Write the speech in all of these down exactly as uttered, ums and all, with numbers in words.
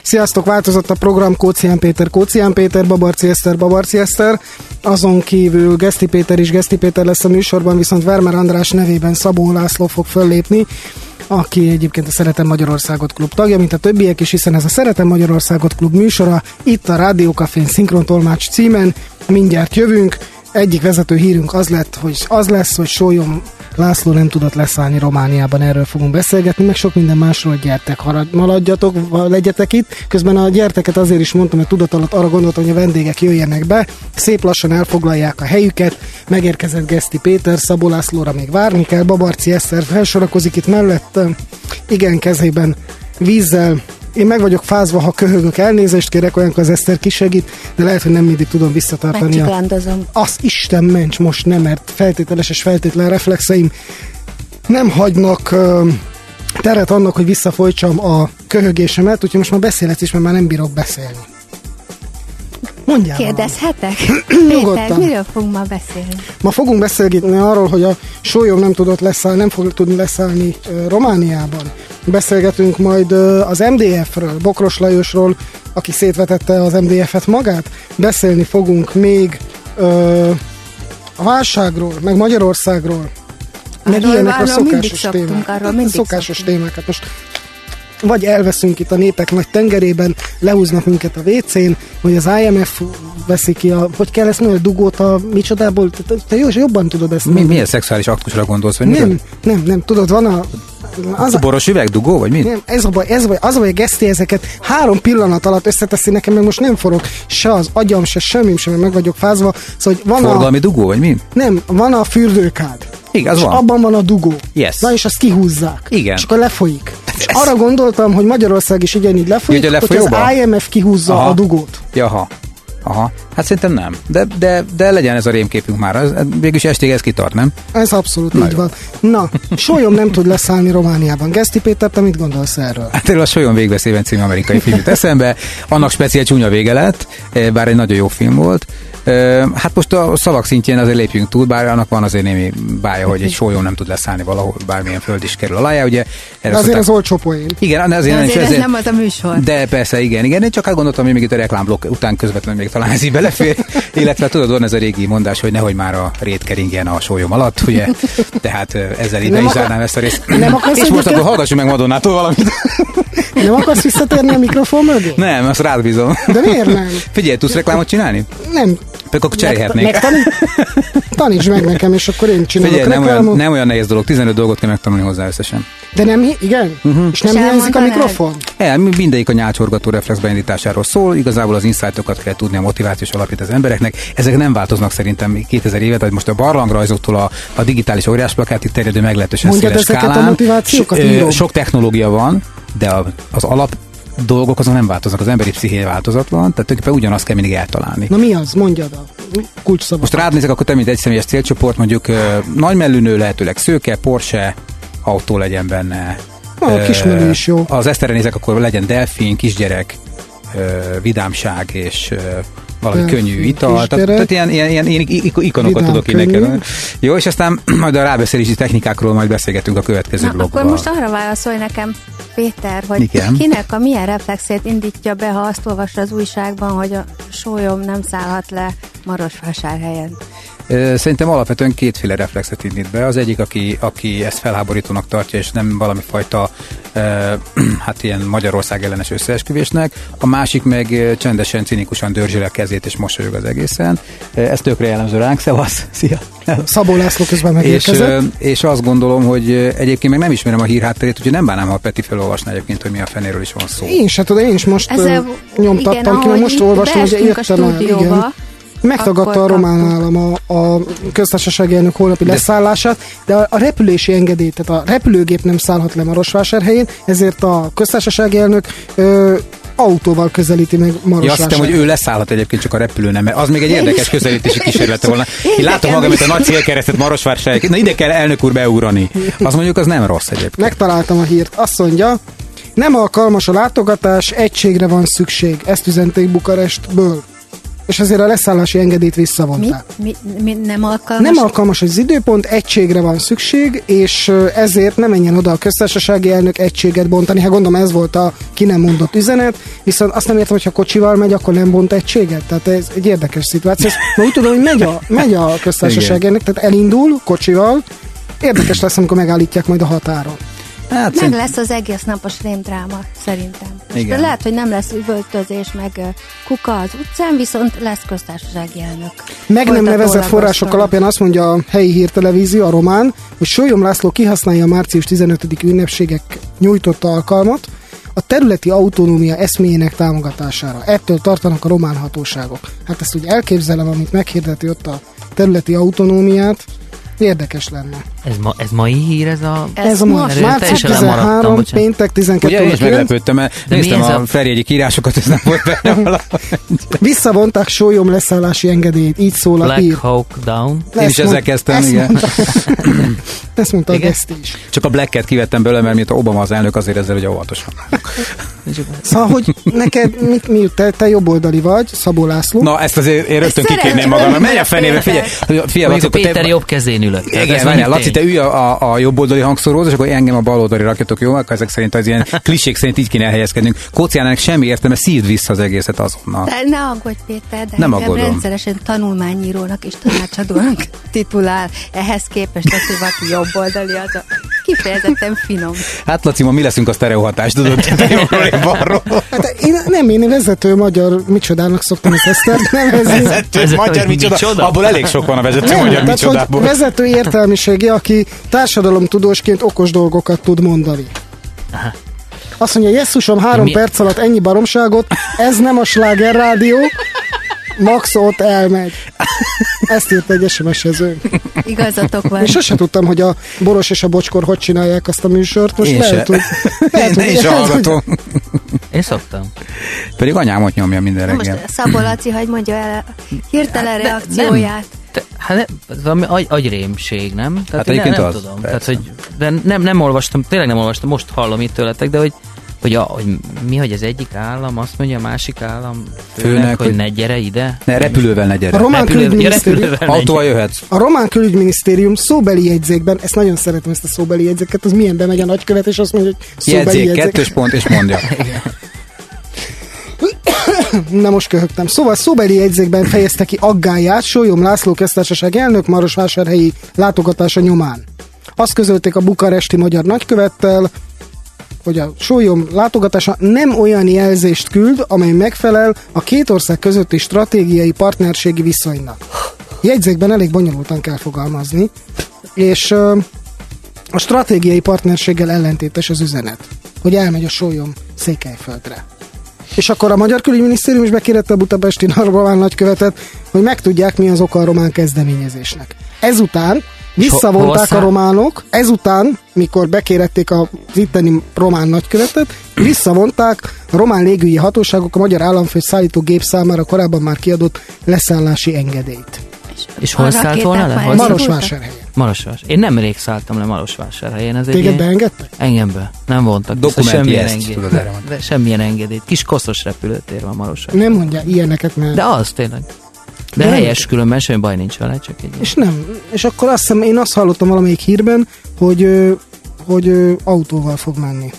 Sziasztok, változott a program, Kócián Péter, Kócián Péter, Babarci Eszter, Babarci Eszter. Azon kívül Geszti Péter is Geszti Péter lesz a műsorban, viszont Vermer András nevében Szabó László fog föllépni, aki egyébként a Szeretem Magyarországot klub tagja, mint a többiek is, hiszen ez a Szeretem Magyarországot klub műsora, itt a Rádiókafén Szinkrontolmács címen. Mindjárt jövünk. Egyik vezető hírünk az lett, hogy az lesz, hogy Sólyom László nem tudott leszállni Romániában, erről fogunk beszélgetni, meg sok minden másról, gyertek, maradjatok, legyetek itt. Közben a gyerteket azért is mondtam, hogy tudat alatt arra gondoltam, hogy a vendégek jöjjenek be, szép lassan elfoglalják a helyüket, megérkezett Geszti Péter, Szabó Lászlóra még várni kell, Babarci Eszter felsorakozik itt mellett, igen, kezében vízzel. Én meg vagyok fázva, ha köhögök, elnézést kérek, olyankor az Eszter kisegít, de lehet, hogy nem mindig tudom visszatartani. Megcsiklándozom. Az Isten ments most nem, mert feltételes és feltétlen reflexeim nem hagynak uh, teret annak, hogy visszafolytsam a köhögésemet, úgyhogy most már beszélhetsz is, mert már nem bírok beszélni. Mondjál. Kérdezhetek? Nyugodtan. Péter, miről fogunk ma beszélni? Ma fogunk beszélgetni arról, hogy a Sólyom nem tudott leszállni, nem fog tudni leszállni uh, Romániában. Beszélgetünk majd uh, az em dé ef-ről, Bokros Lajosról, aki szétvetette az em dé ef-et magát. Beszélni fogunk még uh, a válságról, meg Magyarországról. Meg arról, ilyenek a szokásos szoktunk, témák. Szokásos témákat. Most vagy elveszünk itt a népek nagy tengerében, lehúznak minket a vécén, vagy az i em ef veszi ki a, hogy kell ezt mondani, a dugót a micsodából, te, te jó, jobban tudod ezt. Mi, milyen szexuális aktusra gondolsz? Vagy nem, nem, nem, tudod, van a... Az a boros üveg, dugó, vagy mi? Nem, ez a baj, ez a baj, az a baj, a Geszti ezeket három pillanat alatt összeteszi, nekem meg most nem forog se az agyam, se semmim sem, meg vagyok fázva. Szóval, hogy van forgalmi a, dugó, vagy mi? Nem, van a fürdőkád. Igaz, és van. abban van a dugó. Yes. Na és azt kihúzzák. Igen. És akkor lefolyik. És arra gondoltam, hogy Magyarország is ugyanígy lefolyik, Jöjjön hogy az i em ef kihúzza Aha. a dugót. Jaha. Aha. Hát szerintem nem. De, de, de legyen ez a rémképünk már. Ez, végülis estig ez kitart, nem? Ez abszolút Na így jó. van. Na, Sólyom nem tud leszállni Romániában. Geszti Péter, te mit gondolsz erről? Hát erről a Sólyom végveszélyben című amerikai film jut eszembe. Annak speciál csúnya vége lett, bár egy nagyon jó film volt. Hát most a szavak szintjén azért lépjünk túl, bár annak van azért némi bája, hogy egy sólyom nem tud leszállni valahol, bármilyen föld is kerül alájá, ugye. Azért szokták... az olcsó poén. Igen, azért, de azért nem, ez nem az a műsor. De persze, igen, igen. Én csak azt gondoltam, hogy még itt a reklámblokk után közvetlenül még talán ez így belefér. Illetve tudod, van ez a régi mondás, hogy nehogy már a rét keringjen a sólyom alatt, ugye. Tehát ezzel így be is zárnám ezt a részt. Nem akarsz, és most akkor hallgassunk meg Madonnától valamit. Nem akarsz visszatérni a mikrofon mögé? Nem, azt rád bízom. De miért nem? Figyelj, tudsz reklámot csinálni? Nem. Akkor cserélhetnék. Megtanít? Taníts meg nekem, és akkor én csinálok Figyelj, nem reklámot. olyan, nem olyan nehéz dolog, tizenöt dolgot kell megtanulni hozzá összesen. De nem, igen? Uh-huh. És nem hiányzik a mikrofon? El, mindegyik a nyálcsorgató reflex beindításáról szól, igazából az insightokat kell tudni, a motivációs alapját az embereknek. Ezek nem változnak szerintem kétezer évet, vagy most a barlangrajzoktól a, a digitális óriásplakátig terjedő meglehetősen széles skálán. A motivációkat so, sok technológia van, de a, az alap dolgok azon nem változnak, az emberi psziché változatlan, tehát tulajdonképpen ugyanazt kell mindig eltalálni. Na mi az? Mondjad a kulcsszavakat. Most rád nézek, akkor te mint egy személyes célcsoport, mondjuk uh, nagymellűnő, lehetőleg szőke, Porsche, autó legyen benne. A uh, kismerő is jó. Az Eszterre nézek, akkor legyen delfin, kisgyerek, uh, vidámság és uh, valami delfin, könnyű ital. Tehát, tehát ilyen, ilyen, ilyen, ilyen ikonokat vidám, tudok én neked. Jó, és aztán majd a rábeszélési technikákról majd beszélgetünk a következő Na, blogban. akkor most arra válaszolj nekem, Péter, hogy igen. Kinek a milyen reflexét indítja be, ha azt olvassa az újságban, hogy a sólyom nem szállhat le Marosvásárhelyen? Szerintem alapvetően kétféle reflexet indít be. Az egyik, aki, aki ezt felháborítónak tartja, és nem valami fajta eh, hát ilyen Magyarország ellenes összeesküvésnek. A másik meg csendesen, cinikusan dörzsöli a kezét, és mosolyog az egészen. Ez tökre jellemző ránk. Szevasz! Szia! Szabó László közben megérkezett. És, és azt gondolom, hogy egyébként meg nem ismerem a hírhátterét, úgyhogy nem bánnám, ha a Peti felolvasná egyébként, hogy mi a fenéről is van szó. Én se tudom, én is most Ezzel, nyomtattam igen, ki, most olvastam, hogy jöttem el. Igen. Megtagadta a román állam a, a köztársasági elnök holnapi de leszállását, de a, a repülési engedély, tehát a repülőgép nem szállhat le Marosvásárhelyén, ezért a köztársasági elnök ö, autóval közelíti meg Marosvásárhelyén. Ja, azt hittem, hogy ő leszállhat egyébként, csak a repülő nem, az még egy érdekes közelítési kísérlet volna. Én látom magam, mint a nagy célkeresztet Marosvásárhelyén. Na ide kell elnök úr beugrani. Az mondjuk az nem rossz egyébként. Megtaláltam a hírt. Azt mondja, nem alkalmas a látogatás, egységre van szükség. Ezt üzenték Bukarestből. és azért a leszállási engedélyt visszavonták. Mi? Mi, mi nem alkalmas? Nem alkalmas az időpont, egységre van szükség, és ezért nem menjen oda a köztársasági elnök egységet bontani. Hát gondolom ez volt a ki nem mondott üzenet, viszont azt nem értem, hogyha kocsival megy, akkor nem bont egységet. Tehát ez egy érdekes szituáció. Mert úgy tudom, hogy megy a, megy a köztársasági elnök, tehát elindul kocsival. Érdekes lesz, amikor megállítják majd a határon. Hát meg szint... lesz az egész napos rémdráma, szerintem. De lehet, hogy nem lesz üvöltözés, meg kuka az utcán, viszont lesz köztársasági elnök. Meg nem nevezett források alapján azt mondja a helyi hírtelevízió, a Román, hogy Sólyom László kihasználja a március tizenötödiki ünnepségek nyújtotta alkalmat a területi autonómia eszméjének támogatására. Ettől tartanak a román hatóságok. Hát ezt úgy elképzelem, amit meghirdeti ott a területi autonómiát, érdekes lenne. Ez, ma, ez mai hír, ez a... Ez, ez a március tizenhárom, péntek tizenkettő. Ugye én is meglepődtem, mert néztem a Feri egyik írásokat, ez nem volt benne valahogy. Visszavonták Sólyom leszállási engedélyt, így szól Black a hír. Hawk Down. Én is ezzel kezdtem, ezt igen. Mondta, ezt mondta a Geszti is. Csak a Blacket kivettem belőle, mert mint Obama az elnök, azért ezzel ugye óvatosan. Szóval, hogy neked, mit, mi, te, te jobboldali vagy, Szabó László. Na, ezt azért én rögtön kikérném magamra. Menj a fenébe, figyelj! figyelj Laci, Péter te... jobb kezén ülök. Igen, várjál, Laci, te ülj a, a, a jobboldali hangszóróhoz, és akkor engem a baloldali rakjatok, jó? Akkor ezek szerint az ilyen klisék szerint így kéne elhelyezkednünk. Kóciának semmi értelme, szívd vissza az egészet azonnal. De ne aggódj, Péter, de nem engem rendszeresen tanulmányírónak és tanácsadónak titulál. Ehhez képest az, hogy valaki jobboldali, az a kifejezetten finom. Hát Laci, ma mi leszünk a sztereohatás, tudod? Te jobbról, én balról. Hát én nem, én vezető magyar micsodának szoktam az Esztert nevezni. Vezető magyar micsoda? micsoda? Abból elég sok van a vezető nem, magyar tehát, micsodából. Vezető értelmiségi, aki társadalomtudósként okos dolgokat tud mondani. Aha. Azt mondja, jesszusom, három Mi? perc alatt ennyi baromságot, ez nem a Sláger Rádió, max ott elmegy. Ezt írt egy es em es-ező. Igazatok van. És sose tudtam, hogy a Boros és a Bocskor hogy csinálják azt a műsort. Most én lehet, hogy... Lehet, én is hallgatom. Én szoktam. Pedig anyám ott nyomja minden reggel. Most Szabó Laci, hogy mondja el a hirtelen hát, reakcióját. Te, hát valami agy, agyrémség, nem? Tehát hát nem, nem az, tudom. Tehát, hogy, de nem, nem olvastam, tényleg nem olvastam, most hallom itt tőletek, de hogy Hogy, a, hogy mi, hogy az egyik állam azt mondja, a másik állam főnek, főnek hogy, hogy ne gyere ide? Ne, repülővel ne gyere. A román külügyminisztérium, autóval jöhetsz. A román külügyminisztérium szóbeli jegyzékben, ezt nagyon szeretem, ezt a szóbeli jegyzéket, az milyen bemegy a nagykövet, és azt mondja, hogy szóbeli jegyzék. jegyzék. Kettős pont, és mondja. Na most köhögtem. Szóval szóbeli jegyzékben fejezte ki aggályát Sólyom László köztársaság elnök marosvásárhelyi látogatása nyomán. Azt közölték a bukaresti magyar nagykövettel, hogy a Sólyom látogatása nem olyan jelzést küld, amely megfelel a két ország közötti stratégiai partnerségi viszonynak. Jegyzékben elég bonyolultan kell fogalmazni, és uh, a stratégiai partnerséggel ellentétes az üzenet, hogy elmegy a Sólyom Székelyföldre. És akkor a Magyar Külügyminisztérium is bekérette a budapesti román nagykövetet, hogy megtudják, mi az oka a román kezdeményezésnek. Ezután visszavonták a románok, ezután, mikor bekérették az itteni román nagykövetet, visszavonták a román légügyi hatóságok a magyar államfő szállító gép számára korábban már kiadott leszállási engedélyt. És, és hol szállt volna le? Marosvásárhelyen. Marosvás. Én nem rég szálltam le Marosvásárhelyen. Téged beengedtek? Engembe. Nem vontak. Dokumenti ezt, tudod erre mondani. Semmilyen engedélyt. Kis koszos repülőtér van Marosvásárhelyen. Nem mondja ilyeneket, mert... De az tényleg. De, De helyes különben, semmi baj nincs vele, csak egy... És nem. És akkor azt hiszem, én azt hallottam valamelyik hírben, hogy, hogy autóval fog menni.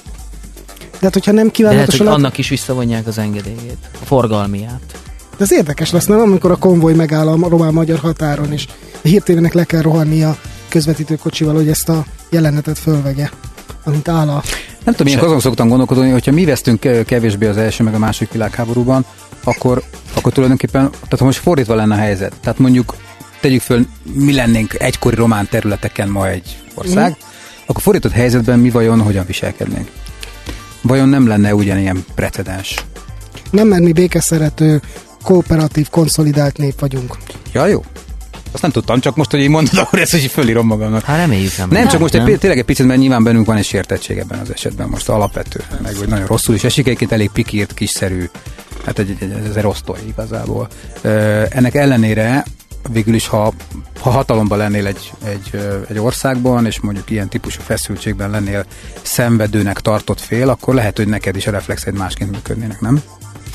De hát, hogyha nem kívánatos... De hát, hogy annak is visszavonják az engedélyét, a forgalmiát. De ez érdekes lesz, nem? Amikor a konvoj megáll a román-magyar határon, és a hírtévének le kell rohannia közvetítőkocsival, hogy ezt a jelenetet fölvegye, amit áll a... Nem tudom, én azon szoktam gondolkodni, hogyha mi vesztünk kevésbé az első meg a második világháborúban, akkor, akkor tulajdonképpen, tehát ha most fordítva lenne a helyzet, tehát mondjuk tegyük föl, mi lennénk egykori román területeken ma egy ország, mm. akkor fordított helyzetben mi vajon hogyan viselkednénk? Vajon nem lenne ugyanilyen precedens? Nem, mert mi békeszerető, kooperatív, konszolidált nép vagyunk. Ja, jó. Azt nem tudtam, csak most, hogy így mondod, akkor ezt is fölírom magamnak. Hát reméljük nem. Nem, nem csak most egy, tényleg egy picit, mert nyilván bennünk van egy sértettség ebben az esetben most alapvető, meg hogy nagyon rosszul is esik, egyébként elég pikírt, kiszerű, hát egy, egy, egy, egy rossz toy igazából. Ennek ellenére végül is, ha, ha hatalomban lennél egy, egy, egy országban, és mondjuk ilyen típusú feszültségben lennél szenvedőnek tartott fél, akkor lehet, hogy neked is a reflexeid másként működnének, nem?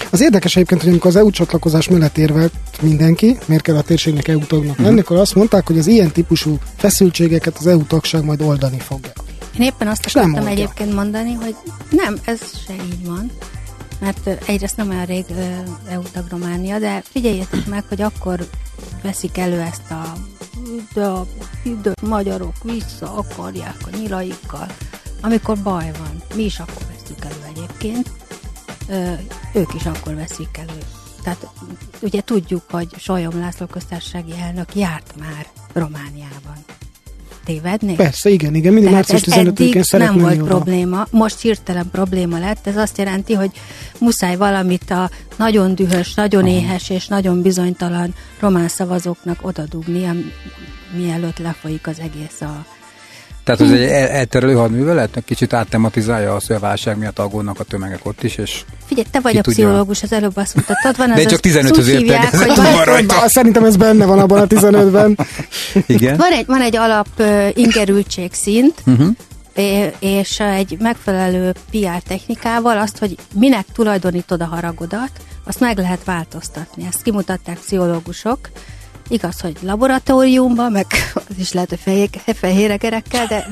Az érdekes egyébként, hogy amikor az é u csatlakozás mellett érvelt mindenki, miért kell a térségnek é u tagnak lenni, uh-huh. akkor azt mondták, hogy az ilyen típusú feszültségeket az é u tagság majd oldani fogja. Én éppen azt és akartam egyébként mondani, hogy nem, ez se így van. Mert egyrészt nem olyan rég é u tag Románia, de figyeljétek meg, hogy akkor veszik elő ezt a de a de magyarok vissza akarják a nyilaikkal, amikor baj van. Mi is akkor veszük elő egyébként, ők is akkor veszik elő. Tehát ugye tudjuk, hogy Sólyom László köztársasági elnök járt már Romániában. Tévednék? Persze, igen, igen, mindig március tizenötödikén nem volt jóra. Probléma, most hirtelen probléma lett, ez azt jelenti, hogy muszáj valamit a nagyon dühös, nagyon Aha. éhes és nagyon bizonytalan román szavazóknak odadugni, mielőtt lefolyik az egész a... Tehát ez egy elterelő hadművelet? Kicsit áttematizálja azt, hogy a válság miatt aggódnak a tömegek ott is, és... Figyelj, te vagy a pszichológus, az előbb azt mutattad, van az... De csak tizenöthöz értek. Szerintem ez benne van abban a tizenötben. Igen. Van egy, van egy alap uh, ingerültség szint, uh-huh. és egy megfelelő pé er technikával azt, hogy minek tulajdonítod a haragodat, azt meg lehet változtatni. Ezt kimutatták pszichológusok. Igaz, hogy laboratóriumban, meg az is lehet, hogy fehéregerekkel, de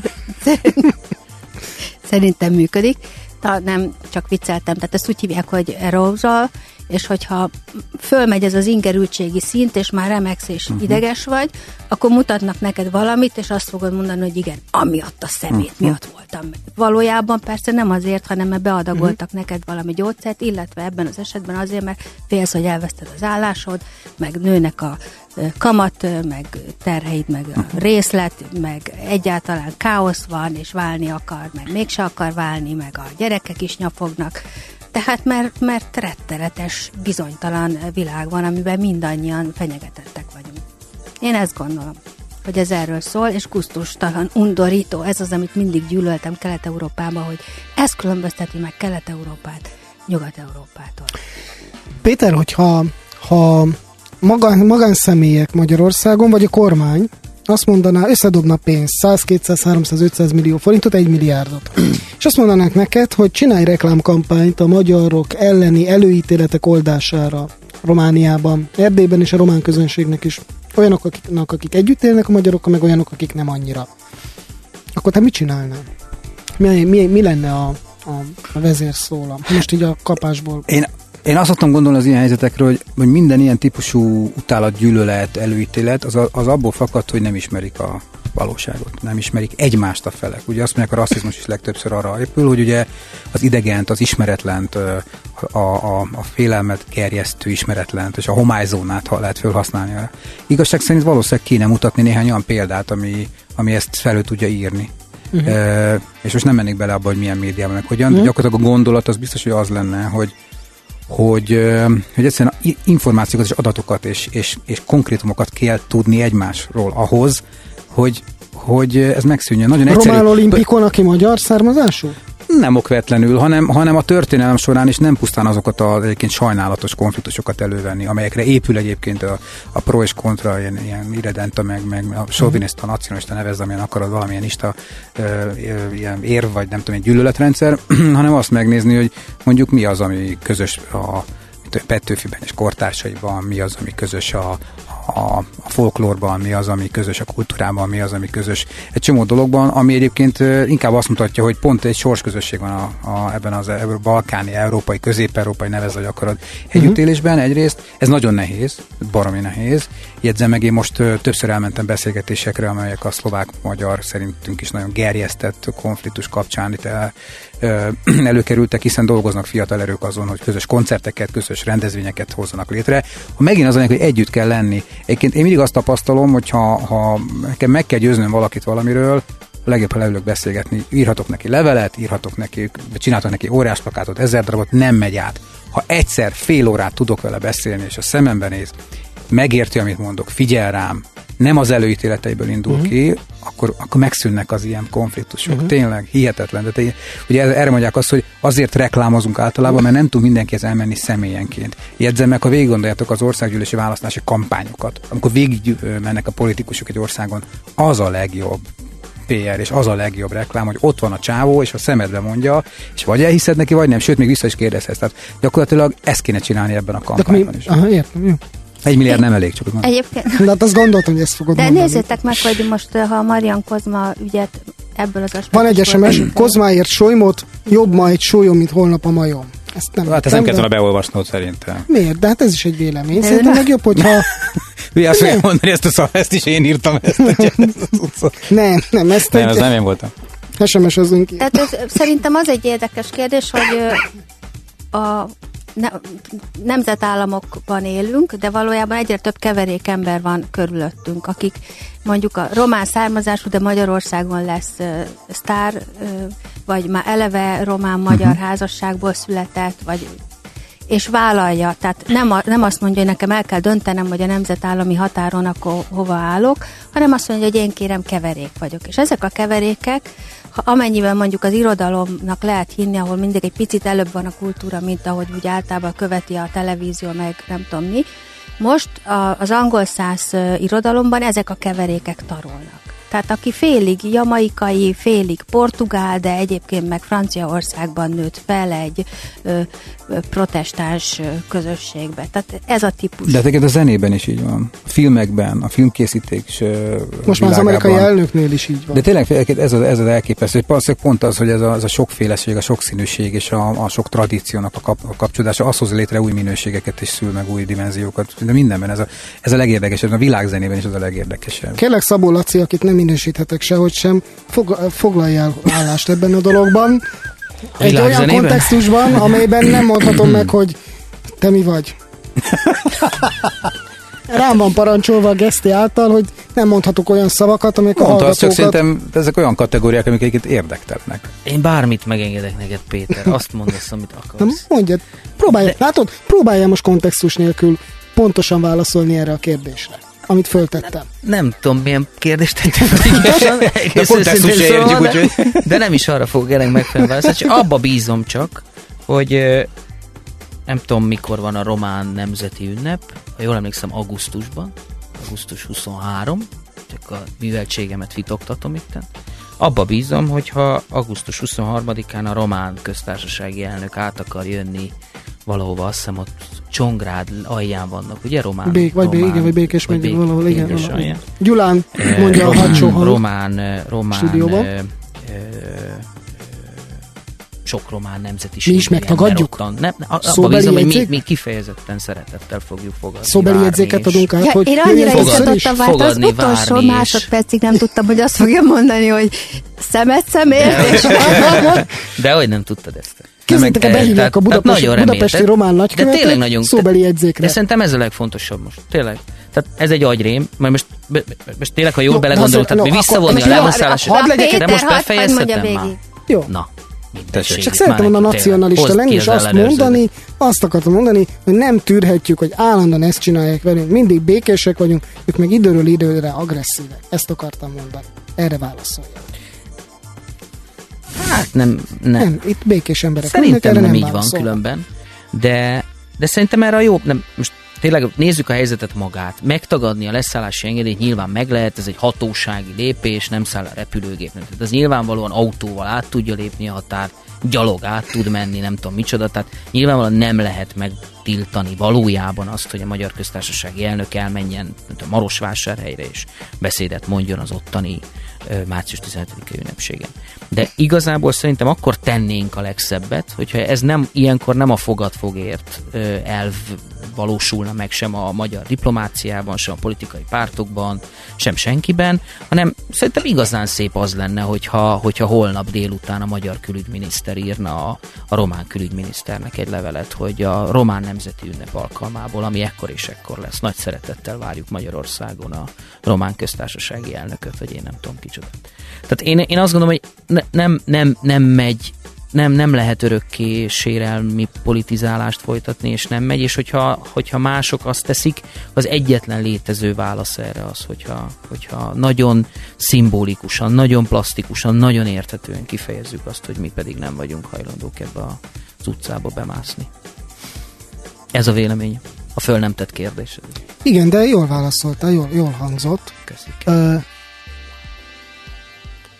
szerintem működik. Ta, nem, csak vicceltem. Tehát ezt úgy hívják, hogy arousal, és hogyha fölmegy ez az ingerültségi szint, és már remegsz és uh-huh. ideges vagy, akkor mutatnak neked valamit, és azt fogod mondani, hogy igen, amiatt a szemét uh-huh. miatt voltam. Valójában persze nem azért, hanem mert beadagoltak uh-huh. neked valami gyógyszert, illetve ebben az esetben azért, mert félsz, hogy elveszted az állásod, meg nőnek a kamat, meg terheid, meg a részlet, meg egyáltalán káosz van, és válni akar, meg mégse akar válni, meg a gyerekek is nyafognak. Tehát mert, mert rettenetes, bizonytalan világ van, amiben mindannyian fenyegetettek vagyunk. Én ezt gondolom, hogy ez erről szól, és gusztustalan, undorító. Ez az, amit mindig gyűlöltem Kelet-Európában, hogy ez különbözteti meg Kelet-Európát Nyugat-Európától. Péter, hogyha ha magán, magánszemélyek Magyarországon, vagy a kormány azt mondaná, összedobna pénzt, száz, kétszáz, háromszáz, ötszáz millió forintot, egy milliárdot. És azt mondanánk neked, hogy csinálj reklámkampányt a magyarok elleni előítéletek oldására Romániában, Erdélyben és a román közönségnek is. Olyanok, akik, akik együtt élnek a magyarokkal, meg olyanok, akik nem annyira. Akkor te mit csinálnál? Mi, mi, mi lenne a, a, a vezérszólam? Most így a kapásból... Én Én azt szoktam gondolni az ilyen helyzetekről, hogy, hogy minden ilyen típusú utálat, gyűlölet, előítélet, az, az abból fakad, hogy nem ismerik a valóságot, nem ismerik egymást a felek. Ugye azt mondják, a rasszizmus is legtöbbször arra épül, hogy ugye az idegent, az ismeretlent, a, a, a félelmet gerjesztő ismeretlent, és a homályzónát ha lehet felhasználni. Igazság szerint valószínűleg kéne mutatni néhány olyan példát, ami, ami ezt felül tudja írni. Uh-huh. E, és most nem mennék bele abba, hogy milyen médiában, meg hogyan, uh-huh. gyakorlatilag a gondolat az biztos, hogy az lenne, hogy Hogy, hogy egyszerűen információkat és adatokat és, és, és konkrétumokat kell tudni egymásról ahhoz, hogy, hogy ez megszűnjön. Nagyon egyszerű. Román olimpikon, aki magyar származású? Nem okvetlenül, hanem, hanem a történelem során is nem pusztán azokat az egyébként sajnálatos konfliktusokat elővenni, amelyekre épül egyébként a, a pro és kontra, ilyen, ilyen irredenta, meg, meg a soviniszta, nacionalista nevezd, amilyen akarod, valamilyen ista ö, ö, ilyen érv, vagy nem tudom, egy gyűlöletrendszer, hanem azt megnézni, hogy mondjuk mi az, ami közös a Petőfiben és kortársaiban, mi az, ami közös a, a, a folklórban, mi az, ami közös a kultúrában, mi az, ami közös egy csomó dologban, ami egyébként inkább azt mutatja, hogy pont egy sorsközösség van a, a, ebben az a, balkáni, európai, közép-európai, nevezd, hogy akarod együttélésben egyrészt. Ez nagyon nehéz, baromi nehéz. Jegyzem meg, én most ö, többször elmentem beszélgetésekre, amelyek a szlovák-magyar szerintünk is nagyon gerjesztett konfliktus kapcsán itt el, ö, előkerültek, hiszen dolgoznak fiatal erők azon, hogy közös koncerteket, közös rendezvényeket hozzanak létre. Ha megint az anyag, hogy együtt kell lenni. Egyébként én mindig azt tapasztalom, hogy ha, ha nekem meg kell győznöm valakit valamiről, a legjobb, ha leülök beszélgetni, írhatok neki levelet, írhatok neki, csináltok neki óriás plakátot, ezer darabot, nem megy át. Ha egyszer fél órát tudok vele beszélni, és a szemembe néz, megérti, amit mondok, figyel rám, nem az előítéleteiből indul uh-huh. ki, akkor, akkor megszűnnek az ilyen konfliktusok. Uh-huh. Tényleg hihetetlen. De te, ugye erre mondják azt, hogy azért reklámozunk általában, mert nem tud mindenkihez elmenni személyenként. Jegyzem meg, ha végig gondoljátok az országgyűlési választási kampányokat, amikor végig mennek a politikusok egy országon, az a legjobb pé er, és az a legjobb reklám, hogy ott van a csávó, és a szemedbe mondja, és vagy elhiszed neki, vagy nem, sőt, még vissza is kérdezhetsz. Tehát gyakorlatilag ezt kéne csinálni ebben a kampányban is. Aha, értem, jó. Egy milliárd nem elég, csak úgy mondom. Egyébként. De hát azt gondoltam, hogy ezt fogod De mondani. nézzétek meg, hogy most, ha a Marian Kozma ügyet ebből az aspektusból... Van egy es em es, Kozmáért solymot, jobb ma egy sólyom, mint holnap a majom. Ezt nem hát ezt nem kellett volna beolvasnod szerintem. Miért? De hát ez is egy vélemény. Szerintem meg jobb, hogyha... Ugye azt fogja mondani, ezt a szar, ezt is én írtam ezt. nem, nem, ezt nem, ez nem én voltam. es em es-özünk ki. Tehát ez, szerintem az egy érdekes kérdés, hogy a ne, nemzetállamokban élünk, de valójában egyre több keverék ember van körülöttünk, akik mondjuk a román származású, de Magyarországon lesz uh, sztár, uh, vagy már eleve román-magyar uh-huh. házasságból született, vagy és vállalja, tehát nem, a, nem azt mondja, hogy nekem el kell döntenem, hogy a nemzetállami határon akkor hova állok, hanem azt mondja, hogy én kérem keverék vagyok. És ezek a keverékek, ha amennyiben mondjuk az irodalomnak lehet hinni, ahol mindig egy picit előbb van a kultúra, mint ahogy úgy általában követi a televízió, meg nem tudom mi, most a, az angol száz irodalomban ezek a keverékek tarolnak. Tehát aki félig jamaikai, félig portugál, de egyébként meg Franciaországban nőtt fel egy ö, ö, protestáns közösségbe. Tehát ez a típus. De tényleg a zenében is így van. A filmekben, a filmkészítés most már az amerikai elnöknél is így van. De tényleg ez az, ez az elképesztő. Pont az, hogy ez a, ez a sokféleség, a sokszínűség és a, a sok tradíciónak a, kap, a kapcsolódása, az hoz létre új minőségeket és szül meg új dimenziókat. De mindenben ez a, ez a legérdekesebb. A világzenében is az a legérdekesebb. Kérlek Szabó Laci, akit nem minősíthetek sehogy sem, fog, foglaljál állást ebben a dologban. Egy olyan kontextusban, amelyben nem mondhatom meg, hogy te mi vagy. Rám van parancsolva a Geszti által, hogy nem mondhatok olyan szavakat, amelyek Mondta, a hallgatókat... csak szerintem ezek olyan kategóriák, amik egyébként érdektelnek. Én bármit megengedek neked, Péter. Azt mondasz, amit akarsz. Nem, mondjad. Próbálj, De... látod? Próbáljál most kontextus nélkül pontosan válaszolni erre a kérdésre, amit föltettem. Nem, nem tudom, milyen kérdést tettem fel. De kontextus értjük, úgyhogy... De nem is arra fogok ennek megfelelően válaszolni, csak abba bízom csak, hogy nem tudom, mikor van a román nemzeti ünnep, ha jól emlékszem, augusztusban, augusztus huszonharmadika, csak a műveltségemet vitogtatom itten. Abba bízom, hogyha augusztus huszonharmadikán a román köztársasági elnök át akar jönni valahova, azt hiszem ott Csongrád alján vannak, ugye román? Bék, vagy, román, igen, vagy Békés vagy megy Bék, valahol, igen. Békés valahol. alján. Gyulán mondja román, a hátsó hang. Román, román, stúdióban. Ö, ö, sok román nemzetiség. Mi is megtagadjuk? Nem, nem, abba bízom, hogy mi, mi kifejezetten szeretettel fogjuk fogadni. Szóbeli jegyzéket adunk át, ja, hogy... Én annyira izgatottam vált, az fogadni, utolsó várni másodpercig nem tudtam, hogy azt fogja mondani, hogy szemet szemért, és de hogy nem tudtad ezt? Képzeljétek el, behívják a Budapesti, Budapesti román nagykövetet szóbeli jegyzékre. De szerintem ez a legfontosabb most. Tényleg. Tehát ez egy agyrém, mert most, most tényleg, ha jól no, belegondolok, tehát no, mi visszavonni a lemonszállásra, de most befejezhetem már. Jó. Na. Tessék, csak szeretem a nacionalista lenni, és azt mondani, azt akartam mondani, hogy nem tűrhetjük, hogy állandóan ezt csinálják velünk, mindig békések vagyunk, ők meg időről időre agresszívek. Ezt akartam mondani. Erre válaszolják. Hát nem, nem. Nem, itt békés emberek. Szerintem nem, nem így van különben, de, de szerintem erre a jobb, nem, most tényleg nézzük a helyzetet magát. Megtagadni a leszállási engedélyt nyilván meg lehet, ez egy hatósági lépés, nem száll a repülőgép. Tehát ez nyilvánvalóan autóval át tudja lépni a határt, gyalog át tud menni, nem tudom micsoda, tehát nyilvánvalóan nem lehet megtiltani valójában azt, hogy a Magyar Köztársasági elnök elmenjen a Marosvásárhelyre és beszédet mondjon az ottani március tizenhetedike ünnepségen. De igazából szerintem akkor tennénk a legszebbet, hogyha ez nem, ilyenkor nem a fogadfogért elv valósulna meg sem a magyar diplomáciában, sem a politikai pártokban, sem senkiben, hanem szerintem igazán szép az lenne, hogyha, hogyha holnap délután a magyar külügyminiszter írna a, a román külügyminiszternek egy levelet, hogy a román nemzeti ünnep alkalmából, ami ekkor és ekkor lesz, nagy szeretettel várjuk Magyarországon a román köztársasági elnököt, vagy én nem tudom kicsoda. Tehát én, én azt gondolom, hogy ne, nem, nem, nem megy, nem, nem lehet örökké sérelmi politizálást folytatni, és nem megy, és hogyha, hogyha mások azt teszik, az egyetlen létező válasz erre az, hogyha, hogyha nagyon szimbolikusan, nagyon plastikusan, nagyon érthetően kifejezzük azt, hogy mi pedig nem vagyunk hajlandók ebbe az utcába bemászni. Ez a vélemény. A föl nem tett kérdés. Igen, de jól válaszoltál, jól, jól hangzott. Köszik. Uh,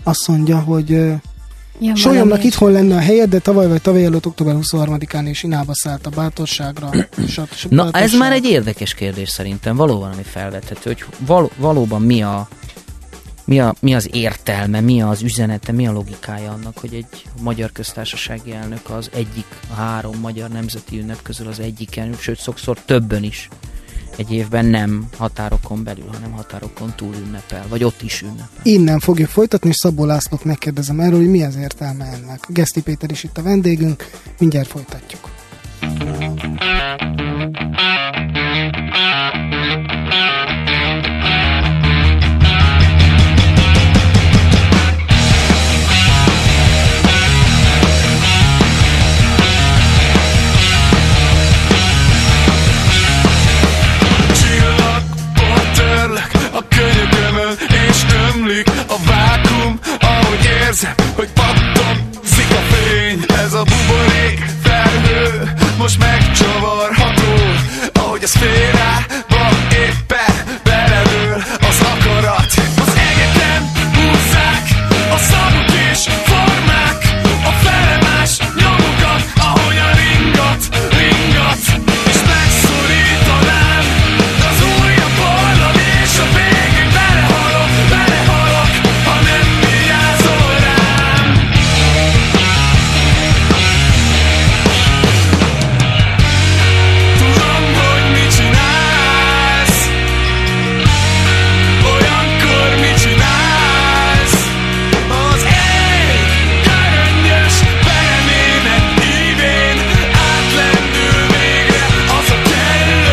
azt mondja, hogy ja, Sólyomnak itthon lenne a helyed, de tavaly vagy tavaly előtt október huszonharmadikán is Inába szállt a bátorságra. És a, és a Na, bátorság. ez már egy érdekes kérdés szerintem, valóban, ami felvethető, hogy val- valóban mi a Mi, a, mi az értelme, mi az üzenete, mi a logikája annak, hogy egy magyar köztársasági elnök az egyik, a három magyar nemzeti ünnep közül az egyiken, sőt sokszor többen is egy évben nem határokon belül, hanem határokon túl ünnepel, vagy ott is ünnepel. Innen fogjuk folytatni, és Szabó Lászlót megkérdezem erről, hogy mi az értelme ennek. Geszti Péter is itt a vendégünk, mindjárt folytatjuk. A könyökömön és ömlik a vákum, ahogy érzem, hogy pattanzik a fény. Ez a buborék felhő most megcsavarható, ahogy a szférába éppen beledől az akarat. Az egyetem húzzák a szavuk és formák, a felemás nyomokat, ahogyan ringat, ringat, és megszorítanám az újabb holnap. És a végén belehalok, belehalok, ha nem vigyázol rám. Tudom, hogy mit csinálsz, olyankor mit csinálsz. Az ég göröngyös peremének hívén átlendül végre az a kellő.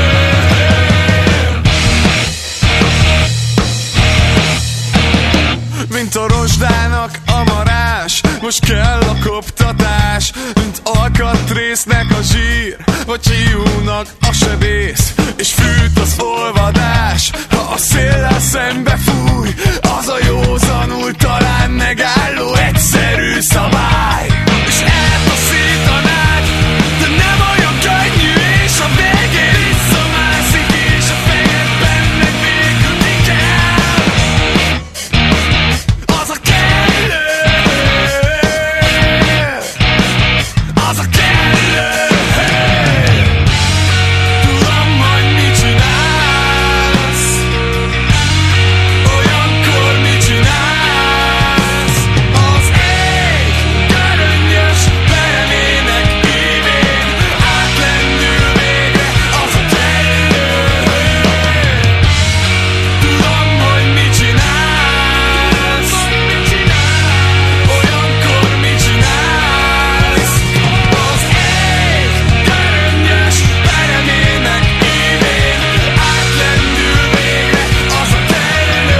Mint a rozsdának a marás, most kell a koptatás. Mint alkatrésznek a zsír, vagy hiúnak a sebész. És fűt az olvadás, ha a széllel szembe fúj. Az a józanul talán megálló egyszerű szabály. És eltaszítanád, de nem olyan könnyű, és a végén visszamászik, és a fejedben meg végül mi kell. Az a kellő, az a kellő. Tudom, hogy mit csinálsz, olyankor mit csinálsz. Az ég göröngyös peremének hívén átlendül végre az a kellő. Tudom, hogy mit csinálsz, olyankor mit csinálsz. Az ég göröngyös peremének hívén átlendül végre az a kellő.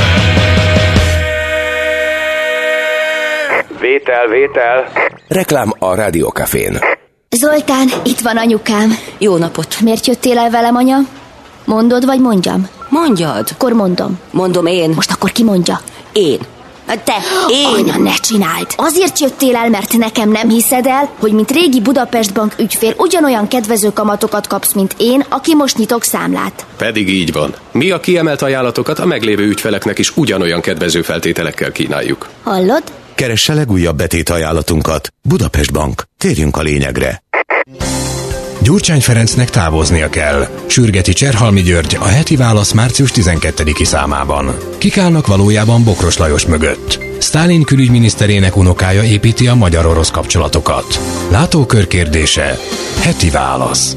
Vétel, vétel. Reklám a Rádiókafén. Zoltán, itt van anyukám. Jó napot. Miért jöttél el velem, anya? Mondod, vagy mondjam? Mondjad. Akkor mondom. Mondom én. Most akkor ki mondja? Én. Te, én. Anya, ne csináld. Azért jöttél el, mert nekem nem hiszed el, hogy mint régi Budapest Bank ügyfél ugyanolyan kedvező kamatokat kapsz, mint én, aki most nyitok számlát. Pedig így van. Mi a kiemelt ajánlatokat a meglévő ügyfeleknek is ugyanolyan kedvező feltételekkel kínáljuk. Hallod? Keresse legújabb betét ajánlatunkat. Budapest Bank. Térjünk a lényegre. Gyurcsány Ferencnek távoznia kell. Sürgeti Cserhalmi György a Heti Válasz március tizenkettediki számában. Kik állnak valójában Bokros Lajos mögött? Sztálin külügyminiszterének unokája építi a magyar-orosz kapcsolatokat. Látókör kérdése. Heti Válasz.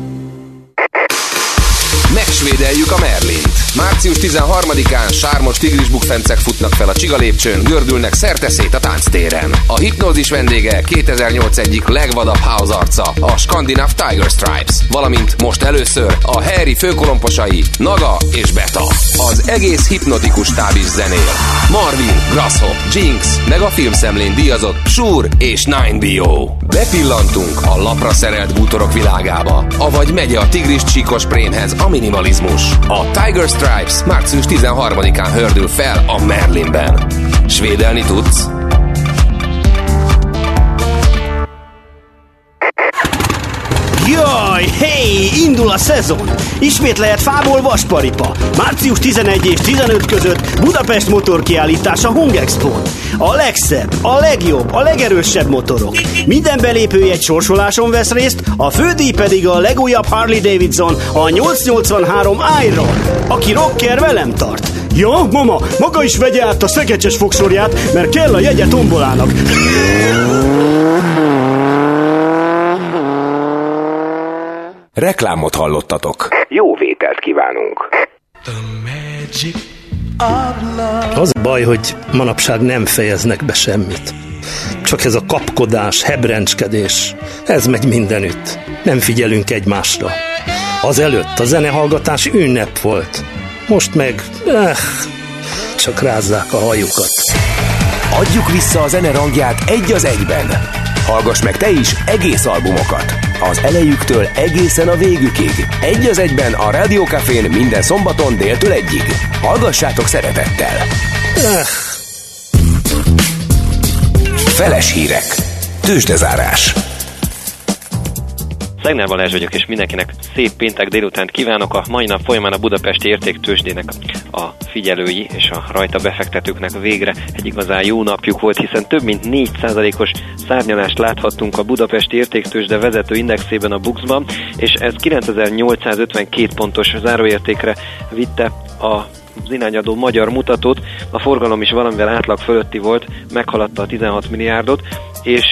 Megsvédeljük a Merlint. Március tizenharmadikán sármos tigrisbukfencek futnak fel a Csiga lépcsőn, gördülnek szerteszét a tánctéren. A hipnózis vendége kétezer-nyolc egyik legvadabb house arca, a skandináv Tiger Stripes, valamint most először a Harry főkolomposai, Naga és Beta. Az egész hipnotikus stáb is zenél. Marvin, Grasshop, Jinx, meg a filmszemlén díjazott Shure és nine B O. Bepillantunk a lapra szerelt bútorok világába, avagy megye a tigris csíkos prémhez a minimalizmus. A Tiger Stripes március tizenharmadikán hördül fel a Merlinben. Svédelni tudsz? Jaj, hé, indul a szezon! Ismét lehet fából vasparipa. március tizenegy és tizenöt között Budapest motorkiállítás a Hung Expon. A legszebb, a legjobb, a legerősebb motorok. Minden belépője egy sorsoláson vesz részt, a fődíj pedig a legújabb Harley Davidson, a nyolcszáznyolcvanhárom Iron. Aki rocker, velem tart. Ja, mama, maga is vegye át a szegecses fogsorját, mert kell a jegye tombolának. Reklámot hallottatok. Jó vételt kívánunk. Az a baj, hogy manapság nem fejeznek be semmit. Csak ez a kapkodás, hebrencskedés, ez megy mindenütt. Nem figyelünk egymásra. Azelőtt a zenehallgatás ünnep volt. Most meg, eh, csak rázzák a hajukat. Adjuk vissza a zene rangját egy az egyben. Hallgass meg te is egész albumokat. Az elejüktől egészen a végükig. Egy az egyben a Rádió Cafén minden szombaton déltől egyig. Hallgassátok szeretettel. Eh. Feles hírek. Tőzsdezárás. Szegnár Balázs vagyok, és mindenkinek szép péntek délutánt kívánok. A mai nap folyamán a budapesti értéktőzsdének a figyelői és a rajta befektetőknek végre egy igazán jó napjuk volt, hiszen több mint négy százalékos szárnyalást láthattunk a budapesti értéktőzsde vezető indexében, a bukszban, és ez kilencezer-nyolcszázötvenkét pontos záróértékre vitte a az irányadó magyar mutatót. A forgalom is valamivel átlag fölötti volt, meghaladta a tizenhat milliárdot, és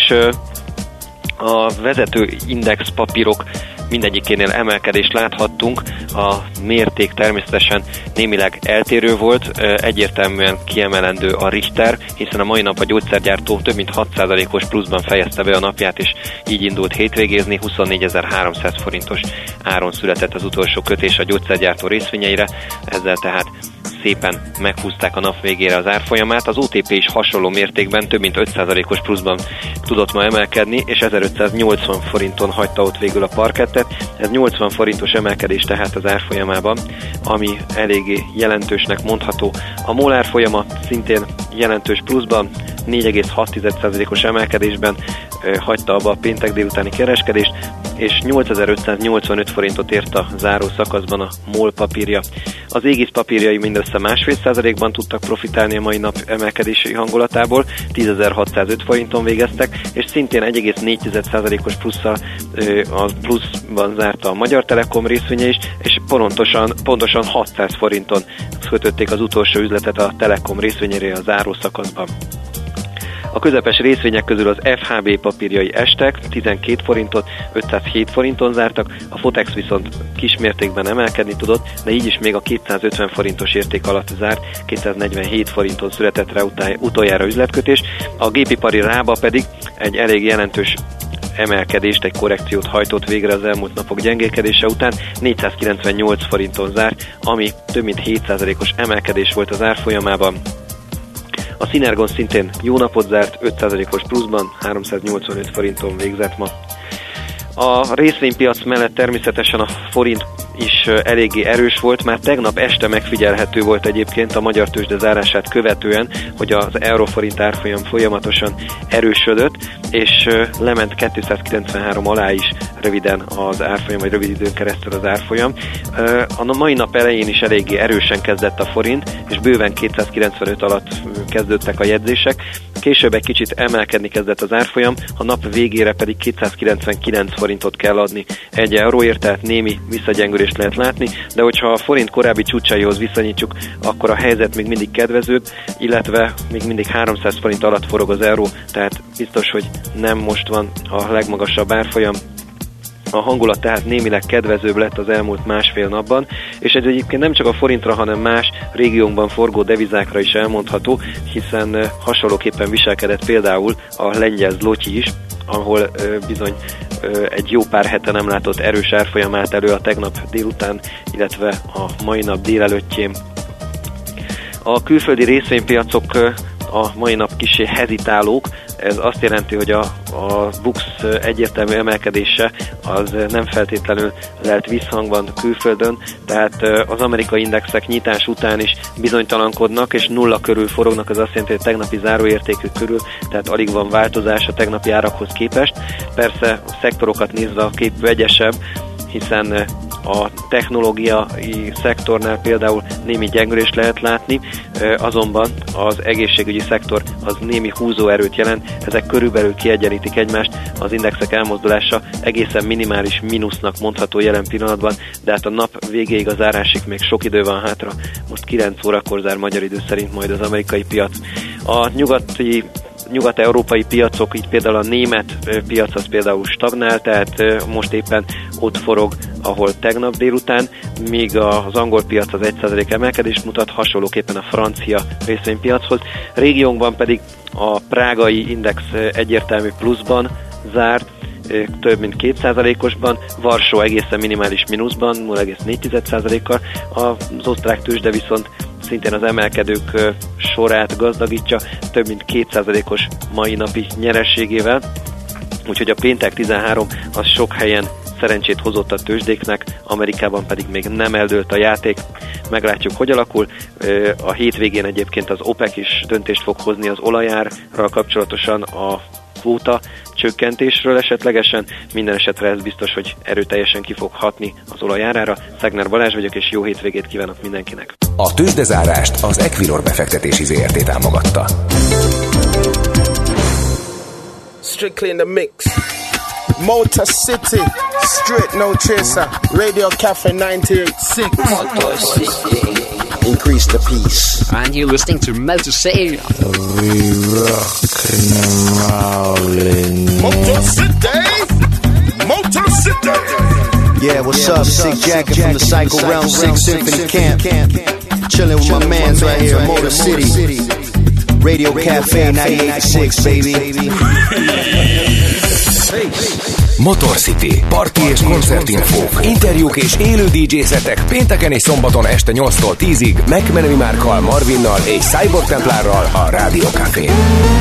a vezető index papírok mindegyikénél emelkedést láthattunk. A mérték természetesen némileg eltérő volt, egyértelműen kiemelendő a Richter, hiszen a mai nap a gyógyszergyártó több mint hat százalékos pluszban fejezte be a napját, és így indult hétvégézni. huszonnégyezer-háromszáz forintos áron született az utolsó kötés a gyógyszergyártó részvényeire, ezzel tehát szépen meghúzták a nap végére az árfolyamát. Az o té pé is hasonló mértékben több mint öt százalékos pluszban tudott ma emelkedni, és ezerötszáznyolcvan forinton hagyta ott végül a parkettet. Ez nyolcvan forintos emelkedés tehát az árfolyamában, ami eléggé jelentősnek mondható. A MOL árfolyama szintén jelentős pluszban, négy egész hat százalékos emelkedésben ö, hagyta abba a péntek délutáni kereskedést, és nyolcezer-ötszáznyolcvanöt forintot ért a záró szakaszban a MOL papírja. Az Égis papírjai mindössze másfél százalékban tudtak profitálni a mai nap emelkedési hangulatából, tízezer-hatszázöt forinton végeztek, és szintén egy egész négy százalékos plusszal ö, a pluszban zárta a Magyar Telekom részvénye is, és pontosan, pontosan hatszáz forinton kötötték az utolsó üzletet a Telekom részvényére a záró szakaszban. A közepes részvények közül az ef há bé papírjai estek, tizenkét forintot, ötszázhét forinton zártak, a Fotex viszont kismértékben emelkedni tudott, de így is még a kétszázötven forintos érték alatt zárt, kétszáznegyvenhét forinton született rá utoljára üzletkötés, a gépipari Rába pedig egy elég jelentős emelkedést, egy korrekciót hajtott végre az elmúlt napok gyengélkedése után, négyszázkilencvennyolc forinton zárt, ami több mint hét százalékos emelkedés volt az árfolyamában. A Synergon szintén jó napot zárt, öt százalékos pluszban, háromszáznyolcvanöt forinton végzett ma. A részvénypiac mellett természetesen a forint is eléggé erős volt, már tegnap este megfigyelhető volt egyébként a magyar tőzsde zárását követően, hogy az euróforint árfolyam folyamatosan erősödött, és lement kétszázkilencvenhárom alá is röviden az árfolyam, vagy rövid időn keresztül az árfolyam. A mai nap elején is eléggé erősen kezdett a forint, és bőven kétszázkilencvenöt alatt kezdődtek a jegyzések. Később egy kicsit emelkedni kezdett az árfolyam, a nap végére pedig kétszázkilencvenkilenc forintot kell adni egy euróért, tehát némi visszagyengülést lehet látni, de hogyha a forint korábbi csúcsaihoz viszonyítjuk, akkor a helyzet még mindig kedvezőbb, illetve még mindig háromszáz forint alatt forog az euró, tehát biztos, hogy nem most van a legmagasabb árfolyam. A hangulat tehát némileg kedvezőbb lett az elmúlt másfél napban, és ez egyébként nem csak a forintra, hanem más régiónkban forgó devizákra is elmondható, hiszen hasonlóképpen viselkedett például a lengyel zloty is, ahol ö, bizony ö, egy jó pár hete nem látott erős árfolyam állt elő a tegnap délután, illetve a mai nap délelőttjén. A külföldi részvénypiacok ö, a mai nap kissé hezitálók, ez azt jelenti, hogy a, a buksz egyértelmű emelkedése az nem feltétlenül lelt visszhangban külföldön, tehát az amerikai indexek nyitás után is bizonytalankodnak, és nulla körül forognak, az azt jelenti, hogy tegnapi záróértékük körül, tehát alig van változás a tegnapi árakhoz képest. Persze a szektorokat nézve a kép vegyesebb, hiszen A technológiai szektornál például némi gyengülést lehet látni, azonban az egészségügyi szektor az némi húzóerőt jelent, ezek körülbelül kiegyenlítik egymást, az indexek elmozdulása egészen minimális mínusznak mondható jelen pillanatban, de hát a nap végéig a zárásig még sok idő van hátra, most kilenc órakor zár magyar idő szerint majd az amerikai piac. A nyugati nyugat-európai piacok, így például a német piac az például stagnál, tehát most éppen ott forog, ahol tegnap délután, míg az angol piac az egy százalék emelkedést mutat, hasonlóképpen a francia részvénypiachoz. Régiónkban pedig a prágai index egyértelmű pluszban zárt, több mint két százalékosban, Varsó egészen minimális mínuszban, nulla egész négy százalékkal, az osztrák tőzsde viszont szintén az emelkedők sorát gazdagítja, több mint két százalékos mai napi nyerességével, úgyhogy a péntek tizenhárom az sok helyen szerencsét hozott a tőzsdéknek, Amerikában pedig még nem eldőlt a játék. Meglátjuk, hogy alakul. A hétvégén egyébként az OPEC is döntést fog hozni az olajárral kapcsolatosan, a kvóta csökkentésről esetlegesen. Minden esetre ez biztos, hogy erőteljesen ki fog hatni az olajárára. Szegner Balázs vagyok, és jó hétvégét kívánok mindenkinek. A tőzsdezárást az Equilor befektetési zé er té támogatta. Strictly in the mix. Motor City, straight no chaser. Radio Cafe ninety-eight point six. Motor City. Increase the peace. And you're listening to Motor City. Motor City. Motor City. Yeah, what's up? Sick Jacket from the Psycho Realm six Symphony Camp. Chilling with my mans right here in Motor City. Radio Cafe ninety-eight point six, baby. Motor City. Parti és koncertinfók, interjúk és élő dé dzsé szetek pénteken és szombaton este nyolctól tízig McMenemy Márkkal, Marvinnal és Cyborg Templárral a Rádió Cafén.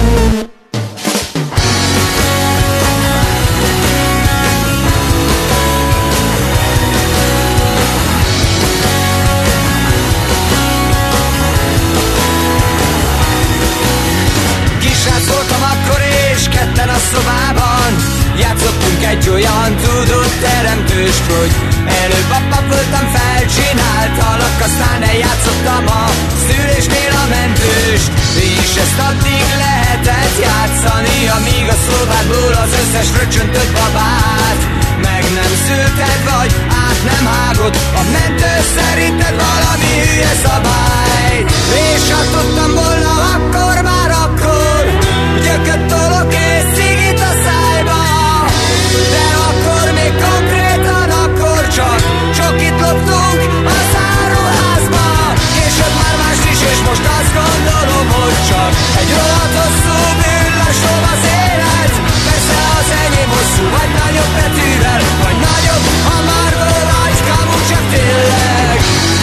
Kisrác voltam akkor és ketten a szobában játszottunk egy olyan tudott teremtőst, hogy előbb apa voltam, felcsináltalak, aztán eljátszottam a szülésnél a mentőst. És ezt addig lehetett játszani, amíg a szobádból az összes fröccsöntött babát meg nem szülted, vagy át nem hágod a mentő szerinted valami hülye szabály. És ha tudtam volna akkor, már akkor gyököt tolok és szigit a szájba. De akkor még konkrétan akkor csak csokit loptunk a záróházba. Később már mást is, és most azt gondolom, hogy csak egy rohadt hosszú bűnlassov az élet. Persze az enyém hosszú, vagy nagyobb betűvel, vagy nagyobb a Marvel, vagy kamu, csak tényleg.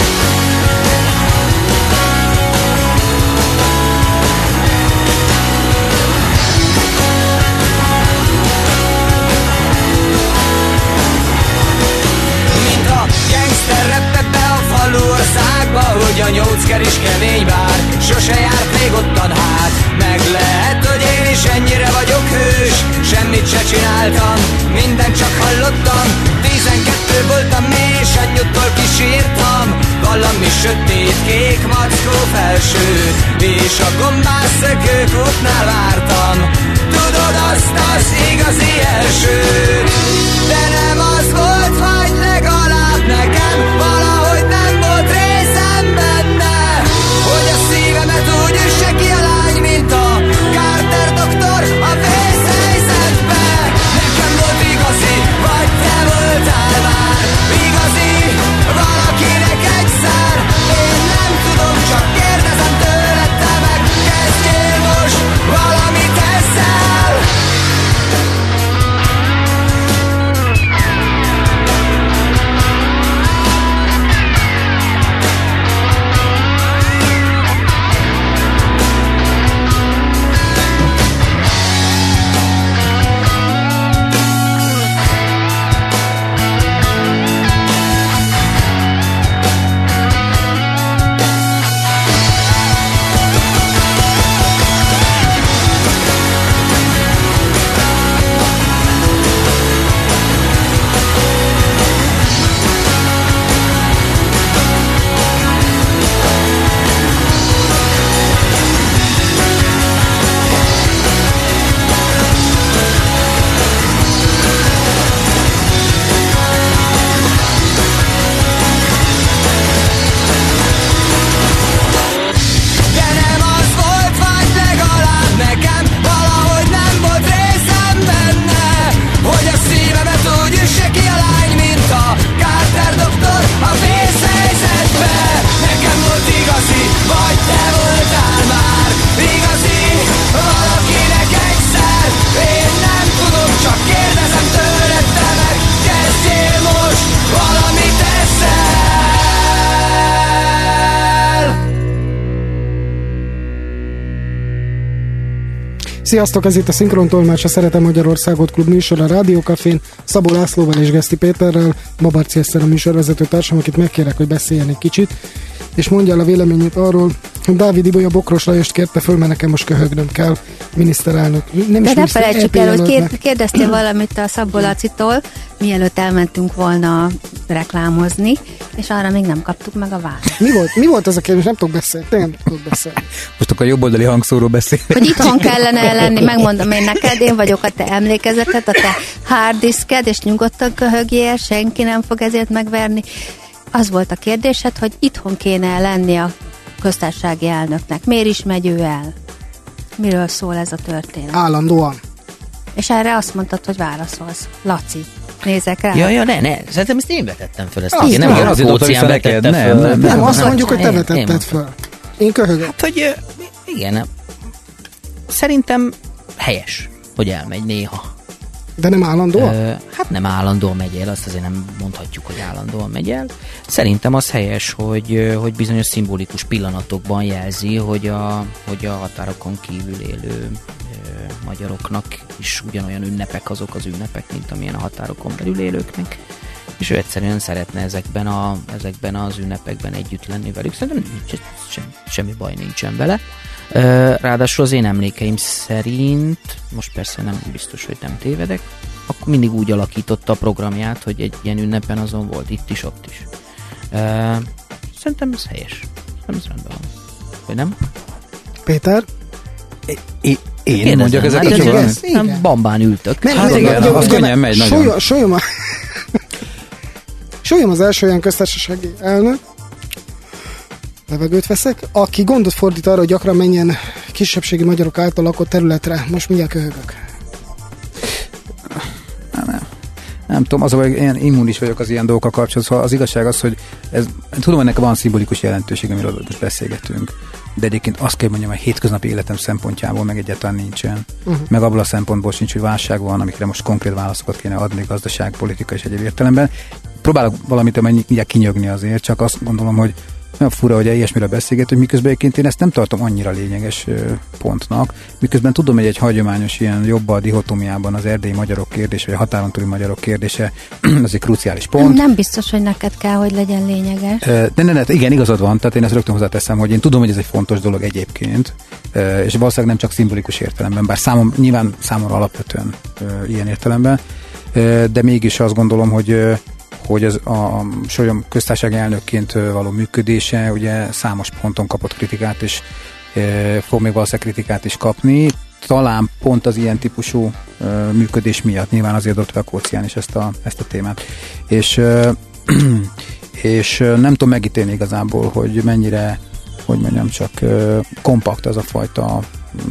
Országba, hogy a nyolcker is kemény bár sose járt még ottan, hát meg lehet, hogy én is ennyire vagyok hős. Semmit se csináltam, mindent csak hallottam. Tizenkettő voltam és anyjuttól kisírtam valami sötét kék mackó felső, és a gombás szökők útnál vártam. Tudod azt az igazi elsőt, de nem az volt, vagy legalább nekem valahogy nem volt részem benne, hogy a szívemet úgy üsse ki a lány, mint a Carter doktor a vészhelyzetbe. Nekem volt igazi, vagy te voltál már igazi valakinek egyszer. Én nem tudom, csak kérdezem tőled, te meg kezdjél most valamit ezzel. Sziasztok, ez itt a Szinkron Tolmács, a Szeretem Magyarországot klub műsor a Rádió Cafén, Szabó Lászlóval és Geszti Péterrel, Babarczy Eszter a műsorvezető társam, akit megkérek, hogy beszéljen egy kicsit, és mondja el a véleményét arról, hogy Dávid Ibolya Bokros Lajost kérte föl, mert nekem most köhögnöm kell, miniszterelnök. Nem De ne felejtsük el, hogy kér, kérdeztél valamit a Szabó Lacitól, mielőtt elmentünk volna reklámozni, és arra még nem kaptuk meg a választ. Mi volt, mi volt az a kérdés? Nem tudok beszélni. Nem tudok beszélni. Most akkor a jobboldali hangszóról beszél. Hogy itthon kellene lenni, megmondom én neked, én vagyok a te emlékezeted, a te harddisked, és nyugodtan köhögjél, senki nem fog ezért megverni. Az volt a kérdésed, hogy itthon kéne lenni a köztársasági elnöknek. Miért is megy ő el? Miről szól ez a történet? Állandóan. És erre azt mondtad, hogy válaszolsz. Laci, nézek rá. Ja, ja, ne, ne. Szerintem ezt én vetettem föl. Ezt azt nem, nem, az Ócián vetette nem, föl. nem, nem, nem, azt nem, mondjuk, hogy te én, vetetted én föl. Én köhögök. Hát, hogy igen, szerintem helyes, hogy elmegy néha. De nem állandóan? Ö, hát nem állandóan megy el, azt azért nem mondhatjuk, hogy állandóan megy el. Szerintem az helyes, hogy, hogy bizonyos szimbolikus pillanatokban jelzi, hogy a, hogy a határokon kívül élő ö, magyaroknak is ugyanolyan ünnepek azok az ünnepek, mint amilyen a határokon belül élőknek. És ő egyszerűen szeretne ezekben, a, ezekben az ünnepekben együtt lenni velük. Szerintem nincs, sem, semmi baj nincsen vele. Ráadásul az én emlékeim szerint, most persze nem biztos, hogy nem tévedek, akkor mindig úgy alakította a programját, hogy egy ilyen ünnepen azon volt, itt is, ott is. Szerintem ez helyes. Nem ez rendben van. Vagy nem? Péter? I- én Kérdezem, mondjak ezek hát így van? Nem, bambán ültök. Nem, hát igen, az könnyen megy nagyon. Solyom a... Solyom az első olyan köztársasági elnök, levegőt veszek, aki gondot fordít arra, hogy gyakran menjen kisebbségi magyarok által lakott területre. Most mindjárt köhögök. Nem, nem. Nem tudom, az, hogy én immunis vagyok az ilyen dolgokkal kapcsolatban. Szóval az igazság az, hogy ez, tudom, hogy nekem van szimbolikus jelentőség, amiről most beszélgetünk, de egyébként azt kell mondjam, hogy a hétköznapi életem szempontjából meg egyáltalán nincsen. Uh-huh. Meg abból a szempontból sincs, hogy válság van, amikre most konkrét válaszokat kéne adni, gazdaság, politika és egyéb értelemben. Próbálok valamit mindjárt kinyögni azért, csak azt gondolom, hogy olyan fura, hogy ilyesmiről beszélgetünk, miközben egyébként én ezt nem tartom annyira lényeges pontnak, miközben tudom, hogy egy hagyományos ilyen jobbal dihotómiában az erdélyi magyarok kérdése, vagy a határon túli magyarok kérdése az egy kruciális pont. Nem biztos, hogy neked kell, hogy legyen lényeges. De ne, ne, igen, igazad van, tehát én ezt rögtön hozzáteszem, hogy én tudom, hogy ez egy fontos dolog egyébként, és valószínűleg nem csak szimbolikus értelemben, bár számom, nyilván számomra alapvetően ilyen értelemben, de mégis azt gondolom, hogy hogy az a Solyom köztársasági elnökként való működése ugye számos ponton kapott kritikát, és e, fog még valószínűleg kritikát is kapni. Talán pont az ilyen típusú e, működés miatt, nyilván azért adott fel Kócián is ezt a, ezt a témát. És, e, és nem tudom megítélni igazából, hogy mennyire, hogy mondjam, csak e, kompakt az a fajta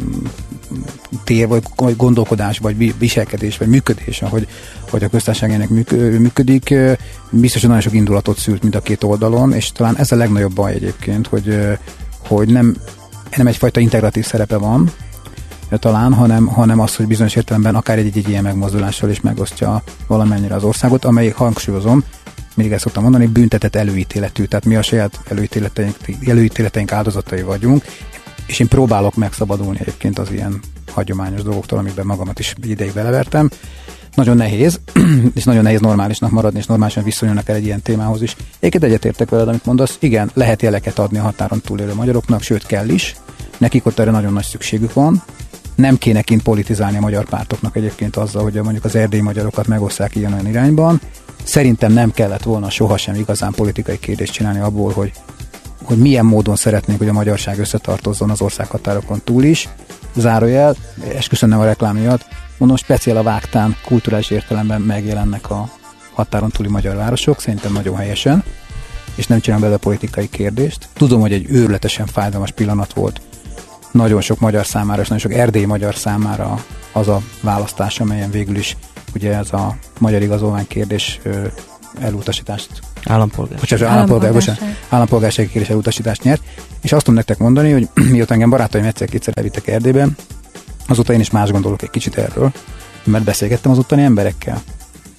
tér, vagy gondolkodás, vagy viselkedés, vagy működés, ahogy, ahogy a köztársaságének működik. Biztos, hogy nagyon sok indulatot szült mind a két oldalon, és talán ez a legnagyobb baj egyébként, hogy, hogy nem, nem egyfajta integratív szerepe van, talán, hanem, hanem az, hogy bizonyos értelemben akár egy, egy ilyen megmozdulással is megosztja valamennyire az országot, amelyik, hangsúlyozom, mindig ezt szoktam mondani, büntetett előítéletű, tehát mi a saját előítéleteink, előítéleteink áldozatai vagyunk, és én próbálok megszabadulni egyébként az ilyen hagyományos dolgoktól, amikben magamat is ideig belevertem. Nagyon nehéz, és nagyon nehéz normálisnak maradni, és normálisan viszonyulnak el egy ilyen témához is. Egyébként egyetértek veled, amit mondasz, igen, lehet jeleket adni a határon túlélő magyaroknak, sőt kell is. Nekik ott erre nagyon nagy szükségük van. Nem kéne kint politizálni a magyar pártoknak egyébként azzal, hogy mondjuk az erdélyi magyarokat megosztják ilyen-olyan irányban. Szerintem nem kellett volna sohasem igazán politikai kérdést csinálni abból, hogy hogy milyen módon szeretnénk, hogy a magyarság összetartozzon az országhatárokon túl is. Zárójel, esküszöm nem a reklám miatt, mondom, speciál a Vágtán kulturális értelemben megjelennek a határon túli magyar városok, szerintem nagyon helyesen, és nem csinálom belőle politikai kérdést. Tudom, hogy egy őrületesen fájdalmas pillanat volt nagyon sok magyar számára, és nagyon sok erdélyi magyar számára az a választás, amelyen végül is ugye ez a magyar igazolvány kérdés elutasítást Állampolgár. Bocsánat, állampolgár, bocsánat, állampolgársági kérés elutasítást nyert, és azt tudom nektek mondani, hogy mióta engem barátaim egyszer-kétszer elvittek Erdélyben, azóta én is más gondolok egy kicsit erről, mert beszélgettem az ottani emberekkel.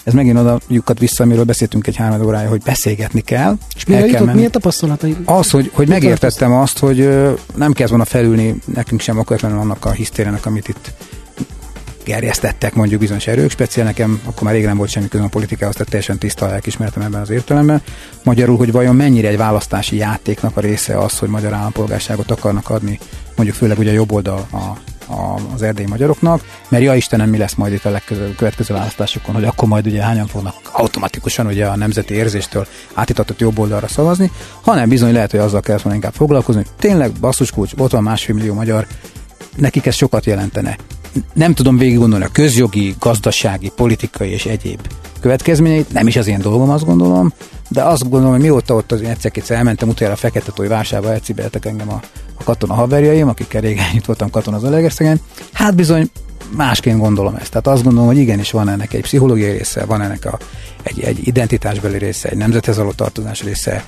ez megint oda lyukat vissza, amiről beszéltünk egy három órája, hogy beszélgetni kell. És mire jutott, milyen tapasztalatai? Az, hogy, hogy megértettem azt, hogy ö, nem kell volna felülni nekünk sem okvetlenül annak a hisztériának, amit itt gerjesztettek mondjuk bizonyos erők, speciál nekem akkor már rég nem volt semmi közön a politikához, tehát teljesen tiszta lelkismertem ebben az értelemben. Magyarul, hogy vajon mennyire egy választási játéknak a része az, hogy magyar állampolgárságot akarnak adni, mondjuk főleg ugye a jobb oldal a, a, az erdélyi magyaroknak, mert ja Istenem, mi lesz majd itt a legkövetkező választásokon, hogy akkor majd ugye hányan fognak automatikusan ugye a nemzeti érzéstől átitatott jobb oldalra szavazni, hanem bizony lehet, hogy azzal kellett volna inkább foglalkozni, hogy tényleg basszuskulcs, ott van másfél millió magyar, nekik ez sokat jelentene. Nem tudom végig gondolni a közjogi, gazdasági, politikai és egyéb következményeit, nem is az én dolgom, azt gondolom, de azt gondolom, hogy mióta ott az én egyszer-kétszer elmentem utoljára a Fekete-tói vásárba, elcibeltek engem a, a katona haverjaim, akikkel régen itt voltam katona az Zalaegerszegen, hát bizony másként gondolom ezt. Tehát azt gondolom, hogy igenis van ennek egy pszichológiai része, van ennek a, egy, egy identitásbeli része, egy nemzethez való tartozás része.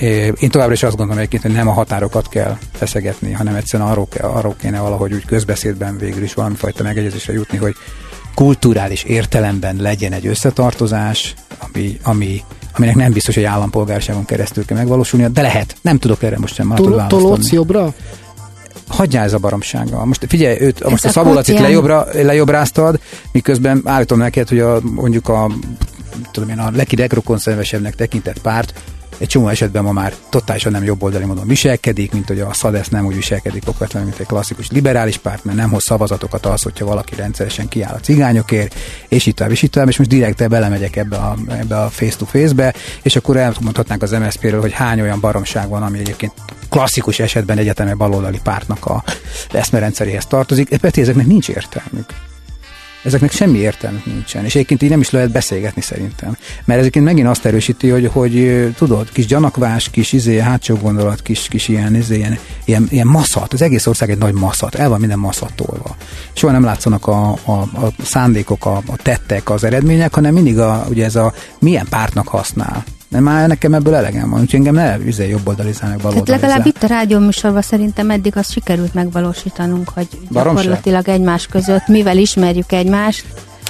Én továbbra is azt gondolom egyébként, hogy nem a határokat kell feszegetni, hanem egyszerűen arról, kell, arról kéne valahogy úgy közbeszédben végül is valamifajta megegyezésre jutni, hogy kulturális értelemben legyen egy összetartozás, ami, ami, aminek nem biztos, hogy állampolgárságon keresztül kell megvalósulnia, de lehet. Nem tudok erre most sem már tudod választani. Tolódsz jobbra? Hagyjál ez a baromsággal. Most figyelj, őt, ez most a Szabó Lacit lejobbra, lejobbrásztad, miközben állítom neked, hogy a, mondjuk a, tudom én, a legidegronkonszervesebbnek tekintett párt egy csomó esetben ma már totálisan nem jobboldali módon viselkedik, mint hogy a Szadesz nem úgy viselkedik okvetlenül, mint egy klasszikus liberális párt, mert nem hoz szavazatokat az, hogyha valaki rendszeresen kiáll a cigányokért, és itt tovább, és itt tovább, és most direkt belemegyek ebbe a, ebbe a face-to-face-be, és akkor elmondhatnánk az em es zé pé-ről, hogy hány olyan baromság van, ami egyébként klasszikus esetben egyetemű baloldali pártnak a eszmerendszeréhez tartozik. Peti, ezeknek nincs értelmük. Ezeknek semmi értelmük nincsen, és egyébként így nem is lehet beszélgetni szerintem. Mert ezeket megint azt erősíti, hogy, hogy tudod, kis gyanakvás, kis izé, hátsó gondolat, kis, kis ilyen, izé, ilyen, ilyen, ilyen maszat. Az egész ország egy nagy maszat, el van minden maszatolva. Soha nem látszanak a, a, a szándékok, a, a tettek, az eredmények, hanem mindig a, ugye ez a milyen pártnak használ. De már nekem ebből elegem van, úgyhogy engem ne üzé jobboldalizál, meg baloldalizál. Tehát legalább itt a rádióműsorban szerintem eddig azt sikerült megvalósítanunk, hogy gyakorlatilag egymás között, mivel ismerjük egymást,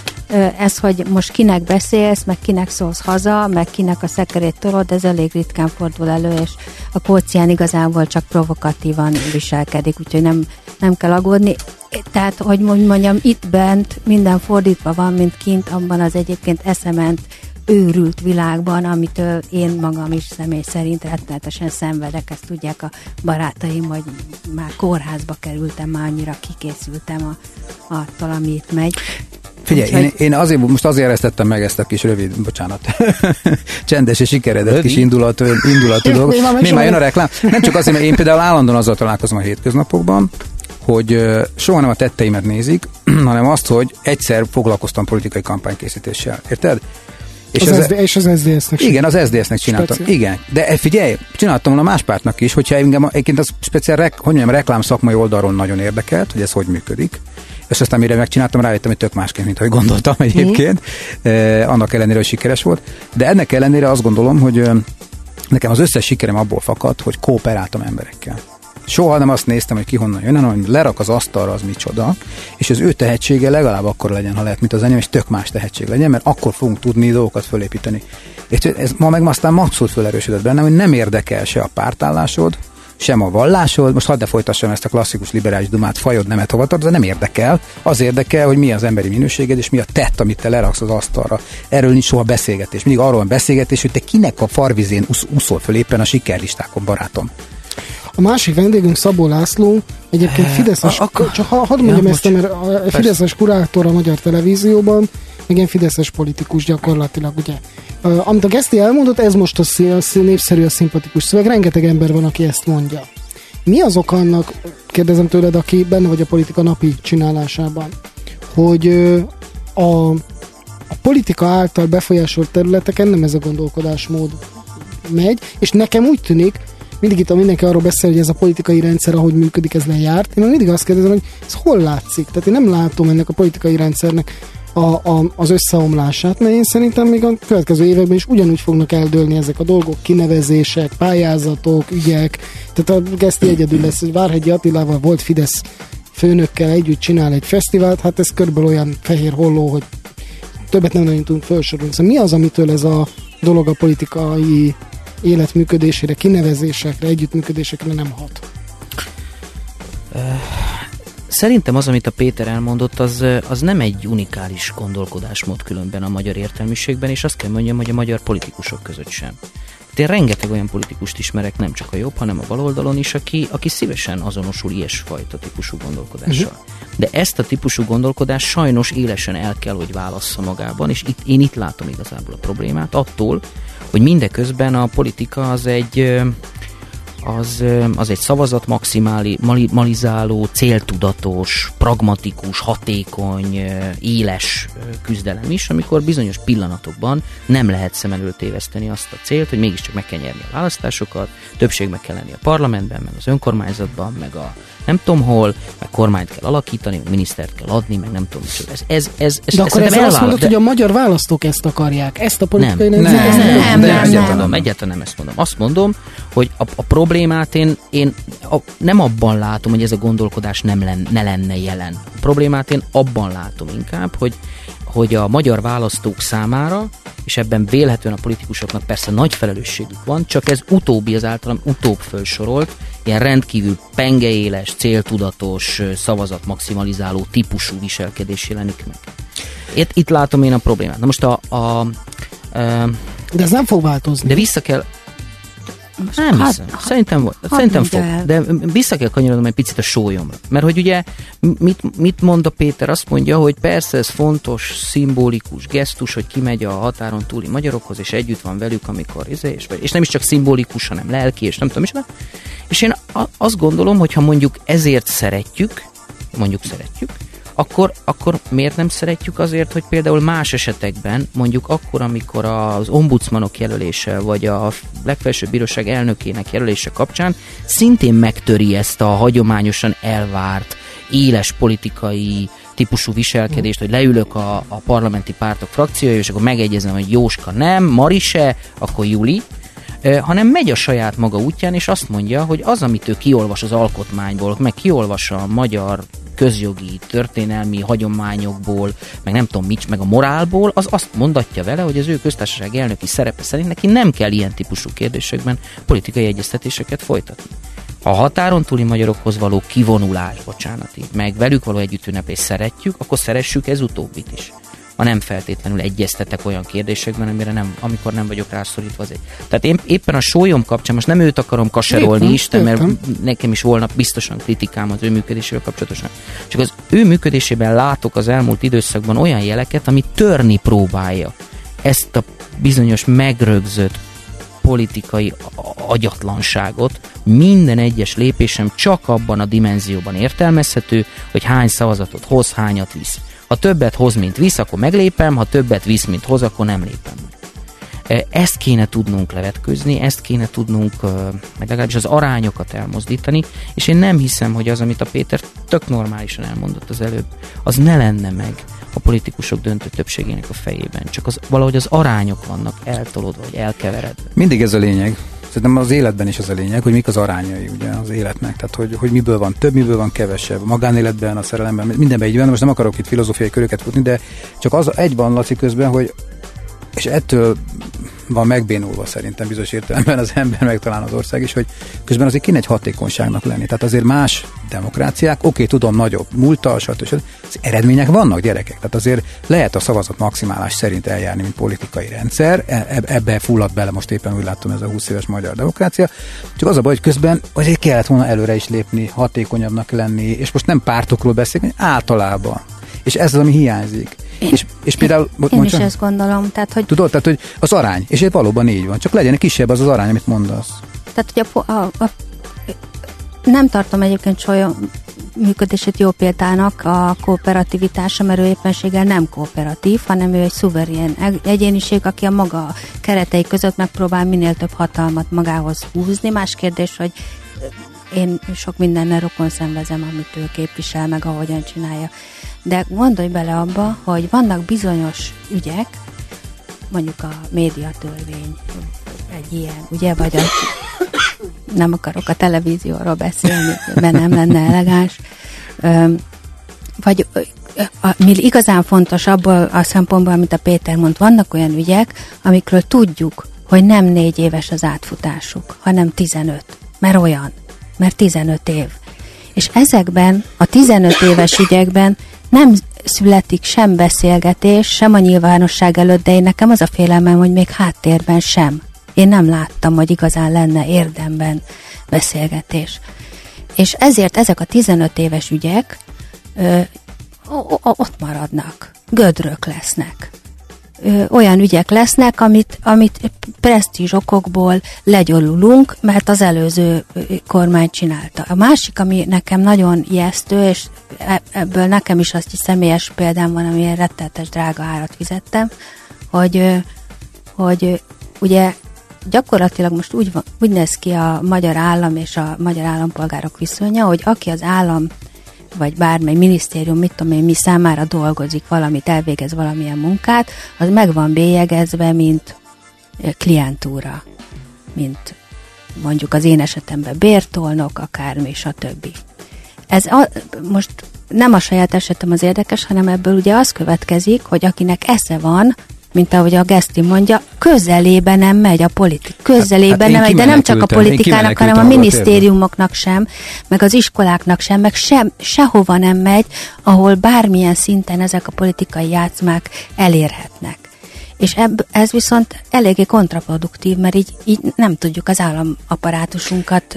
ez, hogy most kinek beszélsz, meg kinek szólsz haza, meg kinek a szekerét tolod, ez elég ritkán fordul elő, és a Kócián igazából csak provokatívan viselkedik, úgyhogy nem, nem kell aggódni. Tehát, hogy mondjam, itt bent minden fordítva van, mint kint, abban az egyébként eszement őrült világban, amitől én magam is személy szerint rettenetesen szenvedek, ezt tudják a barátaim, hogy már kórházba kerültem, már annyira kikészültem a, attól, ami itt megy. Figyelj, Úgyhogy... én, én azért, most azért eresztettem meg ezt a kis rövid, bocsánat, csendes és sikeredett kis indulat, indulatú dolog. Mi már jön a reklám? Nem csak azért, mert én például állandóan azzal találkozom a hétköznapokban, hogy uh, soha nem a tetteimet nézik, hanem azt, hogy egyszer foglalkoztam politikai kampánykészítéssel. Érted? És az, az, SD, és az es zé dé es-nek Igen, az es zé dé es-nek csináltam. Speciál. Igen, de figyelj, csináltam volna más pártnak is, hogyha engem egyébként az speciál, rek, hogy mondjam, reklám szakmai oldalról nagyon érdekelt, hogy ez hogy működik. És aztán mire megcsináltam, rájöttem, hogy tök másként, mint ahogy gondoltam egyébként. Mm. Eh, annak ellenére, hogy sikeres volt. De ennek ellenére azt gondolom, hogy eh, nekem az összes sikerem abból fakad, hogy kooperáltam emberekkel. Soha nem azt néztem, hogy ki honnan jön, hanem hogy lerak az asztalra, az micsoda, és az ő tehetsége legalább akkor legyen, ha lehet, mint az enyém, és tök más tehetség legyen, mert akkor fogunk tudni dolgokat fölépíteni. És ez ma meg aztán abszolút felerősödött bennem, hogy nem érdekel se a pártállásod, sem a vallásod, most hadd ne folytassam ezt a klasszikus liberális dumát, fajod, nemet, hova tartozol, de nem érdekel. Az érdekel, hogy mi az emberi minőséged, és mi a tett, amit te leraksz az asztalra. Erről nincs soha beszélgetés. Mindig arról van beszélgetés, hogy te kinek a farvizén úszol föl éppen a sikerlistákon, barátom. A másik vendégünk Szabó László, egyébként Fideszes, akkor, csak hadd mondjam ja, ezt, mert a Fideszes kurátor a Magyar Televízióban, igen, Fideszes politikus gyakorlatilag, ugye. Uh, amit a Geszti elmondott, ez most a, szín, a szín, népszerű, a szimpatikus szöveg, rengeteg ember van, aki ezt mondja. Mi az oka annak, kérdezem tőled, aki benne vagy a politika napi csinálásában, hogy uh, a, a politika által befolyásolt területeken nem ez a gondolkodásmód megy, és nekem úgy tűnik, mindig itt a mindenki arról beszél, hogy ez a politikai rendszer, ahogy működik, ez lejárt. Én mindig azt kérdezem, hogy ez hol látszik? Tehát én nem látom ennek a politikai rendszernek a, a, az összeomlását, mert én szerintem még a következő években is ugyanúgy fognak eldőlni ezek a dolgok, kinevezések, pályázatok, ügyek. Tehát a Geszti egyedül lesz, hogy Várhegyi Attilával volt Fidesz főnökkel együtt csinál egy fesztivált, hát ez körülbelül olyan fehér holló, hogy többet nem nagyon tudunk felsorolni. Szóval mi az, amitől ez a dolog a politikai élet működésére, kinevezésekre, együttműködésekre nem hat? Szerintem az, amit a Péter elmondott, az, az nem egy unikális gondolkodásmód különben a magyar értelmiségben, és azt kell mondjam, hogy a magyar politikusok között sem. Én rengeteg olyan politikust ismerek, nem csak a jobb, hanem a baloldalon is, aki, aki szívesen azonosul ilyesfajta típusú gondolkodással. Uh-huh. De ezt a típusú gondolkodást sajnos élesen el kell, hogy válassza magában, és itt, én itt látom igazából a problémát, attól, hogy mindeközben a politika az egy, az, az egy szavazat maximalizáló, céltudatos, pragmatikus, hatékony, éles küzdelem is, amikor bizonyos pillanatokban nem lehet szem előtt téveszteni azt a célt, hogy mégiscsak meg kell nyerni a választásokat, többségnek kell lenni a parlamentben, meg az önkormányzatban, meg a nem tudom hol, meg kormányt kell alakítani, meg minisztert kell adni, meg nem tudom micsoda. Ez, ez, ez, ez, de akkor ezzel azt mondod, de... hogy a magyar választók ezt akarják, ezt a politikai nem. nem, Nem, nem, nem, nem, nem, nem, nem, nem. Egyáltalán nem ezt mondom. Azt mondom, hogy a, a problémát én, én a, nem abban látom, hogy ez a gondolkodás nem len, ne lenne jelen. A problémát én abban látom inkább, hogy, hogy a magyar választók számára, és ebben vélhetően a politikusoknak persze nagy felelősségük van, csak ez utóbbi az általam utóbb felsorolt, ilyen rendkívül pengeéles, céltudatos, szavazat maximalizáló típusú viselkedés jelenik meg. Itt, itt látom én a problémát. Na most a, a, a... De ez nem fog változni. De vissza kell... Most nem had, hiszem. Had, szerintem, had, szerintem fog. El. De vissza kell kanyarodnom egy picit a sólyomra. Mert hogy ugye mit, mit mond a Péter? Azt mondja, hogy persze ez fontos, szimbolikus gesztus, hogy kimegy a határon túli magyarokhoz, és együtt van velük, amikor és, és nem is csak szimbolikus, hanem lelki, és nem tudom is. És én azt gondolom, hogy ha mondjuk ezért szeretjük, mondjuk szeretjük, Akkor, akkor miért nem szeretjük azért, hogy például más esetekben, mondjuk akkor, amikor az ombudsmanok jelölése, vagy a legfelsőbb bíróság elnökének jelölése kapcsán szintén megtöri ezt a hagyományosan elvárt, éles politikai típusú viselkedést, hogy leülök a, a parlamenti pártok frakciója, és akkor megegyezem, hogy Jóska nem, Mari se, akkor Juli, hanem megy a saját maga útján, és azt mondja, hogy az, amit ő kiolvas az alkotmányból, meg kiolvas a magyar közjogi, történelmi hagyományokból, meg nem tudom mit, meg a morálból, az azt mondatja vele, hogy az ő köztársaság elnöki szerepe szerint neki nem kell ilyen típusú kérdésekben politikai egyeztetéseket folytatni. Ha a határon túli magyarokhoz való kivonulás, bocsánati, meg velük való együttünneplést szeretjük, akkor szeressük ez utóbbit is. Ha nem feltétlenül egyeztetek olyan kérdésekben, amire nem, amikor nem vagyok rászorítva. Az egy. Tehát én éppen a sólyom kapcsán, most nem őt akarom kaserolni éppen, Isten, mert éppen. Nekem is volna biztosan kritikám az ő működésével kapcsolatosan. Csak az ő működésében látok az elmúlt időszakban olyan jeleket, ami törni próbálja ezt a bizonyos megrögzött politikai agyatlanságot. Minden egyes lépésem csak abban a dimenzióban értelmezhető, hogy hány szavazatot hoz, hányat visz. Ha többet hoz, mint visz, akkor meglépem, ha többet visz, mint hoz, akkor nem lépem. Ezt kéne tudnunk levetkőzni, ezt kéne tudnunk, meg legalábbis az arányokat elmozdítani, és én nem hiszem, hogy az, amit a Péter tök normálisan elmondott az előbb, az ne lenne meg a politikusok döntő többségének a fejében. Csak az, valahogy az arányok vannak eltolódva, vagy elkeveredve. Mindig ez a lényeg. Szerintem az életben is az a lényeg, hogy mik az arányai ugye az életnek, tehát hogy, hogy miből van több, miből van kevesebb, a magánéletben, a szerelemben, mindenben így van, most nem akarok itt filozófiai köröket futni, de csak az egy van, Laci, közben, hogy és ettől van megbénulva szerintem bizonyos értelemben az ember, meg talán az ország is, hogy közben azért kéne egy hatékonyságnak lenni. Tehát azért más demokráciák, oké, okay, tudom, nagyobb múlttal, stb. Az eredmények vannak, gyerekek. Tehát azért lehet a szavazat maximálás szerint eljárni, mint politikai rendszer. Ebbe fulladt bele most éppen, úgy látom, ez a húsz éves magyar demokrácia. Csak az a baj, hogy közben azért kellett volna előre is lépni, hatékonyabbnak lenni, és most nem pártokról beszélni, általában. És ez az, ami hiányzik. Én, és, és például, én mondjam, is ezt gondolom. Tehát, hogy tudod, tehát, hogy az arány, és ez valóban így van, csak legyen kisebb az az arány, amit mondasz. Tehát, hogy a, a, a, nem tartom egyébként soha működését jó példának a kooperativitása, mert ő éppenséggel nem kooperatív, hanem ő egy szuverén egyéniség, aki a maga keretei között megpróbál minél több hatalmat magához húzni. Más kérdés, hogy én sok mindennel rokon szenvezem, amit ő képvisel, meg ahogyan csinálja. De gondolj bele abba, hogy vannak bizonyos ügyek, mondjuk a médiatörvény egy ilyen, ugye, vagy a, nem akarok a televízióról beszélni, mert nem lenne elegáns, vagy ami igazán fontos abból a szempontból, amit a Péter mond, vannak olyan ügyek, amikről tudjuk, hogy nem négy éves az átfutásuk, hanem tizenöt. Mert olyan. Mert tizenöt év. És ezekben, a tizenöt éves ügyekben nem születik sem beszélgetés, sem a nyilvánosság előtt, de én nekem az a félelmem, hogy még háttérben sem. Én nem láttam, hogy igazán lenne érdemben beszélgetés. És ezért ezek a tizenöt éves ügyek ö, o, o, ott maradnak. Gödrök lesznek. Ö, olyan ügyek lesznek, amit, amit presztízs okokból legyorulunk, mert az előző kormány csinálta. A másik, ami nekem nagyon ijesztő, és ebből nekem is azt is személyes példám van, amilyen rettenetes drága árat fizettem, hogy, hogy ugye gyakorlatilag most úgy, van, úgy néz ki a magyar állam és a magyar állampolgárok viszonya, hogy aki az állam vagy bármely minisztérium, mit tudom én, mi számára dolgozik valamit, elvégez valamilyen munkát, az meg van bélyegezve, mint klientúra, mint mondjuk az én esetemben bértolnok, akármi, stb. Ez a, most nem a saját esetem az érdekes, hanem ebből ugye az következik, hogy akinek esze van, mint ahogy a Geszti mondja, közelébe nem megy a politika. Közelébe hát, hát nem megy, de nem csak a politikának, hanem a minisztériumoknak sem, meg az iskoláknak sem, meg sem, sehova nem megy, ahol bármilyen szinten ezek a politikai játszmák elérhetnek. És ebb, ez viszont eléggé kontraproduktív, mert így, így nem tudjuk az államapparátusunkat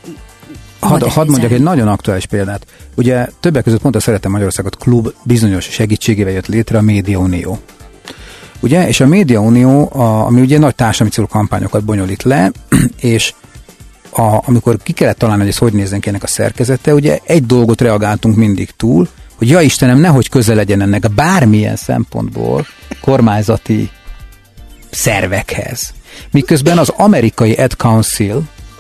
Hadd had mondjak egy nagyon aktuális példát. Ugye többek között pont a Szeretem Magyarországot klub bizonyos segítségével jött létre a Médiaunió. Ugye, és a Médiaunió, a, ami ugye nagy társadalmi célú kampányokat bonyolít le, és a, amikor ki kellett találni, hogy ez hogy nézzen ki ennek a szerkezete, ugye egy dolgot reagáltunk mindig túl, hogy ja Istenem, nehogy közel legyen ennek a bármilyen szempontból kormányzati szervekhez. Miközben az amerikai Ad Council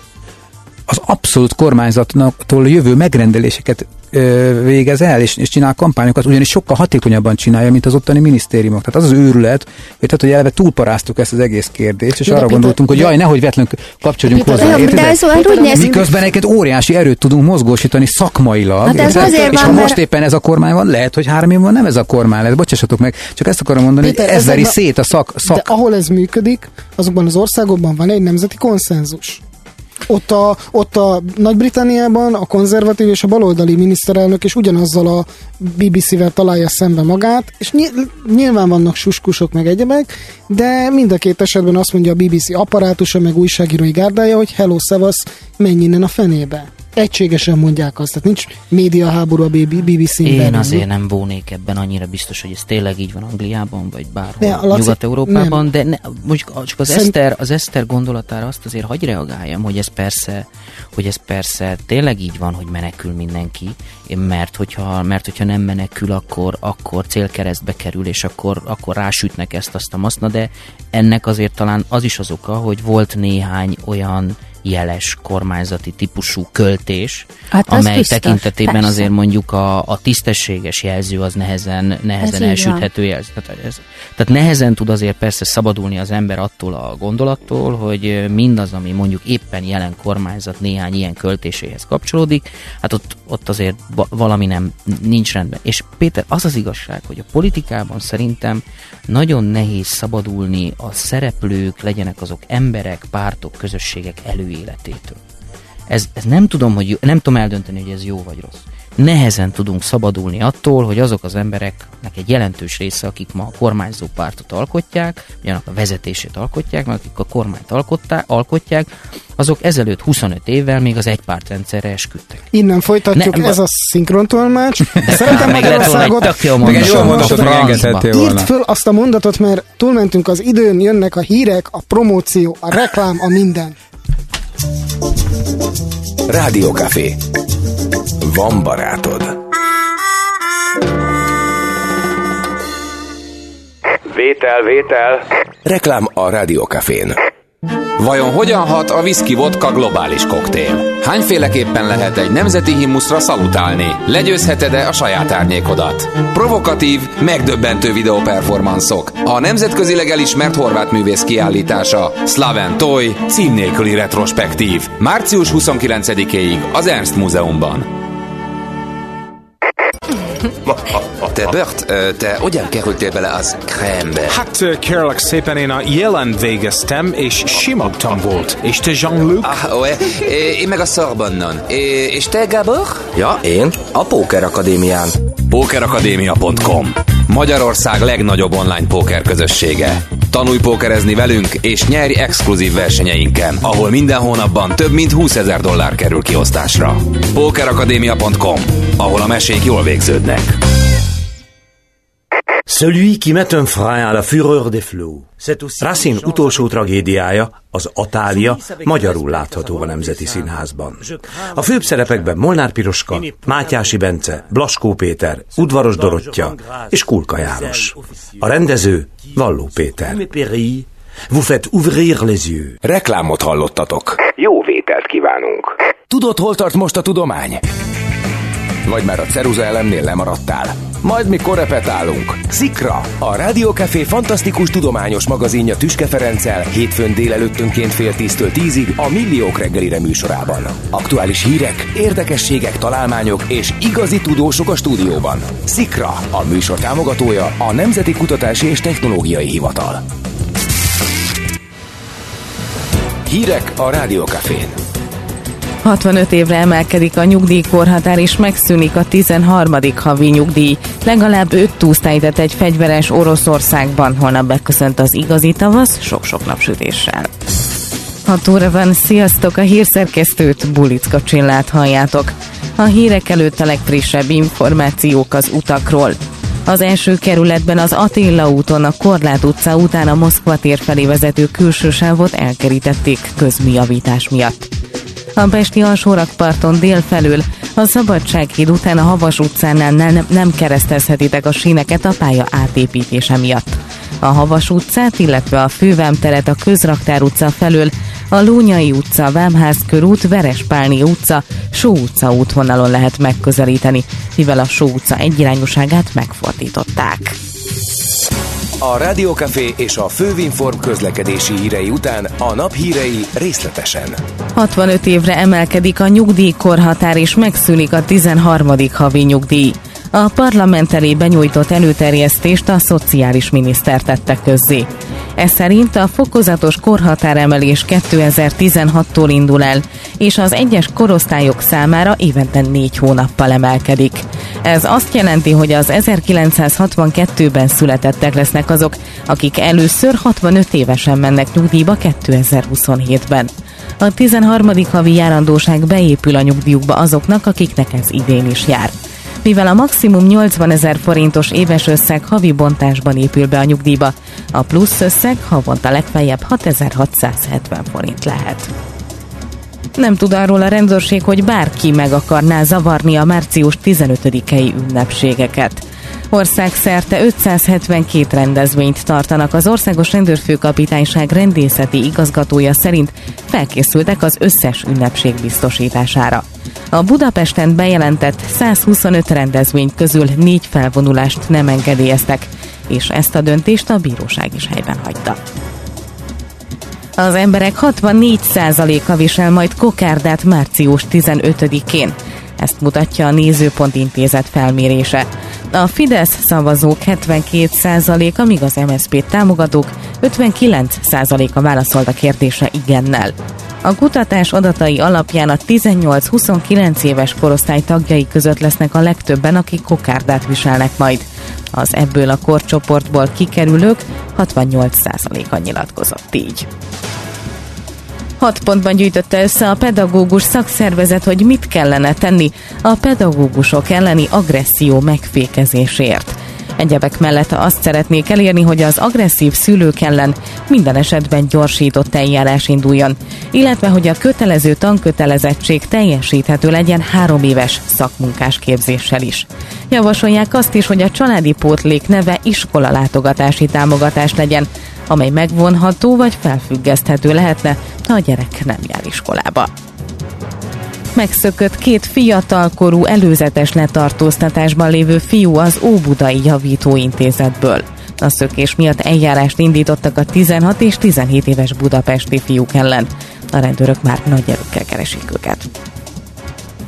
az abszolút kormányzattól jövő megrendeléseket ö, végez el, és, és csinál kampányokat, ugyanis sokkal hatékonyabban csinálja, mint az ottani minisztériumok. Tehát az az őrület, hogy, tehát, hogy eleve túlparáztuk ezt az egész kérdést, és de arra gondoltunk, hogy jaj, nehogy vetlenül kapcsolódjunk hozzá. Miközben egyébként óriási erőt tudunk mozgósítani szakmailag, ez és ha most éppen ez a kormány van, lehet, hogy három évben nem ez a kormány lesz. Bocsássatok meg, csak ezt akarom mondani, Péter, hogy ez veri szét a szak, szak... De ahol ez működik, azokban az országokban van egy nemzeti konszenzus. Ott a, ott a Nagy-Britanniában a konzervatív és a baloldali miniszterelnök is ugyanazzal a bé bé cé-vel találja szembe magát, és nyilván vannak suskusok meg egyebek, de mind a két esetben azt mondja a bé bé cé apparátusa meg újságírói gárdája, hogy hello, szevasz, menj innen a fenébe. Egységesen mondják azt, tehát nincs médiaháború a bé bé cén Én belül. azért nem vónék ebben annyira biztos, hogy ez tényleg így van Angliában, vagy bárhol Nyugat-Európában, de ne, mondjuk csak az, Szerint... Eszter, az Eszter gondolatára azt azért hagy reagáljam, hogy ez persze, hogy ez persze tényleg így van, hogy menekül mindenki, mert hogyha, mert hogyha nem menekül, akkor, akkor célkeresztbe kerül, és akkor, akkor rásütnek ezt, azt a maszna, de ennek azért talán az is az oka, hogy volt néhány olyan jeles kormányzati típusú költés, hát amely biztos, tekintetében persze. Azért mondjuk a, a tisztességes jelző az nehezen, nehezen elsüthető jelző. Tehát, ez, tehát nehezen tud azért persze szabadulni az ember attól a gondolattól, hogy mindaz, ami mondjuk éppen jelen kormányzat néhány ilyen költéséhez kapcsolódik, hát ott, ott azért valami nem nincs rendben. És Péter, az az igazság, hogy a politikában szerintem nagyon nehéz szabadulni a szereplők, legyenek azok emberek, pártok, közösségek előéletétől. Ez, ez nem tudom, hogy nem tudom eldönteni, hogy ez jó vagy rossz. Nehezen tudunk szabadulni attól, hogy azok az embereknek egy jelentős része, akik ma a kormányzó pártot alkotják, ugyanak a vezetését alkotják, meg akik a kormányt alkották, alkotják, azok ezelőtt huszonöt évvel még az egypártrendszerre esküdtek. Innen folytatjuk, ne, ez a szinkrontolmács. Szeretem Magyarországot. Meg egy jó mondatot engedhettél volna. Írd föl azt a mondatot, mert túlmentünk az időn, jönnek a hírek, a promóció, a reklám, a minden. Rádiókafé. Van barátod. Vétel, vétel. Reklám a Rádiókafén. Vajon hogyan hat a whisky vodka globális koktél? Hányféleképpen lehet egy nemzeti himnuszra szalutálni? Legyőzheted-e a saját árnyékodat? Provokatív, megdöbbentő videóperformanszok. A nemzetközileg elismert horvát művész kiállítása Slaven Toy cím nélküli retrospektív. március huszonkilencedikéig az Ernst Múzeumban. Te Bert, te hogyan kerültél bele az krembe? Hát kérlek szépen, én a jelen végeztem, és simagtam volt. És te Jean-Luc? Ah, ó, én meg a Sorbonnon. És te Gábor? Ja, én a Póker Akadémián. Pókerakadémia pont com Magyarország legnagyobb online póker közössége. Tanulj pókerezni velünk, és nyerj exkluzív versenyeinken, ahol minden hónapban több mint húszezer dollár kerül kiosztásra. Pókerakadémia pont com, ahol a mesék jól végződnek. Celui qui met un frein à la fureur des flots. Racine utolsó tragédiája, az Atália, magyarul látható a Nemzeti Színházban. A főbb szerepekben Molnár Piroska, Mátyási Bence, Blaskó Péter, Udvaros Dorottya és Kulka János. A rendező Valló Péter. Vous faites ouvrir les yeux. Reklámot hallottatok. Jó vételt kívánunk. Tudod, hol tart most a tudomány? Vagy már a ceruza elemnél lemaradtál? Majd mikor repetálunk. Szikra, a Rádiókafé fantasztikus tudományos magazinja Tüske Ferenccel hétfőn délelőttönként fél tíztől tízig a Milliók reggelire műsorában. Aktuális hírek, érdekességek, találmányok és igazi tudósok a stúdióban. Szikra, a műsor támogatója a Nemzeti Kutatási és Technológiai Hivatal. Hírek a Rádiókafén. hatvanöt évre emelkedik a nyugdíjkorhatár és megszűnik a tizenharmadik havi nyugdíj. Legalább öt túszt ejtett egy fegyveres Oroszországban. Holnap beköszönt az igazi tavasz sok-sok napsütéssel. hat óra van, sziasztok, a hírszerkesztőt, Bulicka Csillát halljátok. A hírek előtt a legfrissebb információk az utakról. Az első kerületben az Attila úton a Korlát utca után a Moszkva tér felé vezető külső sávot elkerítették közműjavítás miatt. A pesti alsórakparton délfelől a Szabadsághíd után a Havas utcánál nem, nem keresztezhetitek a síneket a pálya átépítése miatt. A Havas utcát, illetve a Fővámteret a Közraktár utca felől a Lónyai utca, Vámház körút, Verespálni utca, Só utca útvonalon lehet megközelíteni, mivel a Só utca egyirányúságát megfordították. A Rádiókafé és a Fővinform közlekedési hírei után a nap hírei részletesen. hatvanöt évre emelkedik a nyugdíjkorhatár és megszűnik a tizenharmadik havi nyugdíj. A parlament elé benyújtott előterjesztést a szociális miniszter tette közzé. Ez szerint a fokozatos korhatáremelés kétezer-tizenhattól indul el, és az egyes korosztályok számára évente négy hónappal emelkedik. Ez azt jelenti, hogy az ezerkilencszázhatvankettőben születettek lesznek azok, akik először hatvanöt évesen mennek nyugdíjba kétezer-huszonhétben. A tizenharmadik havi járandóság beépül a nyugdíjukba azoknak, akiknek ez idén is jár. Mivel a maximum nyolcvanezer forintos éves összeg havi bontásban épül be a nyugdíjba, a plusz összeg havonta legfeljebb hatezer-hatszázhetven forint lehet. Nem tud arról a rendőrség, hogy bárki meg akarná zavarni a március tizenötödikei ünnepségeket. Országszerte ötszázhetvenkét rendezvényt tartanak. Az Országos Rendőrfőkapitányság rendészeti igazgatója szerint felkészültek az összes ünnepség biztosítására. A Budapesten bejelentett százhuszonöt rendezvény közül négy felvonulást nem engedélyeztek, és ezt a döntést a bíróság is helyben hagyta. Az emberek hatvannégy százaléka visel majd kokárdát március tizenötödikén. Ezt mutatja a Nézőpont Intézet felmérése. A Fidesz szavazók hetvenkét százaléka, míg az em es zé pé támogatók ötvenkilenc százaléka válaszolt a kérdésre igennel. A kutatás adatai alapján a tizennyolc-huszonkilenc éves korosztály tagjai között lesznek a legtöbben, akik kokárdát viselnek majd. Az ebből a korcsoportból kikerülők hatvannyolc százaléka nyilatkozott így. Hat pontban gyűjtötte össze a pedagógus szakszervezet, hogy mit kellene tenni a pedagógusok elleni agresszió megfékezésért. Egyebek mellett azt szeretnék elérni, hogy az agresszív szülők ellen minden esetben gyorsított eljárás induljon, illetve hogy a kötelező tankötelezettség teljesíthető legyen három éves szakmunkás képzéssel is. Javasolják azt is, hogy a családi pótlék neve iskolalátogatási támogatás legyen, amely megvonható vagy felfüggeszthető lehetne, ha a gyerek nem jár iskolába. Megszökött két fiatalkorú előzetes letartóztatásban lévő fiú az Óbudai Javítóintézetből. A szökés miatt eljárást indítottak a tizenhat és tizenhét éves budapesti fiúk ellen. A rendőrök már nagy erőkkel keresik őket.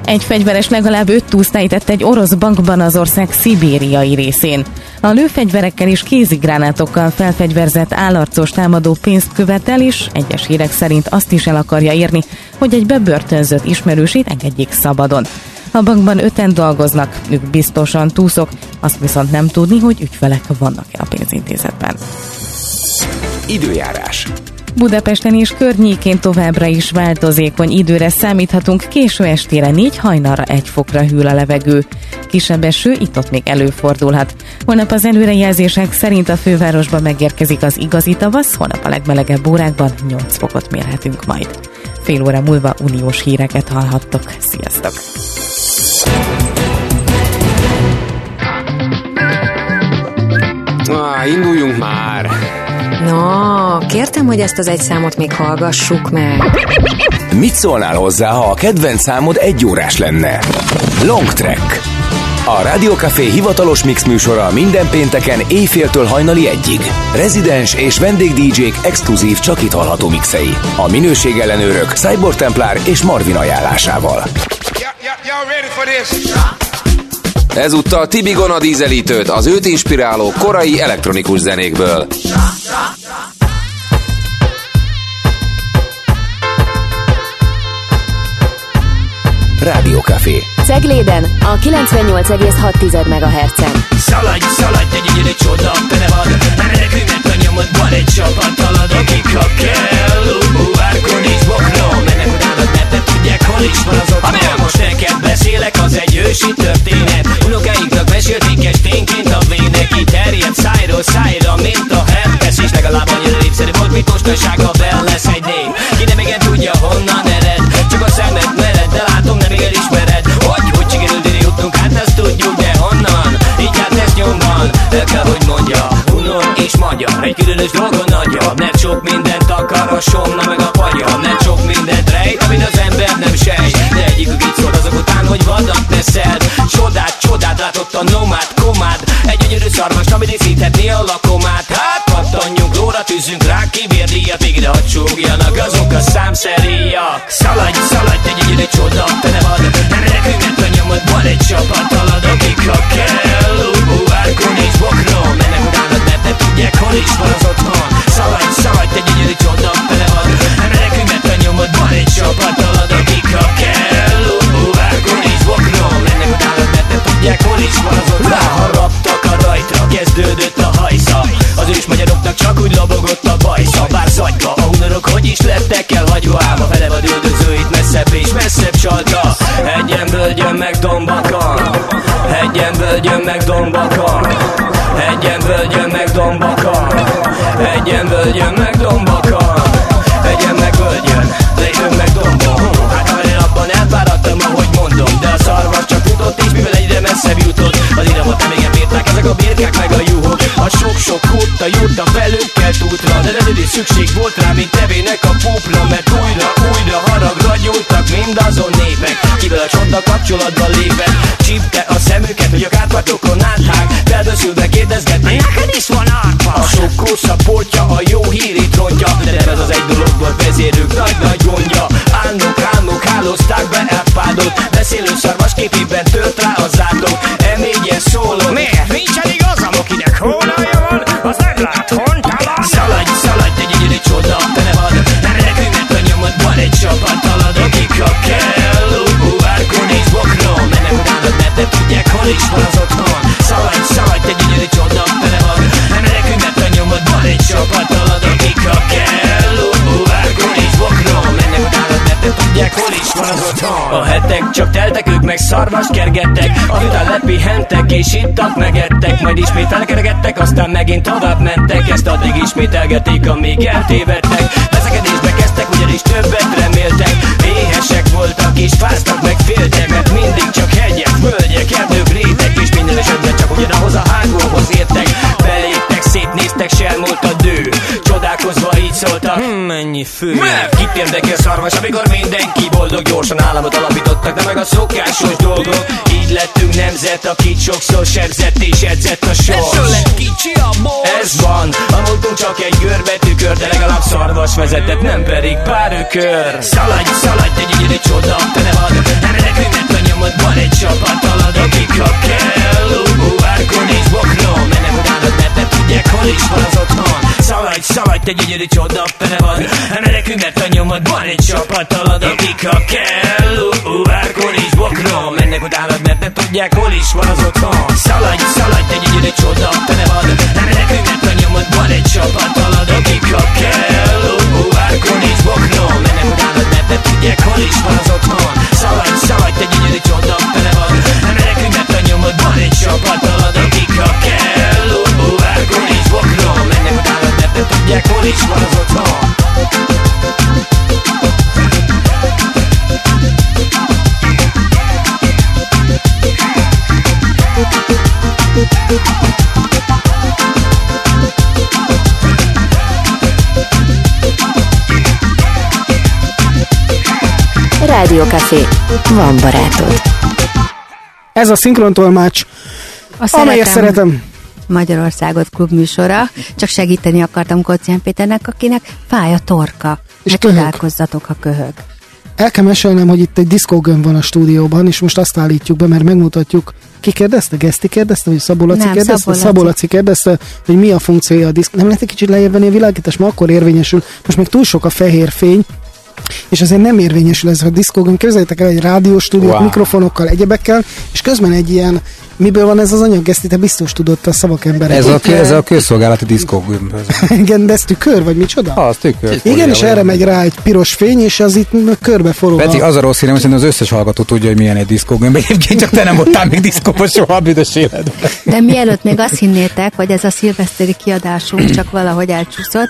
Egy fegyveres legalább öt túszt ejtett egy orosz bankban az ország szibériai részén. A lőfegyverekkel és kézigránátokkal felfegyverzett állarcos támadó pénzt követel, és egyes hírek szerint azt is el akarja érni, hogy egy bebörtönzött ismerősét engedjék szabadon. A bankban öten dolgoznak, ők biztosan túszok, azt viszont nem tudni, hogy ügyfelek vannak-e a pénzintézetben. Időjárás. Budapesten és környékén továbbra is változékony időre számíthatunk, késő estére négy, hajnalra egy fokra hűl a levegő. Kisebb eső itt-ott még előfordulhat. Holnap az előrejelzések szerint a fővárosban megérkezik az igazi tavasz, holnap a legmelegebb órákban nyolc fokot mérhetünk majd. Fél óra múlva uniós híreket hallhattok. Sziasztok! Ah, induljunk már! Na, kértem, hogy ezt az egy számot még hallgassuk meg. Mit szólnál hozzá, ha a kedvenc számod egy órás lenne? Long Track. A Rádió Café hivatalos mix műsora minden pénteken éjféltől hajnali egyig. Rezidens és vendég dé jék exkluzív, csak itt hallható mixei. A minőségellenőrök Cyborg Templár és Marvin ajánlásával. Ezúttal Tibi Gona dízelítőt az őt inspiráló korai elektronikus zenékből. Rádió Café. Cegléden a kilencvennyolc egész hat megahertzen. Szaladj, szaladj, te gyönyörű csoda, te ne vad, nem nekünk, mert a nyomodban egy csapat talad, akik ha kell, árkon és bokron, mennek utánad, mert nem tudják, hol is van az otthon. Amiről most neked beszélek, az egy ősi történet, unokáinknak mesélték esténként a vének, így terjed szájról szájra, mint a herpes, és legalább annyira népszerű volt, mint mostansága bell lesz egy név. Ki nem igen tudja, honnan ered, csak a szemed mered, de látom, nem igen ismered, hogy, hogy sikerült ide jutnunk, hát ezt tudjuk, de honnan, így hát ezt nyomban, el kell, hogy mondja, unor és magyar, egy különös dolgon nagyja, mert sok mindent akar a somna meg a pagya, mert sok mindent rejt, amit az ember nem sejt, de egyikük így szól azok után, hogy vadat teszel, csodát, csodát látott a nomád, komád, egy gyönyörű szarvast, ami díszíthetné a lakomát, hát pattanjunk, lóra tűzünk rá, kibérdíjat, végre hadd súgjanak azok a számszeríjak. Szaladj, szaladj, te gyönyörű csoda, te ne vad, nem nekünk, mert a nyomodban egy csapat talad, akik ha kell, árkon és bokron, mennek utánad, mert nem tudják, hol is van az otthon. Szaladj, szaladj, te gyönyörű csoda, te ne vad, nem nekünk, mert a nyomodban egy csapat talad, akik ha kell, árkon és bokron, mennek utánad, mert nem tudják, hol is van az otthon. Ráharaptak a rajtra, kezdődött a hajsza, az ős magyaroknak csak úgy lobogott a bajsza, bár zagyva, a hunorok hogy is lettek elhagyva, ám a fele vad üldözőit messzebb és messzebb csalta. Hegyen, völgyön meg dombakon, hegyen, völgyön meg dombakon, hegyen, völgyön meg dombakon, hegyen, völgyön meg dombakon, hegyen meg völgyön, lejön meg dombon. Hát ha abban elfáradtam, ahogy mondom, de a szarvas csak futott, és mivel egyre messzebb jutott, az iramot nem igen bírták ezek a birkák meg a juhok. A sok-sok hútta jut a felőkelt útra, de nem is szükség volt rá, mint tevének a púpra, mert újra, újra haragra gyújtak mindazon népek, kivel a csonda kapcsolatban lépett. Csípte a szemüket, hogy a kárpátokon áthág, feldöszülve kérdezgetni, neked is van árpa. A sok kósza portja a jó hírét rontja, de nem ez az egy dolog volt vezérők nagy-nagy gondja. Álmok, álmok hálózták be elpádot, beszélő szarvas képében tört rá a zátok. Emégyen szólom, miért? Nincs elég az, akinek hónalja van, az nem lát hontalan. Szaladj, szaladj, te gyönyörű csoda, te ne vad, nem nekünk, mert a nyomodban egy csapat talad, akik ha kell, árkon és bokron, mennek utánad, mert nem tudják, hol is van az otthon. Szaladj, szaladj, te gyönyörű csoda, te ne vad, nem nekünk, mert a nyomodban egy csapat talad, akik ha kell, árkon és bokron, mennek utánad, mert nem tudják, hol is van az otthon. A hetek csak teltek, ők meg szarvast kergettek, azután lepihentek és ittak, megettek, majd ismét elkeregettek, aztán megint tovább mentek, ezt addig ismételgették, amíg eltévedtek. Veszekedésbe kezdtek, ugyanis többet reméltek, éhesek voltak és fáztak meg féltek, mert mindig csak hegyek, völgyek, erdők, rétek, és minden esetben csak ugyanahoz a hágóhoz értek. Beléptek, szétnéztek, selmúlt a dő, csodálkozva így szóltak, hm, mennyi fő. Mert kit érdekel szarvas, amikor mindenki boldog, gyorsan államot alapítottak, de meg a szokásos dolgok. Így lettünk nemzet, akit sokszor sebzett és edzett a sors. Ez lett kicsi a mors. Ez van, a múltunk csak egy görbetűkör, de legalább szarvas vezetett, nem pedig pár ökör. Szaladj, szaladj, te gyönyörű csoda, te ne vad, nem nekünk, mert nyomod, van egy csapat alad, akik ha kell, árkon és bokron, mennek utánad, mert nem tudják, hol is van az otthon. Szaladj, szaladj, te gyönyörű csoda, pene van, menekünk, mert a nyomod, van egy csapat alad, akik ha kell, árkon és bokron, mennek utánad, mert nem tudják, hol is van az otthon. Szaladj, szaladj, te gyönyörű csoda, pene van, menekünk, mert a nyomod, van egy csapat alad, akik ha kell, árkon és bokron, mennek utánad, mert nem tudják, hol is van az otthon. Szaladj, szaladj, te gyönyörű csoda, pene van, menekünk, mert a nyomod, van egy csapat alad, akik ha kell, árkon és bokron, mennek utánad, mert nem tudják, hol is van az otthon. Rádió Café. Van barátod. Ez a szinkrontolmács, amelyet szeretem. Magyarországot klubműsora. Csak segíteni akartam Kócián Péternek, akinek fáj a torka. És ne csodálkozzatok, ha köhög. El kell mesélnem, hogy itt egy diszkógömb van a stúdióban, és most azt állítjuk be, mert megmutatjuk. Ki kérdezte? Geszti kérdezte? Vagy Szabó Laci kérdezte? Szabó Laci. Szabó Laci kérdezte, hogy mi a funkciója a diszk. Nem lehet egy kicsit lejjebb venni a világítás, ma akkor érvényesül. Most még túl sok a fehér fény, és azért nem érvényesül ez a diszkógömb. Képzeljétek el egy rádióstúdiót, wow. mikrofonokkal, egyebekkel, és közben egy ilyen, miből van ez az anyag, Geszti, te biztos tudod, a szavak emberek. Ez a, ez a közszolgálati diszkógömb. Igen, de ez tükör, vagy micsoda? Ha, az tükör. Igen, és erre megy rá egy piros fény, és az itt körbe forog. Peti, az a rossz hírem, hogy az összes hallgató tudja, hogy milyen egy diszkógömb. Egyébként csak te nem voltál még diszkóban soha a büdös életben. De mielőtt még azt hinnétek, hogy ez a szilveszteri kiadásunk csak valahogy elcsúszott,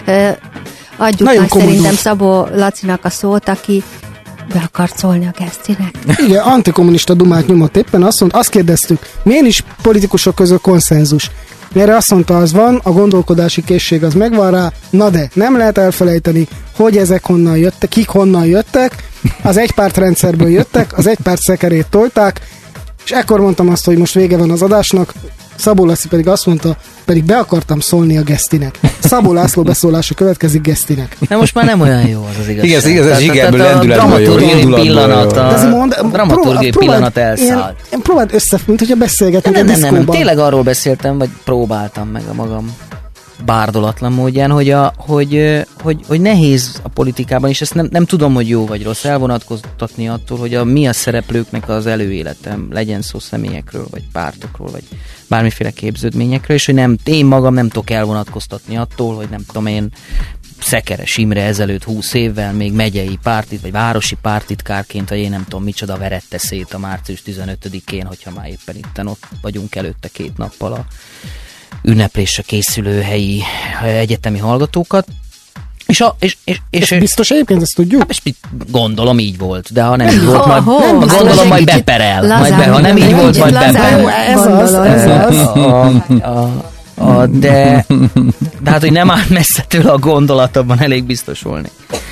adjuk már szerintem Szabó Lacinak a szót, aki be akart szólni a Gesztinek. Igen, antikommunista dumát nyomott éppen, azt mondta, azt kérdeztük, miért is politikusok között konszenzus? Erre azt mondta, az van, a gondolkodási készség az megvan rá, na de nem lehet elfelejteni, hogy ezek honnan jöttek, kik honnan jöttek, az egypártrendszerből jöttek, az egypárt szekerét tolták, és ekkor mondtam azt, hogy most vége van az adásnak, Szabó Laci pedig azt mondta, pedig be akartam szólni a Gesztinek. Szabó László beszólása következik Gesztinek. De most már nem olyan jó az az igazság. Igen, igaz, ez zsigerből, lendületből jó, indulatból jó. A dramaturgiai pillanat elszállt. Én próbáld össze, mint hogyha beszélgetünk nem, a nem, diszkóban. nem, nem, tényleg arról beszéltem, vagy próbáltam meg a magam bárdolatlan módján, hogy, a, hogy, hogy, hogy nehéz a politikában, és ezt nem, nem tudom, hogy jó vagy rossz, elvonatkoztatni attól, hogy a, mi a szereplőknek az előéletem, legyen szó személyekről, vagy pártokról, vagy bármiféle képződményekről, és hogy nem, én magam nem tudok elvonatkoztatni attól, hogy nem tudom én, Szekeres Imre ezelőtt húsz évvel még megyei pártit, vagy városi pártitkárként, vagy én nem tudom micsoda verette szét a március tizenötödikén, hogyha már éppen itten ott vagyunk előtte két nappal a ünneplésre készülő helyi egyetemi hallgatókat. És, a, és, és, és, és biztos egyébként, ezt tudjuk? Hát, és gondolom így volt, de ha nem így volt, majd oh, oh, gondolom majd beperel. Majd be, ha nem így volt, majd beperel. Ez az, ez az. A, a, a, de, de hát, hogy nem áll messze tőle a gondolatban, elég biztos volni.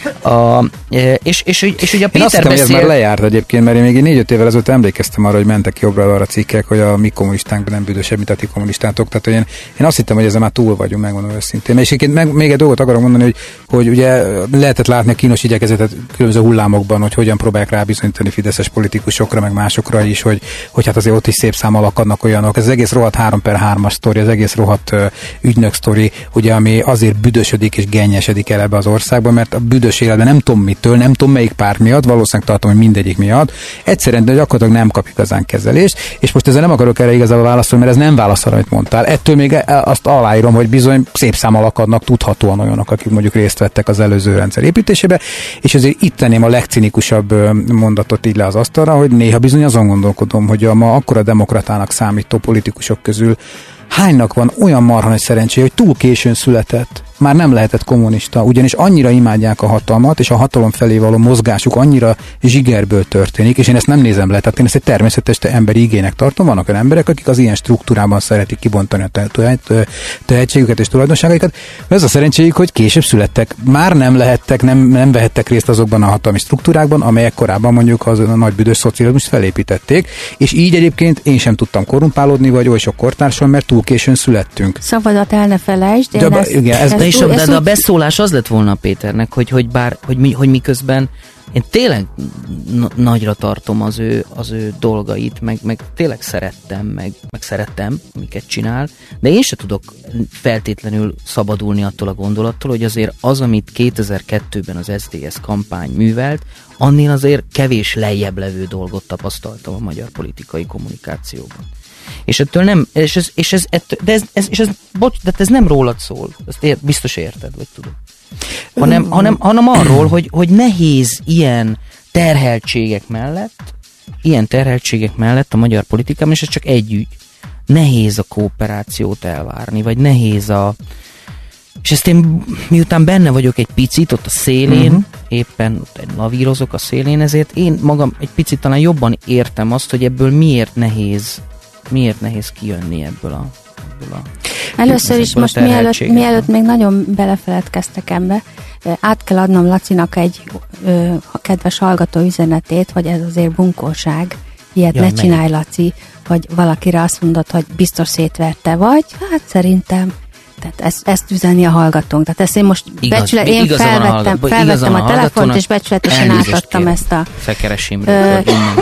A, és, és, és, és ugye a Péter én azt hiszem, beszél... hogy ez már lejárt egyébként, mert én még négy-öt évvel ezelőtt emlékeztem arra, hogy mentek jobbra arra cikkek, hogy a mi kommunistánk nem büdösebb, mint a ti kommunistátok. Tehát, hogy én, én azt hittem, hogy ezzel már túl vagyunk, megmondom őszintén. És egyébként meg, még egy dolgot akarok mondani, hogy, hogy ugye lehetett látni a kínos igyekezetet különböző hullámokban, hogy hogyan próbálják rábizonyítani fideszes politikusokra, meg másokra is, hogy, hogy hát azért ott is szép számmal akadnak olyanok. Ez az egész rohadt három per hármas sztori, az egész rohadt uh, ügynök sztori, ugye, ami azért büdösödik és gennyesedik el ebbe az országban, mert a büdös életben nem tudom mitől, nem tudom melyik párt miatt, valószínűleg tartom, hogy mindegyik miatt. Egyszerűen, de gyakorlatilag nem kap igazán kezelést, és most ezzel nem akarok erre igazából válaszolni, mert ez nem válasz arra, amit mondtál. Ettől még azt aláírom, hogy bizony szép számmal akadnak tudhatóan olyanok, akik mondjuk részt vettek az előző rendszer építésébe, és azért itt tenném a legcinikusabb mondatot így le az asztalra, hogy néha bizony azon gondolkodom, hogy a ma akkora demokratának számító politikusok közül hánynak van olyan marha nagy szerencséje, hogy túl későn született, már nem lehetett kommunista, ugyanis annyira imádják a hatalmat, és a hatalom felé való mozgásuk annyira zsigerből történik, és én ezt nem nézem le, tehát én ezt egy természetes emberi igénynek tartom. Vannak olyan emberek, akik az ilyen struktúrában szeretik kibontani a tehetségüket és tulajdonságaikat. Ez a szerencséjük, hogy később születtek, már nem lehettek, nem, nem vehettek részt azokban a hatalmi struktúrákban, amelyek korábban mondjuk az a nagy büdös szocializmust felépítették, és így egyébként én sem tudtam korrumpálódni, vagy oly sok kortársam, mert túl későn születtünk. Szavadat el ne felejtsd, én De, ezt, igen, ez, ezt és a, de, de a beszólás az lett volna Péternek, hogy, hogy bár, hogy, mi, hogy miközben én tényleg n- nagyra tartom az ő, az ő dolgait, meg, meg tényleg szerettem, meg, meg szerettem, miket csinál, de én se tudok feltétlenül szabadulni attól a gondolattól, hogy azért az, amit kétezer-kettőben az es zé dé es kampány művelt, annél azért kevés lejjebb levő dolgot tapasztaltam a magyar politikai kommunikációban. És ettől nem, és ez, és ez, ettől, de ez, ez, és ez, bocs, de ez nem rólad szól, ezt ér, biztos érted, vagy tudod. Hanem, hanem, hanem arról, hogy, hogy nehéz ilyen terheltségek mellett, ilyen terheltségek mellett a magyar politikában, és ez csak egy ügy, nehéz a kooperációt elvárni, vagy nehéz a... És ezt én miután benne vagyok egy picit ott a szélén, uh-huh. éppen ott lavírozok a szélén, ezért én magam egy picit talán jobban értem azt, hogy ebből miért nehéz, miért nehéz kijönni ebből a... Ebből a Először is most mielőtt, mielőtt még nagyon belefeledkeztek ebbe, át kell adnom Lacinak egy ö, kedves hallgató üzenetét, hogy ez azért bunkóság, ilyet ja, ne melyik? Csinálj, Laci, hogy valakire azt mondod, hogy biztos szétverte vagy, hát szerintem tehát ezt, ezt üzeni a hallgatónk. Tehát ezt én most Igaz, becsület, én felvettem, a, felvettem a, a telefont, és becsületesen átadtam ezt a... Fekeresimről.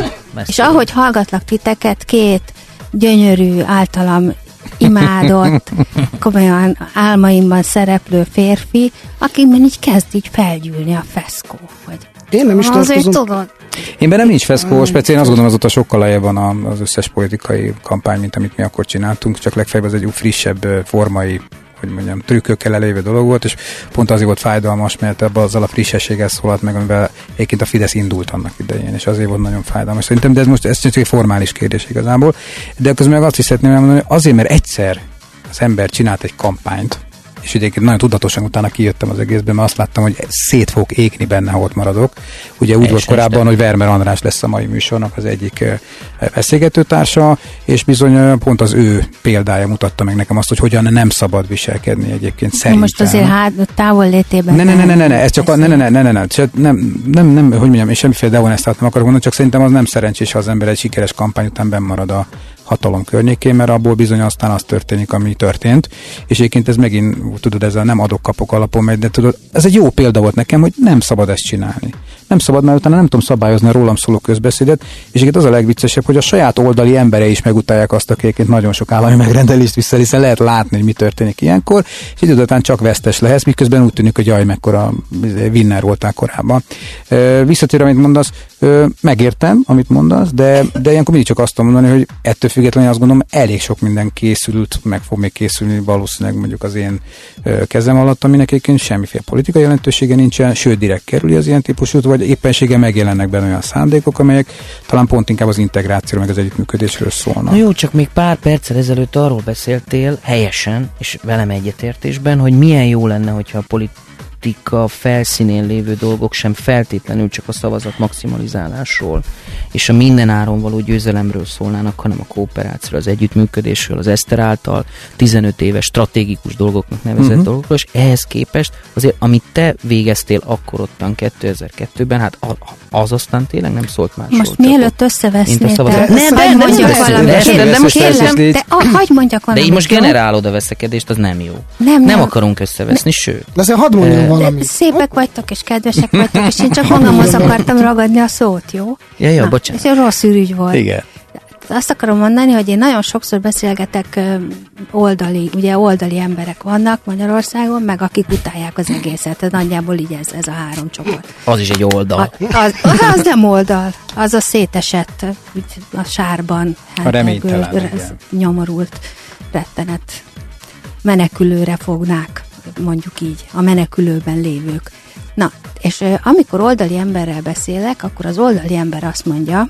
És ahogy hallgatlak titeket, két gyönyörű, általam imádott, komolyan álmaimban szereplő férfi, akikben így kezd így felgyűlni a feszkó. Vagy én nem is tartozom. Én bennem nincs feszkó, speciál azt gondolom, azóta sokkal lejjebb van az összes politikai kampány, mint amit mi akkor csináltunk, csak legfeljebb az egy frissebb formai, hogy mondjam, trükkökkel elévő dolog volt, és pont azért volt fájdalmas, mert ebben azzal a frissességgel szólalt meg, amivel egyébként a Fidesz indult annak idején, és azért volt nagyon fájdalmas. Szerintem, de ez most ez csak egy formális kérdés igazából, de közben meg azt is szeretném elmondani, hogy azért, mert egyszer az ember csinált egy kampányt, és egyébként nagyon tudatosan utána kijöttem az egészben, mert azt láttam, hogy szét fogok égni benne, ha ott maradok. Ugye úgy es, volt korábban, de. hogy Vermer András lesz a mai műsornak az egyik beszélgetőtársa, és bizony pont az ő példája mutatta meg nekem azt, hogy hogyan nem szabad viselkedni egyébként szerintem. Most azért hát távol létében. Ne, ne, ne, ne, ne, ne, ez csak a, ne, ne, ne, ne, ne, ne, nem, nem, nem, hogy mondjam, és semmiféle dehonestát nem akarok mondani, csak szerintem az nem szerencsés, ha az ember egy sikeres kampány után benn marad a hatalom környékén, mert abból bizony aztán az történik, ami történt, és egyébként ez megint, tudod, ez a nem adok-kapok alapon megy, de tudod, ez egy jó példa volt nekem, hogy nem szabad ezt csinálni. Nem szabad, mert utána nem tudom szabályozni a rólam szóló közbeszédet, és egyébként az a legviccesebb, hogy a saját oldali emberei is megutálják azt, akiként nagyon sok állami megrendelést vissza, hiszen lehet látni, hogy mi történik ilyenkor, és idő után csak vesztes lehetsz, miközben úgy tűnik, hogy jaj, mekkora winner voltál korábban. Visszatér, amit mondasz, megértem, amit mondasz, de, de ilyenkor mindig csak azt tudom mondani, hogy ettől függetlenül azt gondolom, elég sok minden készült, meg fog még készülni valószínűleg mondjuk az én kezem alatt, aminek egyébként semmiféle politikai jelentősége nincsen, sőt direkt kerüli az ilyen típusút, vagy éppenséggel megjelennek benne olyan szándékok, amelyek talán pont inkább az integrációról, meg az együttműködésről szólnak. Na jó, csak még pár perccel ezelőtt arról beszéltél helyesen, és velem egyetértésben, hogy milyen jó lenne, hogyha a politika felszínén lévő dolgok sem feltétlenül csak a szavazat maximalizálásról és a minden áron való győzelemről szólnának, hanem a kooperációról, az együttműködésről, az Eszter által tizenöt éves stratégikus dolgoknak nevezett uh-huh. dolgokról, és ehhez képest azért, amit te végeztél akkor ottan kétezer-kettőben, hát az aztán tényleg nem szólt másról. Most mielőtt összevesznétek, nem, hagyj mondjak valamit. De most kérlem, de hagyj mondjak valamit. De így most generálod a veszekedést, az nem jó. Nem, nem akarunk összeveszni, sőt. De azért hadd mondjam valamit. Szépek vagytok, és kedvesek vagytok, és én csak magamhoz akartam ragadni a szót, jó? Ja, jó, bocsánat. Ez egy rossz ürügy volt. Igen. Azt akarom mondani, hogy én nagyon sokszor beszélgetek oldali, ugye oldali emberek vannak Magyarországon, meg akik utálják az egészet. Ez nagyjából így ez, ez a három csoport. Az is egy oldal. A, az, az nem oldal, az a szétesett a sárban. Hát, a reménytelen. Ebből, ez nyomorult, rettenet. Menekülőre fognák, mondjuk így, a menekülőben lévők. Na, és amikor oldali emberrel beszélek, akkor az oldali ember azt mondja,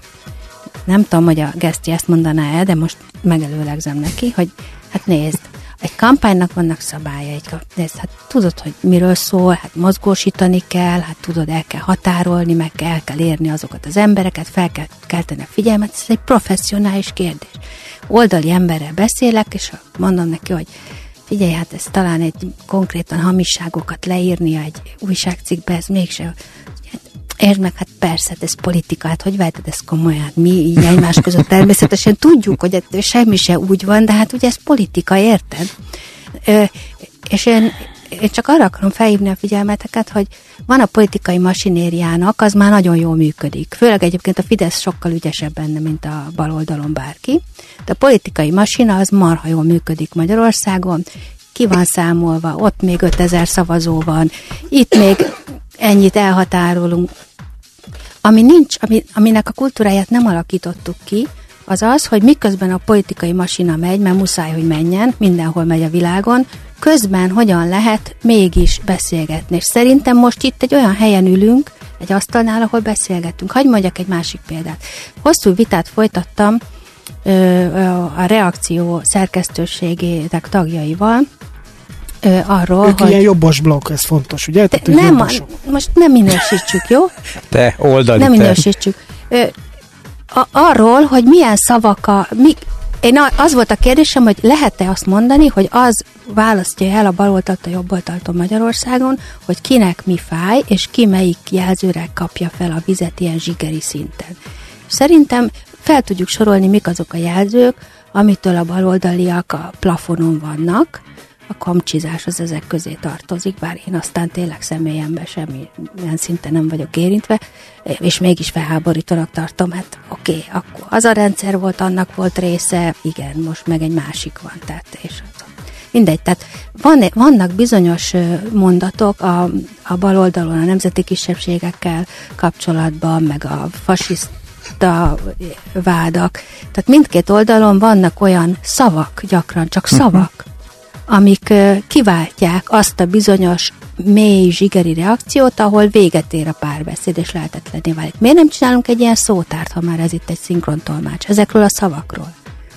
nem tudom, hogy a Geszti ezt mondaná el, de most megelőlegzem neki, hogy hát nézd, egy kampánynak vannak szabályai, nézd, hát tudod, hogy miről szól, hát mozgósítani kell, hát tudod, el kell határolni, meg el kell érni azokat az embereket, fel kell kelteni a figyelmet, ez egy professzionális kérdés. Oldali emberrel beszélek, és mondom neki, hogy figyelj, hát ez talán egy konkrétan hamisságokat leírni egy újságcikkbe, ez mégse. Érd meg, hát persze, ez politika, hát hogy veheted ezt komolyan? Mi így egymás között természetesen tudjuk, hogy semmi se úgy van, de hát ugye ez politika, érted? Ö, és én én csak arra akarom felhívni a figyelmeteket, hogy van a politikai masinériának, az már nagyon jól működik. Főleg egyébként a Fidesz sokkal ügyesebb benne, mint a baloldalon bárki. De a politikai masina az marha jól működik Magyarországon, ki van számolva, ott még ötezer szavazó van, itt még ennyit elhatárolunk. Ami nincs, ami, aminek a kultúráját nem alakítottuk ki, az az, hogy miközben a politikai masina megy, mert muszáj, hogy menjen, mindenhol megy a világon, közben hogyan lehet mégis beszélgetni. És szerintem most itt egy olyan helyen ülünk, egy asztalnál, ahol beszélgetünk. Hadd mondjak egy másik példát. Hosszú vitát folytattam ö, a reakció szerkesztőségének tagjaival, ö, arról, ők hogy... ilyen jobbos blokk, ez fontos, ugye? Te, nem, a, most nem minősítsük, jó? Te, oldali Nem te. minősítsük. Ö, a, arról, hogy milyen szavak a... Mi, én az volt a kérdésem, hogy lehet-e azt mondani, hogy az választja el a baloldalt a jobboldaltól Magyarországon, hogy kinek mi fáj, és ki melyik jelzőre kapja fel a vizet ilyen zsigeri szinten. Szerintem fel tudjuk sorolni, mik azok a jelzők, amitől a baloldaliak a plafonon vannak. A kamcsizás az ezek közé tartozik, bár én aztán tényleg személyemben semmilyen szinten nem vagyok érintve, és mégis felháborítónak tartom, hát oké, okay, akkor az a rendszer volt, annak volt része, igen, most meg egy másik van, tehát és mindegy, tehát van, vannak bizonyos mondatok a, a baloldalon a nemzeti kisebbségekkel kapcsolatban, meg a fasiszta vádak, tehát mindkét oldalon vannak olyan szavak, gyakran csak szavak, amik kiváltják azt a bizonyos mély zsigeri reakciót, ahol véget ér a párbeszéd, és lehetetlenné válik. Miért nem csinálunk egy ilyen szótárt, ha már ez itt egy szinkrontolmács, ezekről a szavakról?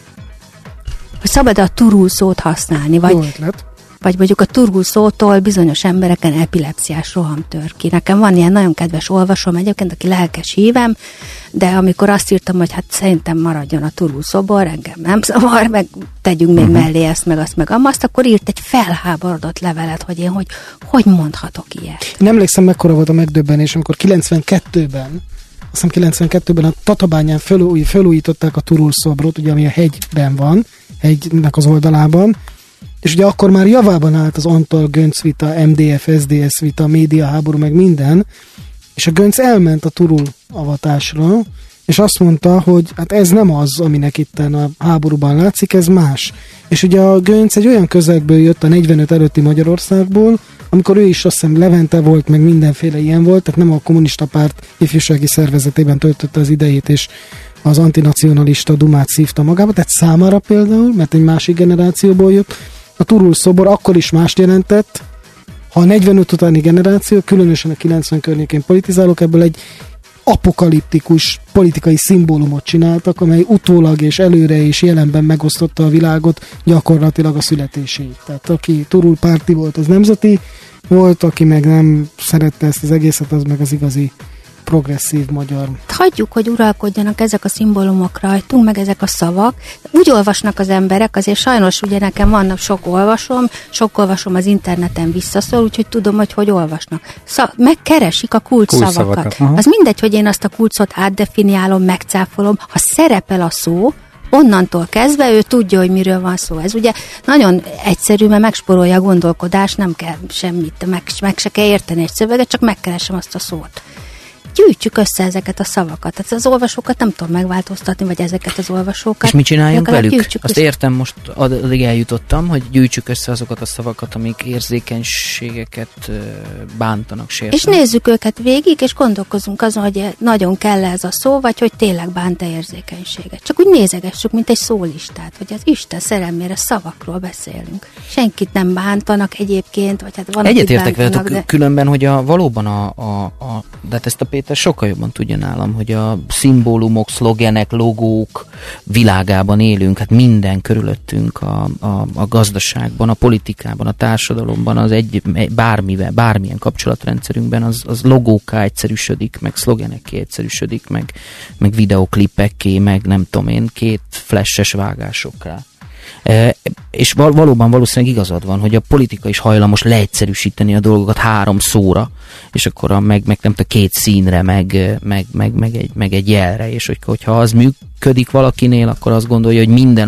Hogy szabad a turul szót használni, vagy, vagy mondjuk a turul szótól bizonyos embereken epilepsziás roham tör ki. Nekem van ilyen nagyon kedves olvasom egyébként, aki lelkes hívem, de amikor azt írtam, hogy hát szerintem maradjon a turul szobor, engem nem zavar, meg tegyünk még uh-huh. mellé ezt, meg azt, meg azt, akkor írt egy felháborodott levelet, hogy én hogy, hogy mondhatok ilyet. Én emlékszem, mekkora volt a megdöbbenés, amikor kilencvenkettőben, azt hiszem kilencvenkettőben a Tatabányán fölúj, fölújították a turul szobrot, ugye ami a hegyben van, hegynek az oldalában, és ugye akkor már javában állt az Antal-Gönc vita, em dé ef, es dé es vita, médiaháború, meg minden, és a Gönc elment a turul avatásra, és azt mondta, hogy hát ez nem az, aminek itten a háborúban látszik, ez más. És ugye a Gönc egy olyan közegből jött a negyvenöt előtti Magyarországból, amikor ő is azt hiszem Levente volt, meg mindenféle ilyen volt, tehát nem a kommunista párt ifjúsági szervezetében töltötte az idejét, és az antinacionalista dumát szívta magába, tehát számára például, mert egy másik generációból jött, a turul szobor akkor is mást jelentett, ha a negyvenöt utáni generáció, különösen a kilencven környékén politizálok, ebből egy apokaliptikus politikai szimbólumot csináltak, amely utólag és előre és jelenben megosztotta a világot gyakorlatilag a születéséig. Tehát aki turul párti volt, az nemzeti volt, aki meg nem szerette ezt az egészet, az meg az igazi progresszív magyar. Hagyjuk, hogy uralkodjanak ezek a szimbólumok rajtunk, meg ezek a szavak. Úgy olvasnak az emberek, azért sajnos ugye nekem vannak sok olvasom, sok olvasom az interneten visszaszól, úgyhogy tudom, hogy hogy olvasnak. Szav- megkeresik a kulcsszavakat. Az mindegy, hogy én azt a kulcot átdefiniálom, megcáfolom. Ha szerepel a szó, onnantól kezdve ő tudja, hogy miről van szó. Ez ugye nagyon egyszerű, mert megspórolja a gondolkodást, nem kell semmit, meg, meg se kell érteni egy szöveget, csak megkeresem azt a szót. Gyűjtsük össze ezeket a szavakat. Tehát az olvasókat nem tudom megváltoztatni, vagy ezeket az olvasókat. És mit csináljunk velük? Gyűjtsük Azt össze. értem, most addig eljutottam, hogy gyűjtsük össze azokat a szavakat, amik érzékenységeket bántanak, sértenek. És nézzük őket végig, és gondolkozunk azon, hogy nagyon kell ez a szó, vagy hogy tényleg bánt-e érzékenységet. Csak úgy nézegessük, mint egy szólistát, hogy az Isten szerelmére szavakról beszélünk. Senkit nem bántanak egyébként, vagy hát van, egyetértek veletek de... különben, hogy a, valóban a, a, a de hát ezt a Péter sokkal jobban tudja nálam, hogy a szimbólumok, szlogenek, logók világában élünk, hát minden körülöttünk a, a, a gazdaságban, a politikában, a társadalomban, az egy, bármivel, bármilyen kapcsolatrendszerünkben az, az logóká egyszerűsödik, meg szlogenekké egyszerűsödik, meg, meg videoklipekké, meg nem tudom én, két flashes vágásokká. E, és val- valóban valószínűleg igazad van, hogy a politika is hajlamos leegyszerűsíteni a dolgokat három szóra, és akkor a, meg, meg nem tudom, két színre, meg, meg, meg, meg, egy, meg egy jelre, és hogy, hogyha az működik valakinél, akkor azt gondolja, hogy minden, ami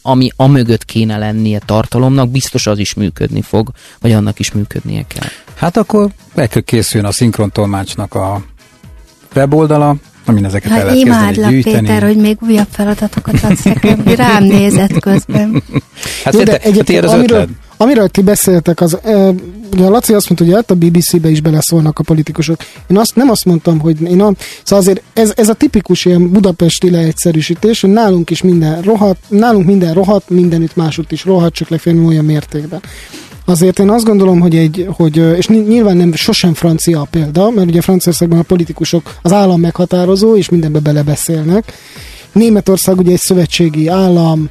ami amögött kéne lennie tartalomnak, biztos az is működni fog, vagy annak is működnie kell. Hát akkor el kell készüljön a szinkrontolmácsnak a weboldala, amin ezeket hát el lehet kezdeni gyűjteni. Péter, hogy még újabb feladatokat adsz nekem, rám nézett közben. Hát jó, de, de egyébként az amiről, amiről ti beszéltek, az, e, ugye a Laci azt mondta, hogy hát a bé bé cé-be is beleszólnak a politikusok. Én azt nem azt mondtam, hogy én a, szóval azért ez, ez a tipikus ilyen budapesti leegyszerűsítés, hogy nálunk is minden rohadt, nálunk minden rohadt, mindenütt másút is rohadt, csak legfeljebb olyan mértékben. Azért én azt gondolom, hogy egy, hogy, és nyilván nem sosem francia a példa, mert ugye Franciaországban a politikusok az állam meghatározó, és mindenbe belebeszélnek. Németország ugye egy szövetségi állam,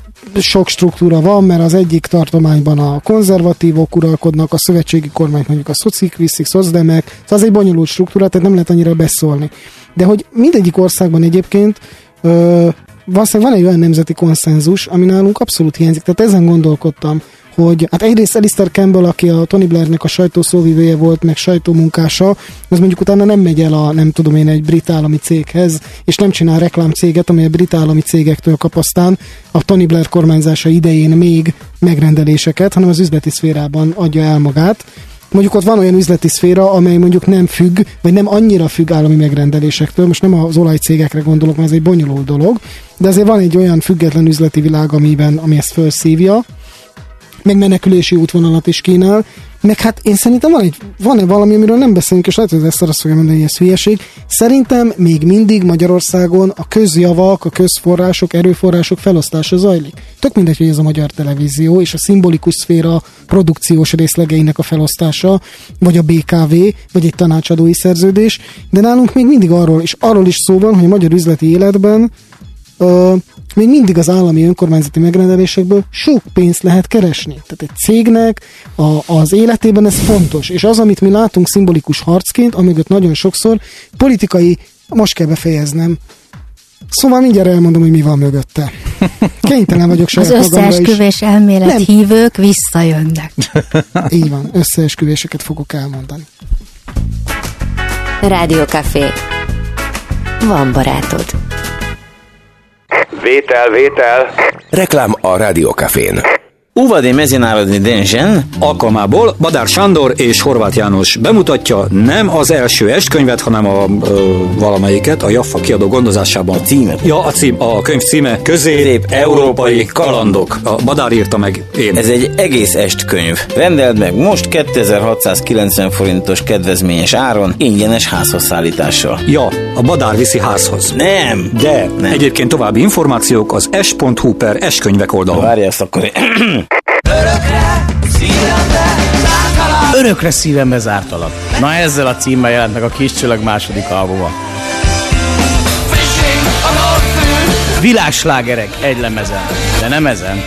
sok struktúra van, mert az egyik tartományban a konzervatívok uralkodnak, a szövetségi kormányt mondjuk a szocik viszik, szocdemek, szóval az egy bonyolult struktúra, tehát nem lehet annyira beszólni. De hogy mindegyik országban egyébként ö, valószínűleg van egy olyan nemzeti konszenzus, ami nálunk abszolút hiányzik, tehát ezen gondolkodtam, hogy hát egyrészt Alistair Campbell, aki a Tony Blairnek a sajtószóvivője volt, meg sajtómunkása, az mondjuk utána nem megy el a, nem tudom én, egy brit állami céghez, és nem csinál reklámcéget, amely a brit állami cégektől kap aztán a Tony Blair kormányzása idején még megrendeléseket, hanem az üzleti szférában adja el magát. Mondjuk ott van olyan üzleti szféra, amely mondjuk nem függ, vagy nem annyira függ állami megrendelésektől, most nem az olajcégekre gondolok, mert ez egy bonyolult dolog, de azért van egy olyan független üzleti világ, amiben, ami ezt felszívja, meg menekülési útvonalat is kínál, meg hát én szerintem van egy, van-e valami, amiről nem beszélünk, és lehet, hogy ezt azt fogja mondani, hogy ez hülyeség. Szerintem még mindig Magyarországon a közjavak, a közforrások, erőforrások felosztása zajlik. Tök mindegy, hogy ez a Magyar Televízió, és a szimbolikus szféra produkciós részlegeinek a felosztása, vagy a bé ká vé, vagy egy tanácsadói szerződés, de nálunk még mindig arról, és arról is szó van, hogy a magyar üzleti életben Uh, még mindig az állami önkormányzati megrendelésekből sok pénzt lehet keresni. Tehát egy cégnek a, az életében ez fontos, és az, amit mi látunk szimbolikus harcként, amögött nagyon sokszor politikai, most kell befejeznem, szóval mindjárt elmondom, hogy mi van mögötte. Kénytelen vagyok saját az magamra is. Az összeesküvés elmélet nem. Hívők visszajönnek. Így van, összeesküvéseket fogok elmondani. Rádiókafé. Van barátod. Vétel, vétel. Reklám a Rádiókafén. Uvadi mezinárodni Denzsen alkalmából Badár Sándor és Horváth János bemutatja nem az első estkönyvet, hanem a ö, valamelyiket, a Jaffa kiadó gondozásában. A címet? Ja, a cím, a könyv címe Közép Európai Kalandok. A Badár írta meg én. Ez egy egész estkönyv. Rendeld meg most kétezer-hatszázkilencven forintos kedvezményes áron, ingyenes házhoz szállítással. Ja, a Badár viszi házhoz. Nem. De nem. Egyébként további információk az es pont hu per estkönyvek oldalon. Várj ezt akkor... Örökre szívembe zártalak. Örökre szívembe zártalak. Na ezzel a címmel jelent meg a Kis Csillag második albuma. Fishing a Northford. Világslágerek egy lemezen, de nem ezen.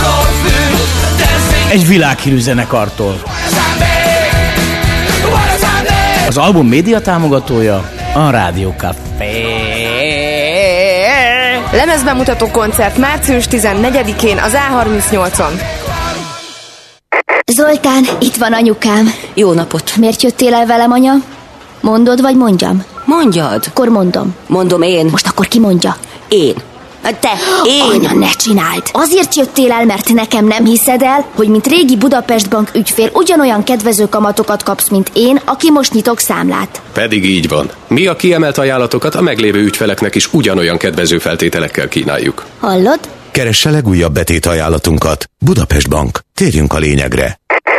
Egy világhírű zenekartól. Az album média támogatója a Rádiókafé. Lemezbemutató koncert március tizennegyedikén az á harmincnyolcon. Zoltán, itt van anyukám. Jó napot. Miért jöttél el velem, anya? Mondod, vagy mondjam? Mondjad. Akkor mondom. Mondom én. Most akkor ki mondja? Én. Te, én. Anya, ne csináld. Azért jöttél el, mert nekem nem hiszed el, hogy mint régi Budapest Bank ügyfél ugyanolyan kedvező kamatokat kapsz, mint én, aki most nyitok számlát. Pedig így van. Mi a kiemelt ajánlatokat a meglévő ügyfeleknek is ugyanolyan kedvező feltételekkel kínáljuk. Hallod? Keresse legújabb betét ajánlatunkat. Budapest Bank. Térjünk a lényegre.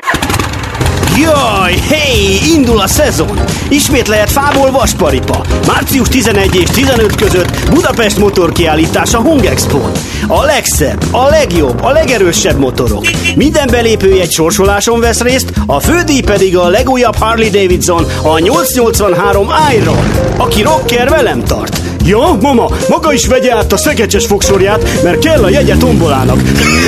Jaj, hey, indul a szezon! Ismét lehet fából vasparipa. március tizenegy és tizenöt között Budapest motorkiállítás a Hungexpon. A legszebb, a legjobb, a legerősebb motorok. Minden belépőjegy sorsoláson vesz részt, a fődíj pedig a legújabb Harley Davidson, a nyolcszáznyolcvanhárom Iron. Aki rocker, velem tart. Ja, mama, maga is vegye át a szekecses fogsorját, mert kell a jegye tombolának.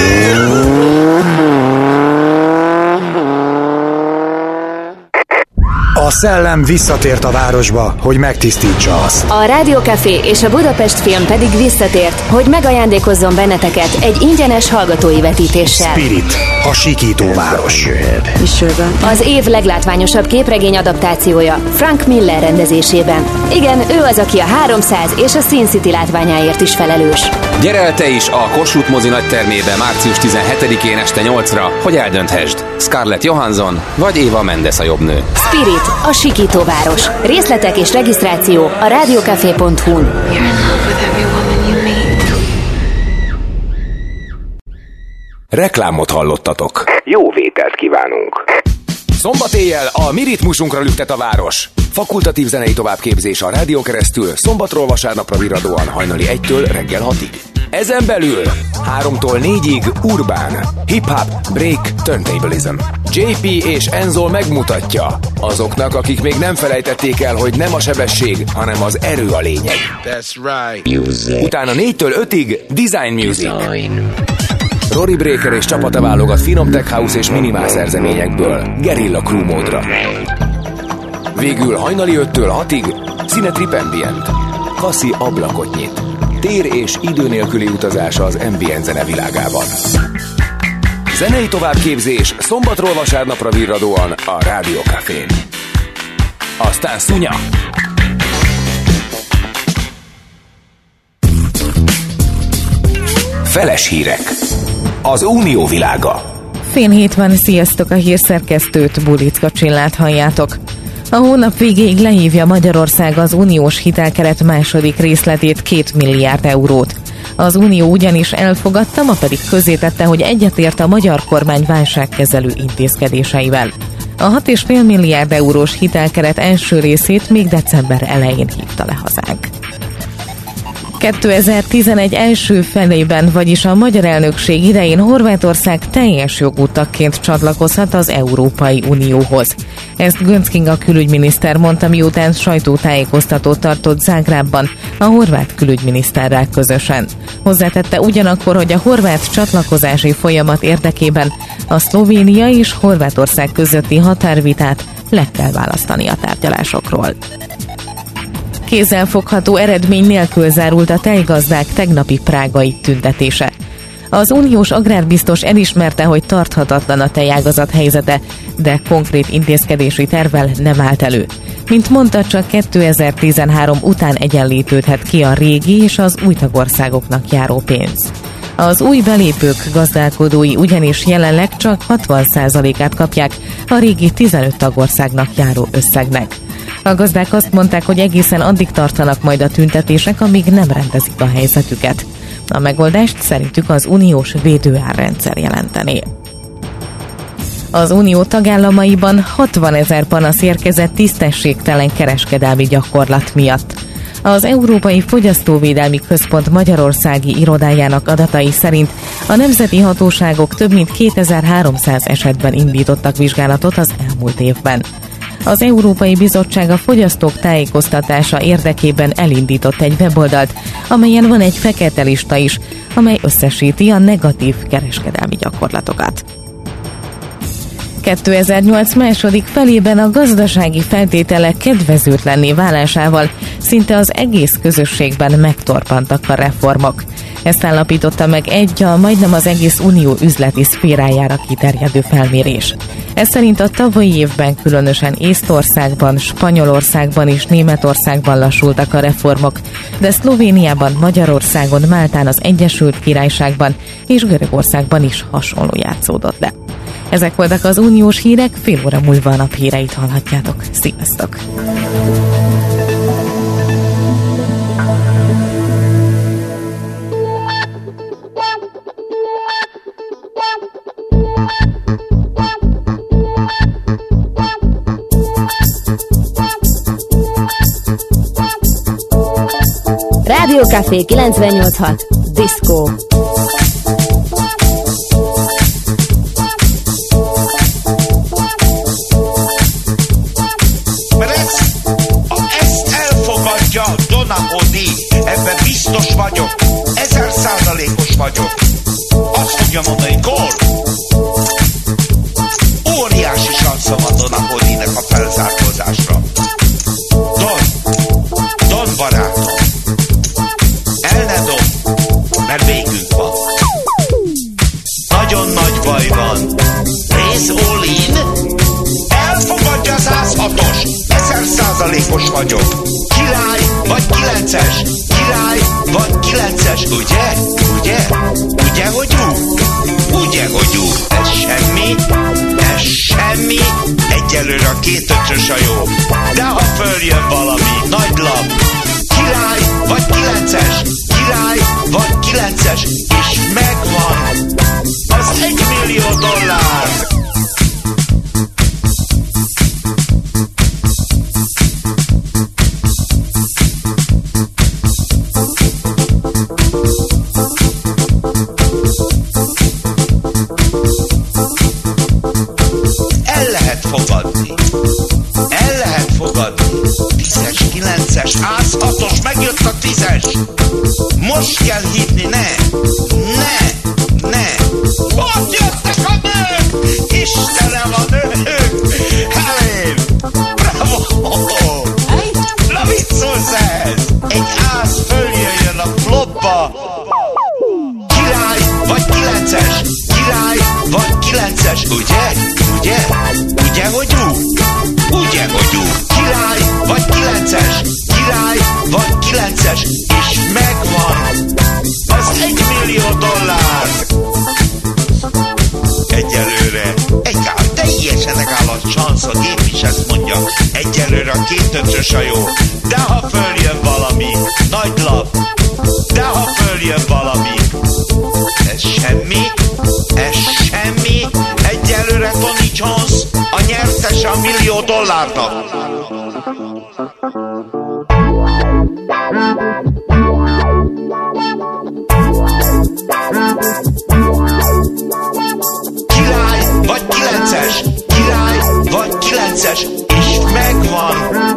A szellem visszatért a városba, hogy megtisztítsa azt. A Rádiókafé és a Budapest Film pedig visszatért, hogy megajándékozzon benneteket egy ingyenes hallgatói vetítéssel. Spirit, a sikító város. Az év leglátványosabb képregény adaptációja Frank Miller rendezésében. Igen, ő az, aki a háromszáz és a Sin City látványáért is felelős. Gyere el te is a Kossuth mozi nagytermébe március tizenhetedikén este nyolcra, hogy eldönthesd, Scarlett Johansson vagy Eva Mendes a jobbnő. Spirit, a sikítóváros. Részletek és regisztráció a rádiókafé pont hu-n. Reklámot hallottatok. Jó vételt kívánunk. Szombat éjjel a mi ritmusunkra lüktet a város. Fakultatív zenei továbbképzés a rádión keresztül szombatról vasárnapra virradóan hajnali egytől reggel hatig. Ezen belül háromtól négyig urbán, hip-hop, break, turntablism. jé pé és Enzo megmutatja azoknak, akik még nem felejtették el, hogy nem a sebesség, hanem az erő a lényeg. That's right. Music. Utána négytől ötig Design Music. Design. Rory Breaker és csapata válogat finom tech house és minimál szerzeményekből Guerilla Crew módra. Végül hajnali öttől hatig Cinetrip Ambient. Kassi ablakot nyit. Tér és idő nélküli utazása az ambient zene világában. Zenei továbbképzés szombatról vasárnapra virradóan a Rádió Cafén. Aztán szunya! Feles hírek. Az Unió világa. Fél hét van, sziasztok, a hírszerkesztőt, Bulicka Csillát halljátok. A hónap végéig lehívja Magyarország az uniós hitelkeret második részletét, két milliárd eurót. Az Unió ugyanis elfogadta, ma pedig közzétette, hogy egyetért a magyar kormány válságkezelő intézkedéseivel. A hat egész öt milliárd eurós hitelkeret első részét még december elején hívta le hazánk. kétezer-tizenegy első felében, vagyis a magyar elnökség idején Horvátország teljes jogú tagként csatlakozhat az Európai Unióhoz. Ezt Göncz Kinga külügyminiszter mondta, miután sajtótájékoztatót tartott Zágrábban a horvát külügyminiszterrel közösen. Hozzátette ugyanakkor, hogy a horvát csatlakozási folyamat érdekében a Szlovénia és Horvátország közötti határvitát le kell választani a tárgyalásokról. Kézzelfogható eredmény nélkül zárult a tejgazdák tegnapi prágai tüntetése. Az uniós agrárbiztos elismerte, hogy tarthatatlan a tejágazat helyzete, de konkrét intézkedési tervvel nem állt elő. Mint mondta, csak kétezer-tizenhárom után egyenlítődhet ki a régi és az új tagországoknak járó pénz. Az új belépők gazdálkodói ugyanis jelenleg csak hatvan százalékát kapják a régi tizenöt tagországnak járó összegnek. A gazdák azt mondták, hogy egészen addig tartanak majd a tüntetések, amíg nem rendezik a helyzetüket. A megoldást szerintük az uniós védőárrendszer jelentené. Az unió tagállamaiban hatvanezer panasz érkezett tisztességtelen kereskedelmi gyakorlat miatt. Az Európai Fogyasztóvédelmi Központ magyarországi irodájának adatai szerint a nemzeti hatóságok több mint kétezer-háromszáz esetben indítottak vizsgálatot az elmúlt évben. Az Európai Bizottság a fogyasztók tájékoztatása érdekében elindított egy weboldalt, amelyen van egy fekete lista is, amely összesíti a negatív kereskedelmi gyakorlatokat. kétezer-nyolc második felében a gazdasági feltételek kedvezőtlenné válásával szinte az egész közösségben megtorpantak a reformok. Ezt állapította meg egy a majdnem az egész unió üzleti szférájára kiterjedő felmérés. Ez szerint a tavalyi évben különösen Észtországban, Spanyolországban és Németországban lassultak a reformok, de Szlovéniában, Magyarországon, Máltán, az Egyesült Királyságban és Görögországban is hasonló játszódott le. Ezek voltak az uniós hírek, fél óra múlva a nap híreit hallhatjátok. Sziasztok! Rádió Café kilencvennyolc hat Diszkó. Ebben biztos vagyok, ezer százalékos vagyok. Azt fogja mondani, gól! Óriási sansza van Donapodinek a felzárkózásra. Don, Don barátom, el ne dob, mert végünk van. Nagyon nagy baj van. Rész all-in, elfogadja a száz hatos, ezer százalékos vagyok. Király vagy kilences, király vagy kilences, ugye? egyelőre a két ötös a jó. De ha följön valami nagy lap, király vagy kilences, király vagy kilences, és megvan az egymillió dollár. El lehet fogadni. El lehet fogadni. Tízes, kilences, ász, hatos, megjött a tízes. Most kell hívni, ne, ne, ne. Ott jöttek a nők! Istenem, a nők! Helém! Bravo! Na mit szólsz ez? Egy ász följöjjön a flopba. Király vagy kilences, király vagy kilences, ugye? Ugye? Ugye, hogy ú? Ugye, hogy ú? Király vagy kilences, király vagy kilences, és megvan az egymillió dollár. Egyelőre egy áll, teljesen megáll a szansz, a gép is ezt mondja. Egyelőre a két ötös a jó, de ha följön valami nagy lap, de ha följön valami, ez semmi, ez semmi. Egyelőre Tony Jones a nyertes a millió dollárnak. Király vagy kilences, király vagy kilences, és megvan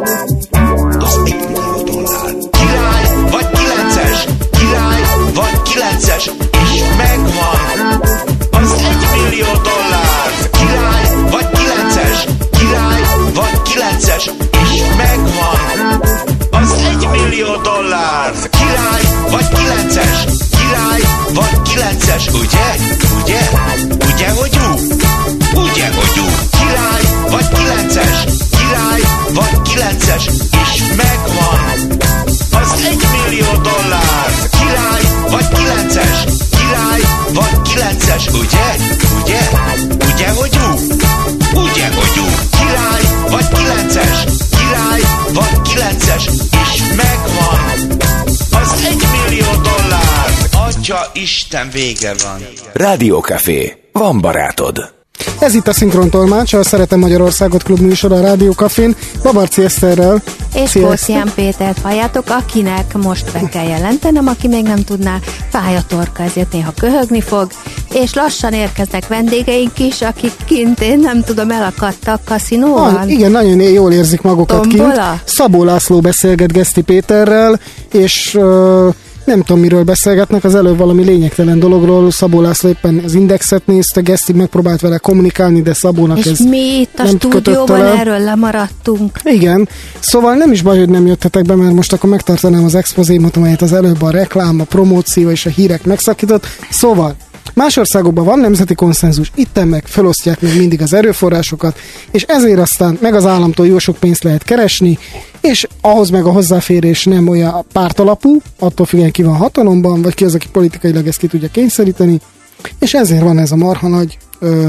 az egy millió dollár. Király vagy kilences, király vagy kilences, és megvan az egy millió dollár. Király vagy kilences, király vagy kilences, és megvan az egy millió dollár. Király vagy kilences, király vagy kilences, ugye? Ugye? Ugye, hogy ú? Ugye, hogy ú? Király vagy kilences, király vagy kilences, és megvan az egy millió dollár. Király vagy kilences, király vagy kilences, ugye? Ugye? Ugye, hogy ú? Ugye, hogy ú? Király vagy kilences, király vagy kilences, és megvan az egy millió dollár. Atya Isten, vége van. Rádiókafé. Van barátod. Ez itt a Szinkrontolmács, a Szeretem Magyarországot klub műsor a Rádiókafén, Babarczy Eszterrel. És Kócián Pétert halljátok, akinek most be kell jelentenem, aki még nem tudná, fáj a torka, ezért néha köhögni fog, és lassan érkeznek vendégeink is, akik kint, én nem tudom, elakadtak kaszinóban. Ah, igen, nagyon jól érzik magukat Tombola? Kint. Szabó László beszélget Geszti Péterrel, és... Uh, nem tudom, miről beszélgetnek, az előbb valami lényegtelen dologról. Szabó László éppen az Indexet nézte, Geszti megpróbált vele kommunikálni, de Szabónak és ez mi itt a stúdióban erről lemaradtunk. Igen, szóval nem is baj, hogy nem jöttetek be, mert most akkor megtartanám az expozémot, amelyet az előbb a reklám, a promóció és a hírek megszakított. Szóval más országokban van nemzeti konszenzus, itten meg felosztják még mindig az erőforrásokat, és ezért aztán meg az államtól jó sok pénzt lehet keresni, és ahhoz meg a hozzáférés nem olyan pártalapú, attól függően ki van hatalomban, vagy ki az, aki politikailag ezt ki tudja kényszeríteni, és ezért van ez a marha nagy, ö,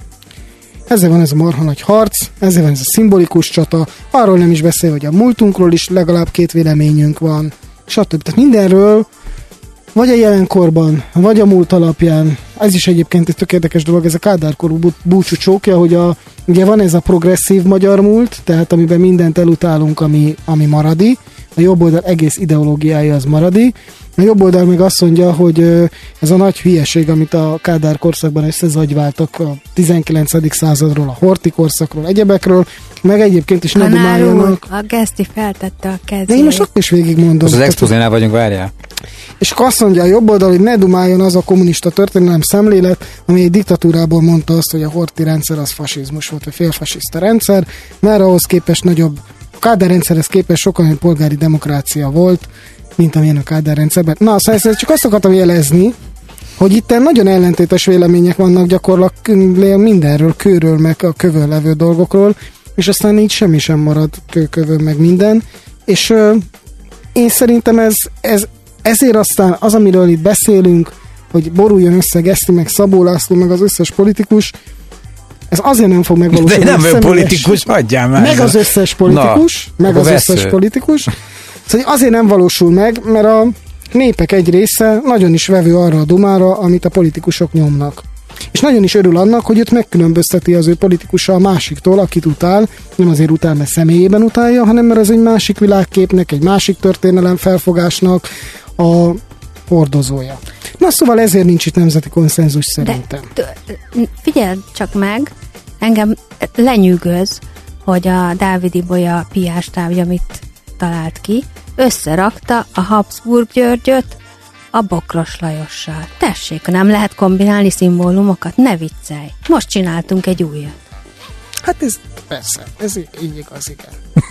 ezért van ez a marha nagy harc, ezért van ez a szimbolikus csata, arról nem is beszél, hogy a múltunkról is legalább két véleményünk van, stb. Tehát mindenről, vagy a jelenkorban, vagy a múlt alapján, ez is egyébként egy tök érdekes dolog, ez a kádárkorú búcsú csókja, hogy a, ugye van ez a progresszív magyar múlt, tehát amiben mindent elutálunk, ami, ami maradi, a jobb oldal egész ideológiája az maradi, a jobb oldal meg azt mondja, hogy ez a nagy hülyeség, amit a Kádár korszakban összezagyváltak a tizenkilencedik századról, a Horthy korszakról, egyebekről, meg egyébként is ne dumáljanak. A Geszti feltette a kezét. De én most ott is végigmondom. Most az expozénál vagyunk, várjál. És akkor azt mondja a jobb oldal, hogy ne dumáljon az a kommunista történelem szemlélet, ami egy diktatúrából mondta azt, hogy a Horthy rendszer az fasizmus volt, vagy félfasiszta rendszer, mert ahhoz képest nagyobb, a Kádár rendszerhez képest sokkal nagyobb polgári demokrácia volt, mint amilyen a Kádár rendszerben. Na, szóval ezt csak azt akartam jelezni, hogy itt nagyon ellentétes vélemények vannak gyakorlatilag mindenről, kőről, meg a kövön levő dolgokról, és aztán így semmi sem marad kőkövön, meg minden. És ö, én szerintem ez, ez ezért aztán az, amiről itt beszélünk, hogy boruljon össze Geszti, meg Szabó László, meg az összes politikus, Ez azért nem fog megvalósulni. De nem ő politikus, hagyjál már. Meg az összes politikus, Na, meg az vesző. összes politikus. Szóval azért nem valósul meg, mert a népek egy része nagyon is vevő arra a dumára, amit a politikusok nyomnak. És nagyon is örül annak, hogy őt megkülönbözteti az ő politikusa a másiktól, akit utál, nem azért utál, mert személyében utálja, hanem mert ez egy másik világképnek, egy másik történelem felfogásnak a hordozója. Na szóval ezért nincs itt nemzeti konszenzus szerintem. De, figyeld csak meg, engem lenyűgöz, hogy a Dávid Ibolya pé er stábja mit talált ki, összerakta a Habsburg Györgyöt a Bokros Lajossal. Tessék, nem lehet kombinálni szimbólumokat? Ne viccelj! Most csináltunk egy újat. Hát ez persze, ez így, így igaz, igen.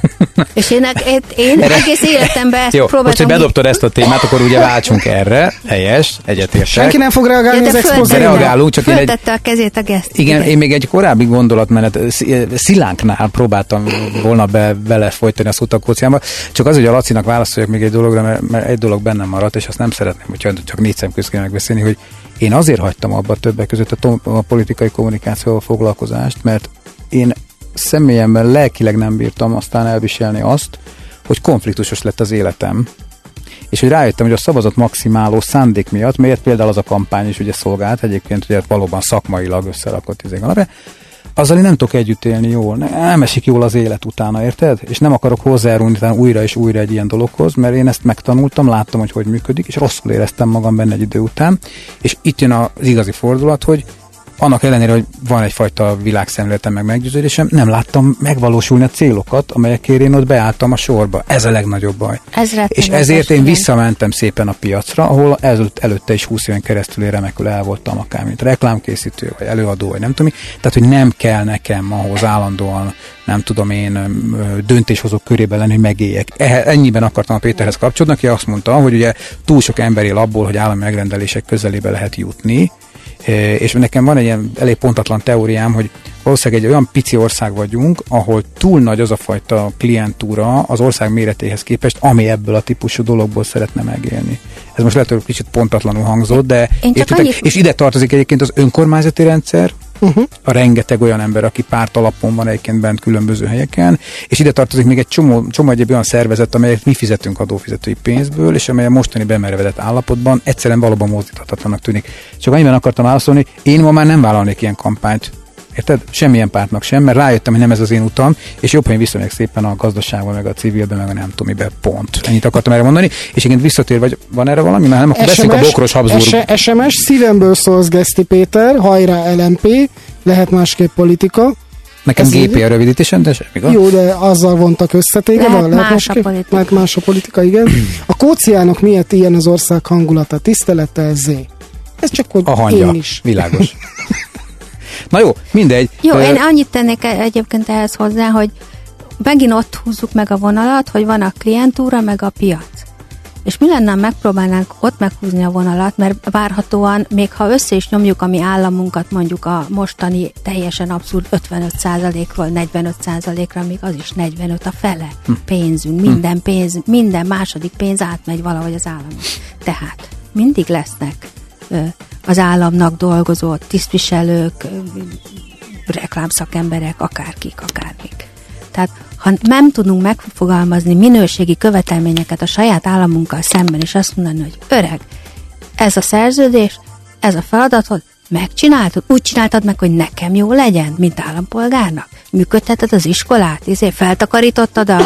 És én, én, én egész életemben ezt Jó, próbáltam... most, hogy bedobtad ezt a témát, akkor ugye váltsunk erre. Helyes, egyetértek. Senki nem fog reagálni ja, az expozícióra. Reagálunk, csak én egy... a kezét a geszt. Igen, igen, én még egy korábbi gondolatmenet, Szilánknál próbáltam volna be, vele folytani a szót a kóciámba, csak az, hogy a Lacinak válaszoljak még egy dologra, mert, mert egy dolog bennem maradt, és azt nem szeretném, hogyha csak négy szem közt kéne megbeszélni, hogy én azért hagytam abba többek között a, a politikai kommunikációval foglalkozást, mert én személyemben lelkileg nem bírtam aztán elviselni azt, hogy konfliktusos lett az életem. És hogy rájöttem, hogy a szavazat maximáló szándék miatt, melyet például az a kampány is ugye szolgált, egyébként ugye valóban szakmailag összerakott izék alapján, azzal én nem tudok együtt élni jól, nem esik jól az élet utána, érted? És nem akarok hozzájárulni újra és újra egy ilyen dologhoz, mert én ezt megtanultam, láttam, hogy hogy működik, és rosszul éreztem magam benne egy idő után, és itt jön az igazi fordulat, hogy annak ellenére, hogy van egyfajta világszemléletem meg meggyőződésem, nem láttam megvalósulni a célokat, amelyekért én ott beálltam a sorba. Ez a legnagyobb baj. Ez és ezért én visszamentem szépen a piacra, ahol előtt, előtte is húsz éven keresztül én remekül el voltam, akár mint reklámkészítő, vagy előadó, vagy nem tudom mi. Tehát, hogy nem kell nekem ahhoz állandóan, nem tudom én, döntéshozók körében lenni, hogy megéljek. Ennyiben akartam a Péterhez kapcsolódni, aki azt mondta, hogy ugye túl sok ember él abból, hogy állami megrendelések közelébe lehet jutni, és nekem van egy ilyen elég pontatlan teóriám, hogy valószínűleg egy olyan pici ország vagyunk, ahol túl nagy az a fajta klientúra az ország méretéhez képest, ami ebből a típusú dologból szeretne megélni. Ez most lehet, hogy kicsit pontatlanul hangzott, de értitek, annyi... és ide tartozik egyébként az önkormányzati rendszer, uh-huh. a rengeteg olyan ember, aki párt alapon van egyébként bent különböző helyeken, és ide tartozik még egy csomó, csomó egyéb olyan szervezet, amelyet mi fizetünk adófizetői pénzből, és amely a mostani bemerevedett állapotban egyszerűen valóban mozdíthatatlanak tűnik. Csak annyiban akartam válaszolni, én ma már nem vállalnék ilyen kampányt. Érted? Semmilyen pártnak sem, mert rájöttem, hogy nem ez az én utam, és jobb, hogy viszonylag szépen a gazdaságban, meg a civilben, meg a nem tudom miben, pont. Ennyit akartam erre mondani, és igen, visszatér, vagy van erre valami? Mert nem, akkor beszélünk a Bokros Habsburg. es em es, szívemből szólsz, Geszti Péter, hajrá el em pé, lehet másképp politika. Nekem gé pé a rövidítésem, de semmi. Jó, de azzal vontak össze téged? Lehet, lehet más a politika. Lehet más a politika, igen. A kóciának miért ilyen az ország hangulata? Tisztelettel zé. Ez csak hogy a hangya, én is. Világos. Na jó, mindegy. Jó, én annyit tennék egyébként ehhez hozzá, hogy megint ott húzzuk meg a vonalat, hogy van a klientúra, meg a piac. És mi lenne, megpróbálnánk ott meghúzni a vonalat, mert várhatóan, még ha össze is nyomjuk a mi államunkat, mondjuk a mostani teljesen abszurd ötvenöt százalékról negyvenöt százalékra, még az is negyvenöt a fele hm. pénzünk, minden pénz, minden második pénz átmegy valahogy az államon. Tehát mindig lesznek az államnak dolgozó tisztviselők, reklámszakemberek, akárkik, akármik. Tehát ha nem tudunk megfogalmazni minőségi követelményeket a saját államunkkal szemben, és azt mondani, hogy öreg, ez a szerződés, ez a feladatod, megcsináltad, úgy csináltad meg, hogy nekem jó legyen, mint állampolgárnak. Működteted az iskolát, ezért feltakarítottad a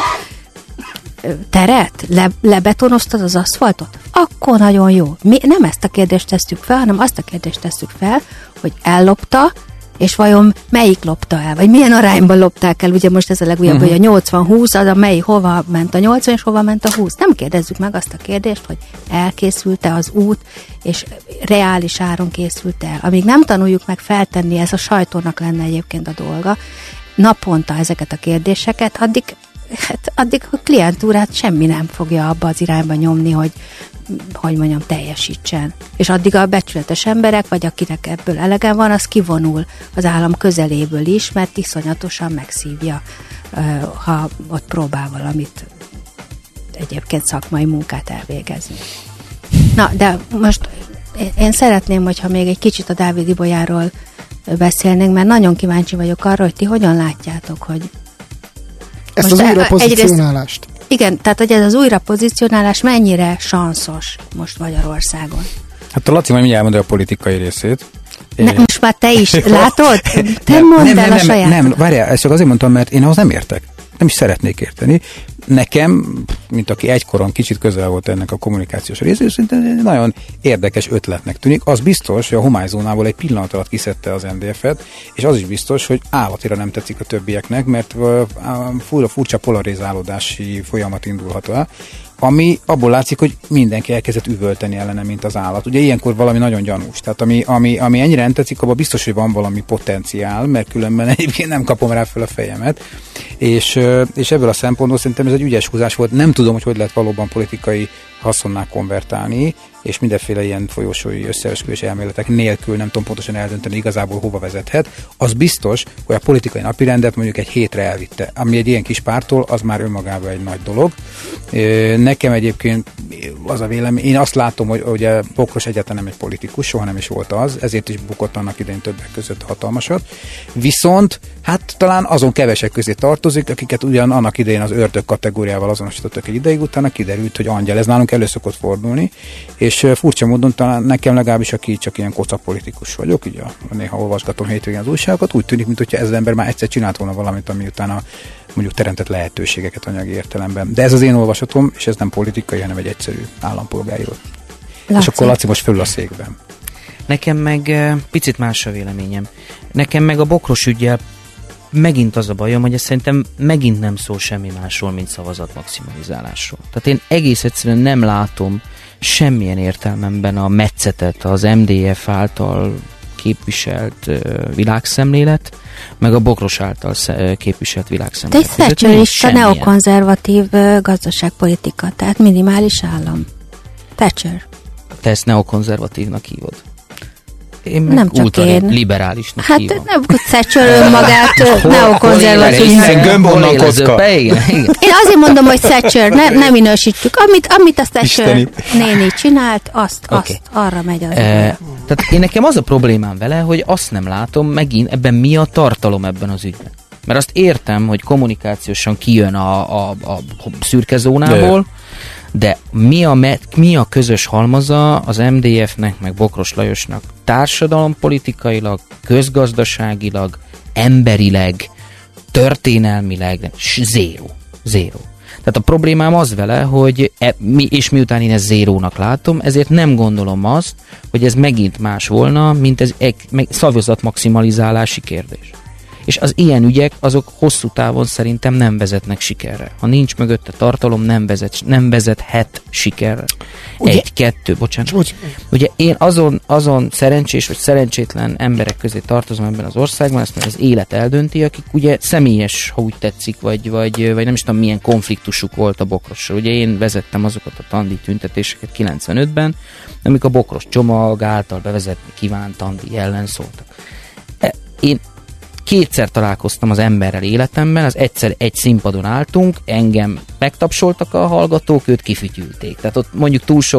teret, le, lebetonoztad az aszfaltot, akkor nagyon jó. Mi nem ezt a kérdést tesszük fel, hanem azt a kérdést tesszük fel, hogy ellopta, és vajon melyik lopta el, vagy milyen arányban lopták el, ugye most ez a legújabb, uh-huh. hogy a nyolcvan húsz, az a melyik, hova ment a nyolcvan, és hova ment a húsz. Nem kérdezzük meg azt a kérdést, hogy elkészült-e az út, és reális áron készült el. Amíg nem tanuljuk meg feltenni, ez a sajtónak lenne egyébként a dolga, naponta ezeket a kérdéseket, addig hát addig a klientúrát semmi nem fogja abba az irányba nyomni, hogy hogy mondjam, teljesítsen. És addig a becsületes emberek, vagy akinek ebből elege van, az kivonul az állam közeléből is, mert iszonyatosan megszívja, ha ott próbál valamit egyébként szakmai munkát elvégezni. Na, de most én szeretném, hogyha még egy kicsit a Dávid Ibolyáról beszélnénk, mert nagyon kíváncsi vagyok arra, hogy ti hogyan látjátok, hogy ezt az újra pozícionálást. Igen, tehát hogy ez az újra pozícionálás mennyire sanszos most Magyarországon? Hát a Laci majd mindjárt elmondja a politikai részét. Ne, most már te is látod? Te mondd el a saját. Nem, várjál, ezt csak azért mondtam, mert én ahhoz nem értek. Nem is szeretnék érteni. Nekem, mint aki egykoron kicsit közel volt ennek a kommunikációs részéhez, szerintem nagyon érdekes ötletnek tűnik. Az biztos, hogy a homályzónából egy pillanat alatt kiszedte az en dé ef-et, és az is biztos, hogy állatira nem tetszik a többieknek, mert furcsa polarizálódási folyamat indulhat el, ami abból látszik, hogy mindenki elkezdett üvölteni ellene, mint az állat. Ugye ilyenkor valami nagyon gyanús. Tehát ami, ami, ami ennyire nem tetszik, abban biztos, hogy van valami potenciál, mert különben egyébként nem kapom rá fel a fejemet. És, és ebből a szempontból szerintem ez egy ügyes húzás volt. Nem tudom, hogy hogy lehet valóban politikai haszonnál konvertálni, és mindenféle ilyen folyosói összeesküvés elméletek nélkül nem tudom pontosan eldönteni igazából hova vezethet. Az biztos, hogy a politikai napirendet mondjuk egy hétre elvitte, ami egy ilyen kis pártól, az már önmagában egy nagy dolog. Nekem egyébként az a vélemény, én azt látom, hogy ugye Bokros egyáltalán nem egy politikus, soha nem is volt az, ezért is bukott annak idején többek között hatalmasat. Viszont hát talán azon kevesek közé tartozik, akiket ugyan annak idején az ördög kategóriával azonosítottak egy ideig, utána kiderült, hogy angyal. Ez nálunk elő szokott fordulni, és furcsa módon talán nekem legalábbis, aki csak ilyen kocapolitikus vagyok, így a, néha olvasgatom hétvégén az újságokat, úgy tűnik, mintha ez az ember már egyszer csinált volna valamit, ami utána mondjuk teremtett lehetőségeket anyagi értelemben. De ez az én olvasatom, és ez nem politikai, hanem egy egyszerű állampolgáriról. És akkor Laci most fölül a székben. Nekem meg picit más a véleményem. Nekem meg a Bokros üggyel megint az a bajom, hogy ez szerintem megint nem szól semmi másról, mint szavazat maximalizálásról. Tehát én egész egyszerűen nem látom semmilyen értelmemben a metszetet az em dé ef által képviselt uh, világszemlélet, meg a Bokros által sz- képviselt világszemlélet. Te egy thatcherista neokonzervatív uh, gazdaságpolitika, tehát minimális állam. Thatcher. Te ezt neokonzervatívnak hívod? Én meg nem csak én. Liberálisnak hát hívom. nem Thatcher önmagát neokonzervatív. Hiszen gömb onnan kocka. Én azért mondom, hogy Thatcher, ne, nem minősítjük. Amit, amit a Thatcher Isteni. néni csinált, azt, okay. azt arra megy az. E, tehát én nekem az a problémám vele, hogy azt nem látom megint ebben mi a tartalom ebben az ügyben. Mert azt értem, hogy kommunikációsan kijön a, a, a szürke zónából, de mi a, me- mi a közös halmaza az em dé ef-nek, meg Bokros Lajosnak társadalompolitikailag, közgazdaságilag, emberileg, történelmileg? Zéró. Zéró. Tehát a problémám az vele, hogy e, mi, és miután én ezt zérónak látom, ezért nem gondolom azt, hogy ez megint más volna, mint ez egy szavazat maximalizálási kérdés. És az ilyen ügyek, azok hosszú távon szerintem nem vezetnek sikerre. Ha nincs mögötte tartalom, nem, vezet, nem vezethet sikerre. Ugye? Egy, kettő, bocsánat. Ugye, Ugye én azon, azon szerencsés vagy szerencsétlen emberek közé tartozom ebben az országban, ezt meg az élet eldönti, akik ugye személyes, ha úgy tetszik, vagy, vagy, vagy nem is tudom milyen konfliktusuk volt a Bokrossal. Ugye én vezettem azokat a tandi tüntetéseket kilencvenötben, amik a Bokros csomag által bevezetni kívánt tandi ellen szóltak. Én kétszer találkoztam az emberrel életemben, az egyszer egy színpadon álltunk, engem megtapsoltak a hallgatók, őt kifütyülték. Tehát ott mondjuk túl sok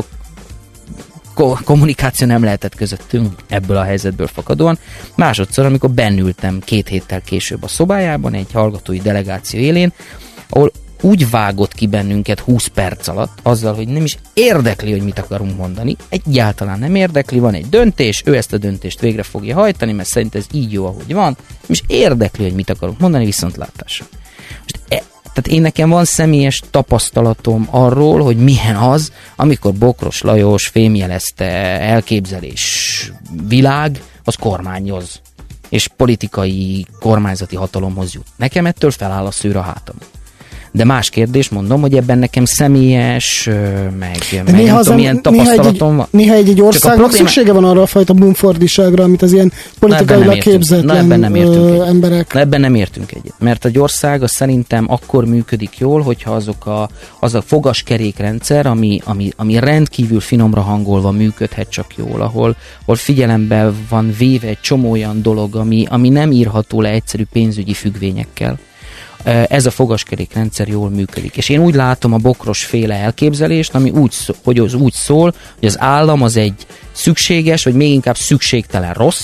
ko- kommunikáció nem lehetett közöttünk ebből a helyzetből fakadóan. Másodszor, amikor bennültem két héttel később a szobájában, egy hallgatói delegáció élén, ahol úgy vágott ki bennünket húsz perc alatt, azzal, hogy nem is érdekli, hogy mit akarunk mondani. Egyáltalán nem érdekli, van egy döntés, ő ezt a döntést végre fogja hajtani, mert szerint ez így jó, ahogy van, nem is érdekli, hogy mit akarunk mondani, viszontlátásra. Most e, tehát én nekem van személyes tapasztalatom arról, hogy milyen az, amikor Bokros Lajos fémjelezte elképzelés világ, az kormányoz, és politikai kormányzati hatalomhoz jut. Nekem ettől feláll a szőr a hátam. De más kérdés, mondom, hogy ebben nekem személyes, meg, meg nem tudom, milyen tapasztalatom van. Néha egy-egy országnak probléma... szüksége van arra a fajta bumfordiságra, amit az ilyen politikailag képzetlen emberek. Na, ebben nem értünk egyet. Mert egy ország az szerintem akkor működik jól, hogyha azok a, az a fogaskerékrendszer, ami, ami, ami rendkívül finomra hangolva működhet csak jól, ahol, ahol figyelembe van véve egy csomó olyan dolog, ami, ami nem írható le egyszerű pénzügyi függvényekkel. Ez a fogaskerékrendszer jól működik. És én úgy látom a Bokros féle elképzelést, ami úgy, hogy az úgy szól, hogy az állam az egy szükséges, vagy még inkább szükségtelen rossz,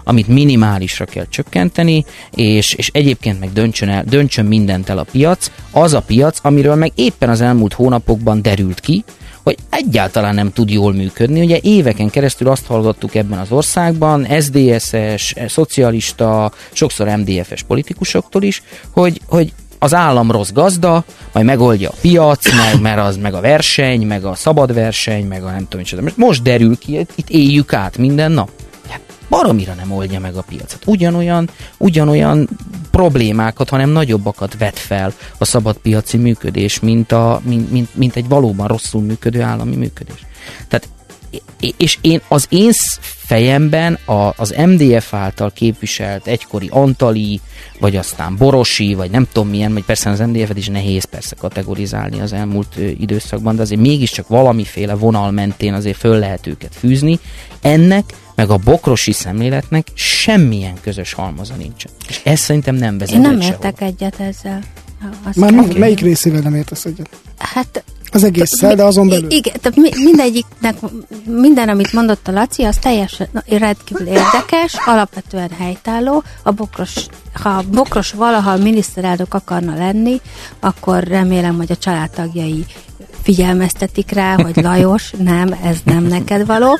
amit minimálisra kell csökkenteni, és, és egyébként meg döntsön, el, döntsön mindent el a piac, az a piac, amiről meg éppen az elmúlt hónapokban derült ki, hogy egyáltalán nem tud jól működni. Ugye éveken keresztül azt hallgattuk ebben az országban, es zé es-es, szocialista, sokszor em dé ef-es politikusoktól is, hogy, hogy az állam rossz gazda, majd megoldja a piac, meg, mert az meg a verseny, meg a szabad verseny, meg a nem tudom micsoda. Most derül ki, itt éljük át minden nap. Hát baromira nem oldja meg a piacot. Ugyanolyan, ugyanolyan problémákat, hanem nagyobbakat vet fel a szabadpiaci működés, mint, a, mint, mint, mint egy valóban rosszul működő állami működés. Tehát és én az én fejemben a, az em dé ef által képviselt egykori Antali, vagy aztán Borosi, vagy nem tudom milyen, vagy persze az em dé ef-et is nehéz persze kategorizálni az elmúlt ö, időszakban, de azért mégiscsak valamiféle vonal mentén azért föl lehet őket fűzni. Ennek meg a bokrosi szemléletnek semmilyen közös halmaza nincsen. És ez szerintem nem vezet. Én nem értek egyet ezzel. Azt Már mind, melyik részével nem értesz egyet? Hát az egésszel, de azon belül. Igen, tehát mindegyiknek, minden, amit mondott a Laci, az teljesen rendkívül érdekes, alapvetően helytálló. A Bokros, ha a Bokros valaha miniszterelnök akarna lenni, akkor remélem, hogy a családtagjai figyelmeztetik rá, hogy Lajos, nem, ez nem neked való,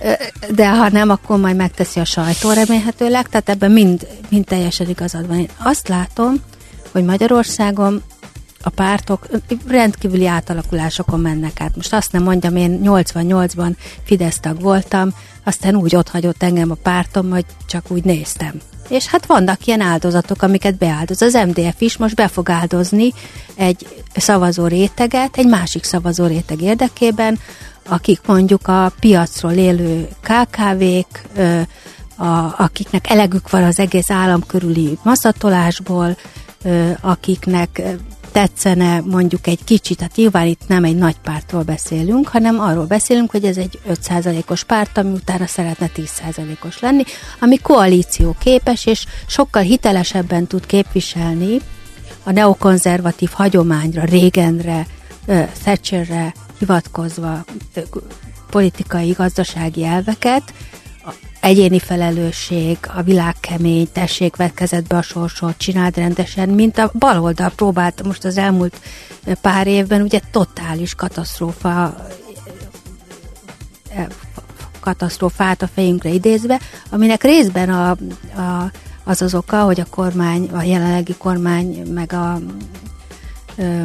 de ha nem, akkor majd megteszi a sajtó remélhetőleg, tehát ebben mind, mind teljesen igazad van. Én azt látom, hogy Magyarországon a pártok rendkívüli átalakulásokon mennek át. Most azt nem mondjam, én nyolcvannyolcban Fidesz tag voltam, aztán úgy otthagyott engem a pártom, hogy csak úgy néztem. És hát vannak ilyen áldozatok, amiket beáldoz. Az em dé ef is most be fog áldozni egy szavazó réteget, egy másik szavazó réteg érdekében, akik mondjuk a piacról élő ká ká vék, a, akiknek elegük van az egész állam körüli maszatolásból, akiknek tetszene mondjuk egy kicsit, hát nyilván itt nem egy nagy pártról beszélünk, hanem arról beszélünk, hogy ez egy öt százalékos párt, ami utána szeretne tíz százalékos lenni, ami koalíció képes, és sokkal hitelesebben tud képviselni a neokonzervatív hagyományra, Reaganre, Thatcherre hivatkozva politikai, gazdasági elveket, egyéni felelősség, a világ kemény, tessék, vedd kezedbe a sorsot, csináld rendesen, mint a baloldal próbált most az elmúlt pár évben, ugye totális katasztrófa katasztrófát a fejünkre idézve, aminek részben a, a, az az oka, hogy a kormány, a jelenlegi kormány, meg a ö,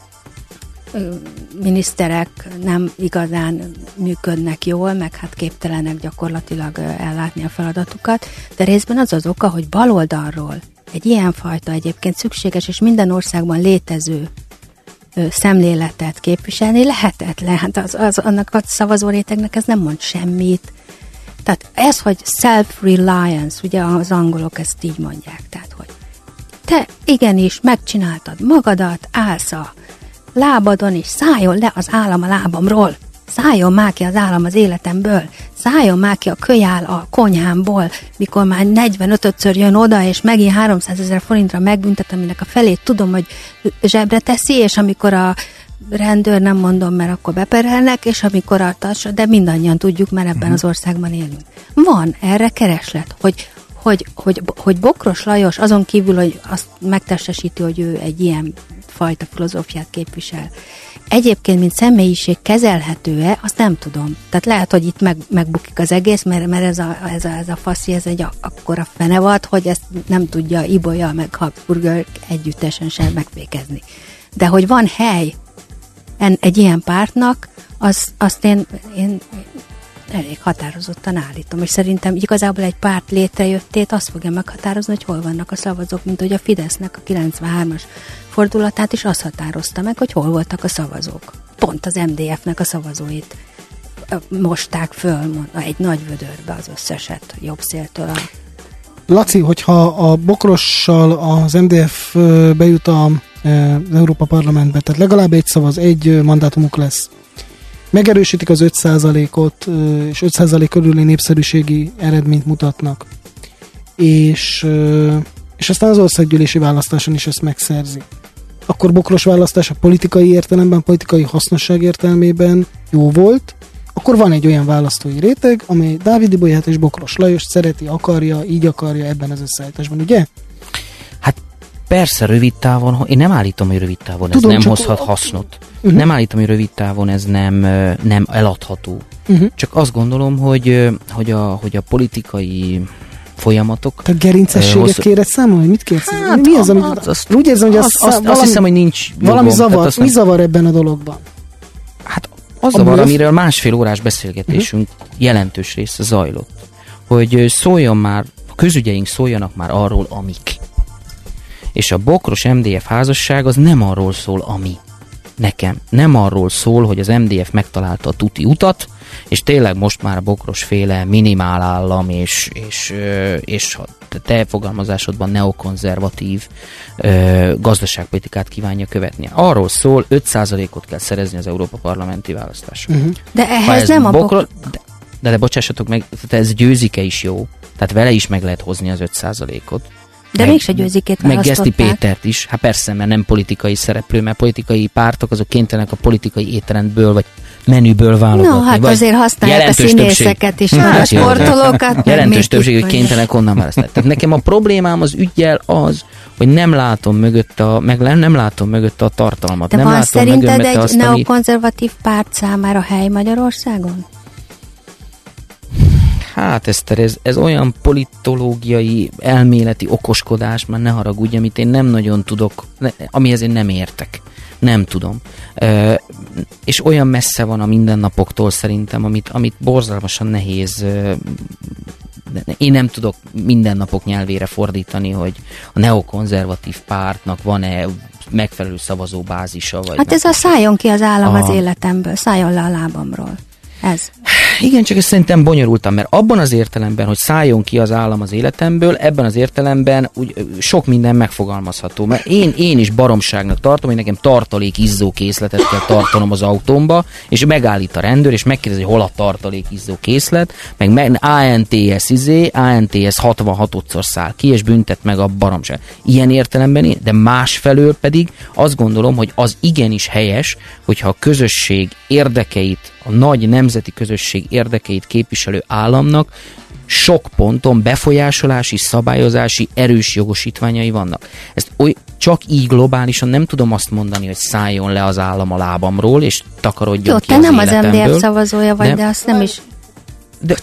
miniszterek nem igazán működnek jól, meg hát képtelenek gyakorlatilag ellátni a feladatukat, de részben az az oka, hogy baloldalról egy ilyenfajta egyébként szükséges és minden országban létező szemléletet képviselni lehetetlen. Hát az, az, annak a szavazó rétegnek ez nem mond semmit. Tehát ez, hogy self-reliance, ugye az angolok ezt így mondják, tehát hogy te igenis megcsináltad magadat, állsz a lábadon, és szálljon le az állam a lábamról. Szálljon már ki az állam az életemből. Szálljon már ki a kölyál a konyhámból, mikor már negyvenötödször jön oda, és megint háromszázezer forintra megbüntet, aminek a felét tudom, hogy zsebre teszi, és amikor a rendőr, nem mondom, mert akkor beperelnek, és amikor a tas, de mindannyian tudjuk, mert ebben az országban élünk. Van erre kereslet, hogy Hogy, hogy, hogy Bokros Lajos azon kívül, hogy azt megtestesíti, hogy ő egy ilyen fajta filozófiát képvisel. Egyébként, mint személyiség kezelhető-e, azt nem tudom. Tehát lehet, hogy itt meg, megbukik az egész, mert, mert ez, a, ez, a, ez a faszi, ez egy akkora fenevad, hogy ezt nem tudja Ibolya meg Habsburger együttesen sem megfékezni. De hogy van hely en, egy ilyen pártnak, az, azt én, én elég határozottan állítom, és szerintem igazából egy párt létrejöttét azt fogja meghatározni, hogy hol vannak a szavazók, mint hogy a Fidesznek a kilencvenhármas fordulatát is azt határozta meg, hogy hol voltak a szavazók. Pont az em dé ef-nek a szavazóit mosták föl egy nagy vödörbe az összeset jobb széltől. A... Laci, hogyha a Bokrossal az em dé ef bejut az Európa Parlamentbe, tehát legalább egy szavaz, egy mandátumuk lesz, megerősítik az öt százalékot, és öt százalék körüli népszerűségi eredményt mutatnak. És, és aztán az országgyűlési választáson is ezt megszerzi. Akkor Bokros választás a politikai értelemben, politikai hasznosság értelmében jó volt, akkor van egy olyan választói réteg, amely Dávid Ibolyát és Bokros Lajost szereti, akarja, így akarja ebben az összeállításban, ugye? Hát persze rövid távon, én nem állítom, hogy rövid távon ez Tudom, nem csak hozhat a... hasznot. Uh-huh. Nem állítom, hogy rövid távon ez nem, nem eladható. Uh-huh. Csak azt gondolom, hogy, hogy, a, hogy a politikai folyamatok... Te gerincességet hosszú... kéred számolni? Mit kérsz? Hát, mi az, amit... Az, azt, úgy érzem, hogy az, azt, az, azt, valami, azt hiszem, hogy nincs jogom. Valami zavar. Azt mi zavar ebben a dologban? Hát az zavar, amiről másfél órás beszélgetésünk uh-huh. jelentős része zajlott. Hogy szóljon már, a közügyeink szóljanak már arról, amik. És a Bokros em dé ef házasság az nem arról szól, ami. Nekem. Nem arról szól, hogy az em dé ef megtalálta a tuti utat, és tényleg most már a Bokros féle minimál állam, és, és, és a te fogalmazásodban neokonzervatív ö, gazdaságpolitikát kívánja követni. Arról szól, öt százalékot kell szerezni az Európa parlamenti választáson. Uh-huh. De ehhez ez nem a Bokros... Bokros... De, de, de bocsássatok meg, ez győzike is jó. Tehát vele is meg lehet hozni az öt százalékot. De mégse győzikét választották. Meg Geszti Pétert is. Hát persze, mert nem politikai szereplő, mert politikai pártok azok kénytelenek a politikai étrendből, vagy menüből válogatni. No, hát vagy azért használják a színészeket is, a sportolókat. Jelentős többség, hogy kénytelenek onnan választani. Tehát nekem a problémám az üggyel az, hogy nem látom mögött a, meg nem látom mögött a tartalmat. De nem van látom szerinted egy azt, neokonzervatív párt számára hely Magyarországon? Hát Eszter, ez, ez olyan politológiai, elméleti okoskodás, már ne haragudj, amit én nem nagyon tudok, amihez én nem értek. Nem tudom. E, és olyan messze van a mindennapoktól szerintem, amit, amit borzalmasan nehéz. E, én nem tudok mindennapok nyelvére fordítani, hogy a neokonzervatív pártnak van-e megfelelő szavazóbázisa. Vagy hát ez a szálljon ki az állam a... az életemből, szálljon le a lábamról. Ez. Igen, csak ezt szerintem bonyolultam, mert abban az értelemben, hogy szálljon ki az állam az életemből, ebben az értelemben úgy, sok minden megfogalmazható. Mert én, én is baromságnak tartom, hogy nekem tartalék izzó készletet kell tartanom az autómba, és megállít a rendőr, és megkérdezi, hol a tartalék izzó készlet, meg, meg á en té es izé, á en té es hatvanhatodszor száll ki, és büntet meg a baromság. Ilyen értelemben én, de másfelől pedig azt gondolom, hogy az igenis helyes, hogyha a közösség érdekeit, a nagy nemzeti közösség érdekeit képviselő államnak sok ponton befolyásolási, szabályozási, erős jogosítványai vannak. Ezt oly, csak így globálisan nem tudom azt mondani, hogy szálljon le az állam a lábamról, és takarodjon jó, ki az nem életemből. az em dé ef szavazója vagy, nem, de azt nem is... De,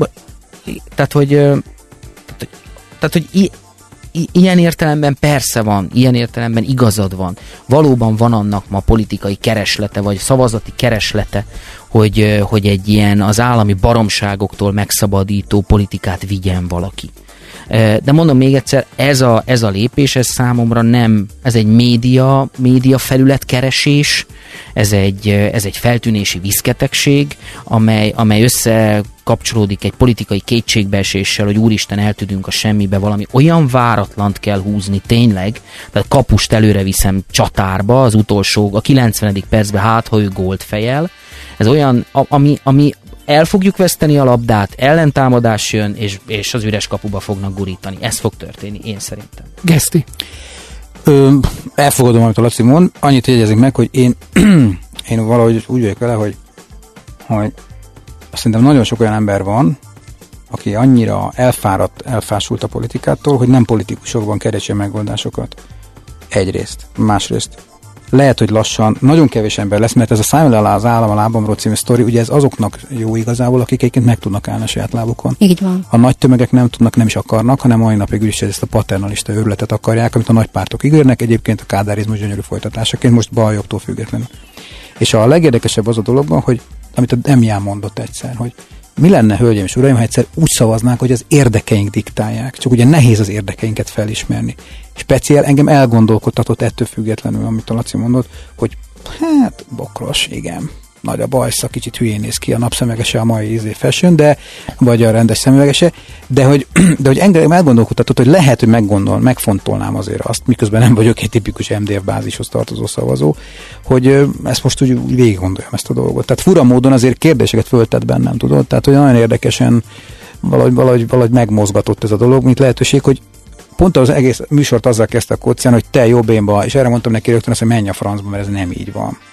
tehát, hogy... Tehát, tehát hogy i, i, ilyen értelemben persze van, ilyen értelemben igazad van. Valóban van annak ma politikai kereslete, vagy szavazati kereslete, hogy, hogy egy ilyen az állami baromságoktól megszabadító politikát vigyen valaki. De mondom még egyszer, ez a, ez a lépés, ez számomra nem, ez egy média, média felületkeresés, ez egy, ez egy feltűnési viszketegség, amely, amely összekapcsolódik egy politikai kétségbeeséssel, hogy úristen, eltűnünk a semmibe, valami olyan váratlant kell húzni tényleg, tehát kapust előre viszem csatárba, az utolsó, a kilencvenedik percben hát, ha ő gólt fejel. Ez olyan, ami, ami el fogjuk veszteni a labdát, ellentámadás jön, és, és az üres kapuba fognak gurítani. Ez fog történni, én szerintem. Geszti. Ö, elfogadom, amit a Laci mond. Annyit jegyezik meg, hogy én, én valahogy úgy vagyok vele, hogy, hogy szerintem nagyon sok olyan ember van, aki annyira elfáradt, elfásult a politikától, hogy nem politikusokban keresi a megoldásokat. Egyrészt. Másrészt. Lehet, hogy lassan nagyon kevés ember lesz, mert ez a szálljon le az állam a lábamról című sztori, ugye ez azoknak jó igazából, akik egyébként meg tudnak állni a saját lábukon. Így van. A nagy tömegek nem tudnak, nem is akarnak, hanem mai napig is ezt a paternalista őrületet akarják, amit a nagy pártok ígérnek, egyébként a kádárizmus gyönyörű folytatásaként, most baljobbtól függetlenül. És a legérdekesebb az a dologban, hogy amit a Demián mondott egyszer, hogy mi lenne, hölgyeim és uraim, ha egyszer úgy szavaznánk, hogy az érdekeink diktálják. Csak ugye nehéz az érdekeinket felismerni. Speciál engem elgondolkodtatott ettől függetlenül, amit a Laci mondott, hogy hát Bokros, igen, nagy a bajsza, kicsit hülyén néz ki a napszemüvegese, a mai izé fashion, de, vagy a rendes szemüvegese, de hogy, de hogy engem elgondolkodtatott, hogy lehet, hogy meggondol, megfontolnám azért azt, miközben nem vagyok egy tipikus em dé ef bázishoz tartozó szavazó, hogy ezt most úgy, úgy végig gondoljam ezt a dolgot. Tehát fura módon azért kérdéseket föltett bennem, tudod? Tehát, hogy nagyon érdekesen valahogy, valahogy, valahogy megmozgatott ez a dolog, mint lehetőség, hogy pont az egész műsort azzal kezdte a Kócián, hogy te jó bénba, és erre mondtam neki rögtön azt, hogy menj a francba, mert ez nem így van.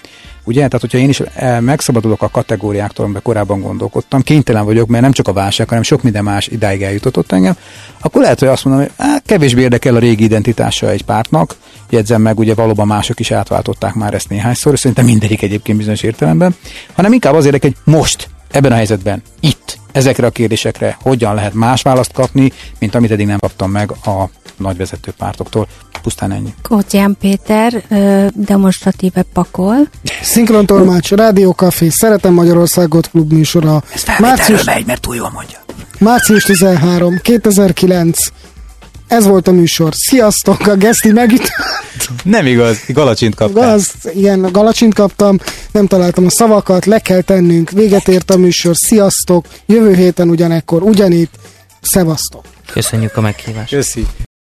Ugye? Tehát, hogyha én is megszabadulok a kategóriáktól, amiben korábban gondolkodtam, kénytelen vagyok, mert nem csak a válság, hanem sok minden más idáig eljutatott engem, akkor lehet, hogy azt mondom, hogy á, kevésbé érdekel a régi identitása egy pártnak, jegyzem meg, ugye valóban mások is átváltották már ezt néhányszor, és szerintem mindegyik egyébként bizonyos értelemben, hanem inkább az érdekel, hogy most, ebben a helyzetben, itt, ezekre a kérdésekre hogyan lehet más választ kapni, mint amit eddig nem kaptam meg a nagyvezető pártoktól. Pusztán ennyi. Kócián Péter demonstratíve pakol. Szinkrontolmács, Rádió Café, Szeretem Magyarországot klub műsora. Ez felvételről megy, mert túl jól mondja. március tizenharmadika, kétezer-kilenc. Ez volt a műsor. Sziasztok, a Geszti megüt... Nem igaz, galacsint kaptam. Igaz, igen, galacsint kaptam, nem találtam a szavakat, le kell tennünk, véget ért a műsor, sziasztok, jövő héten ugyanekkor, ugyanitt, szevasztok. Köszönjük a meghívást. Köszi.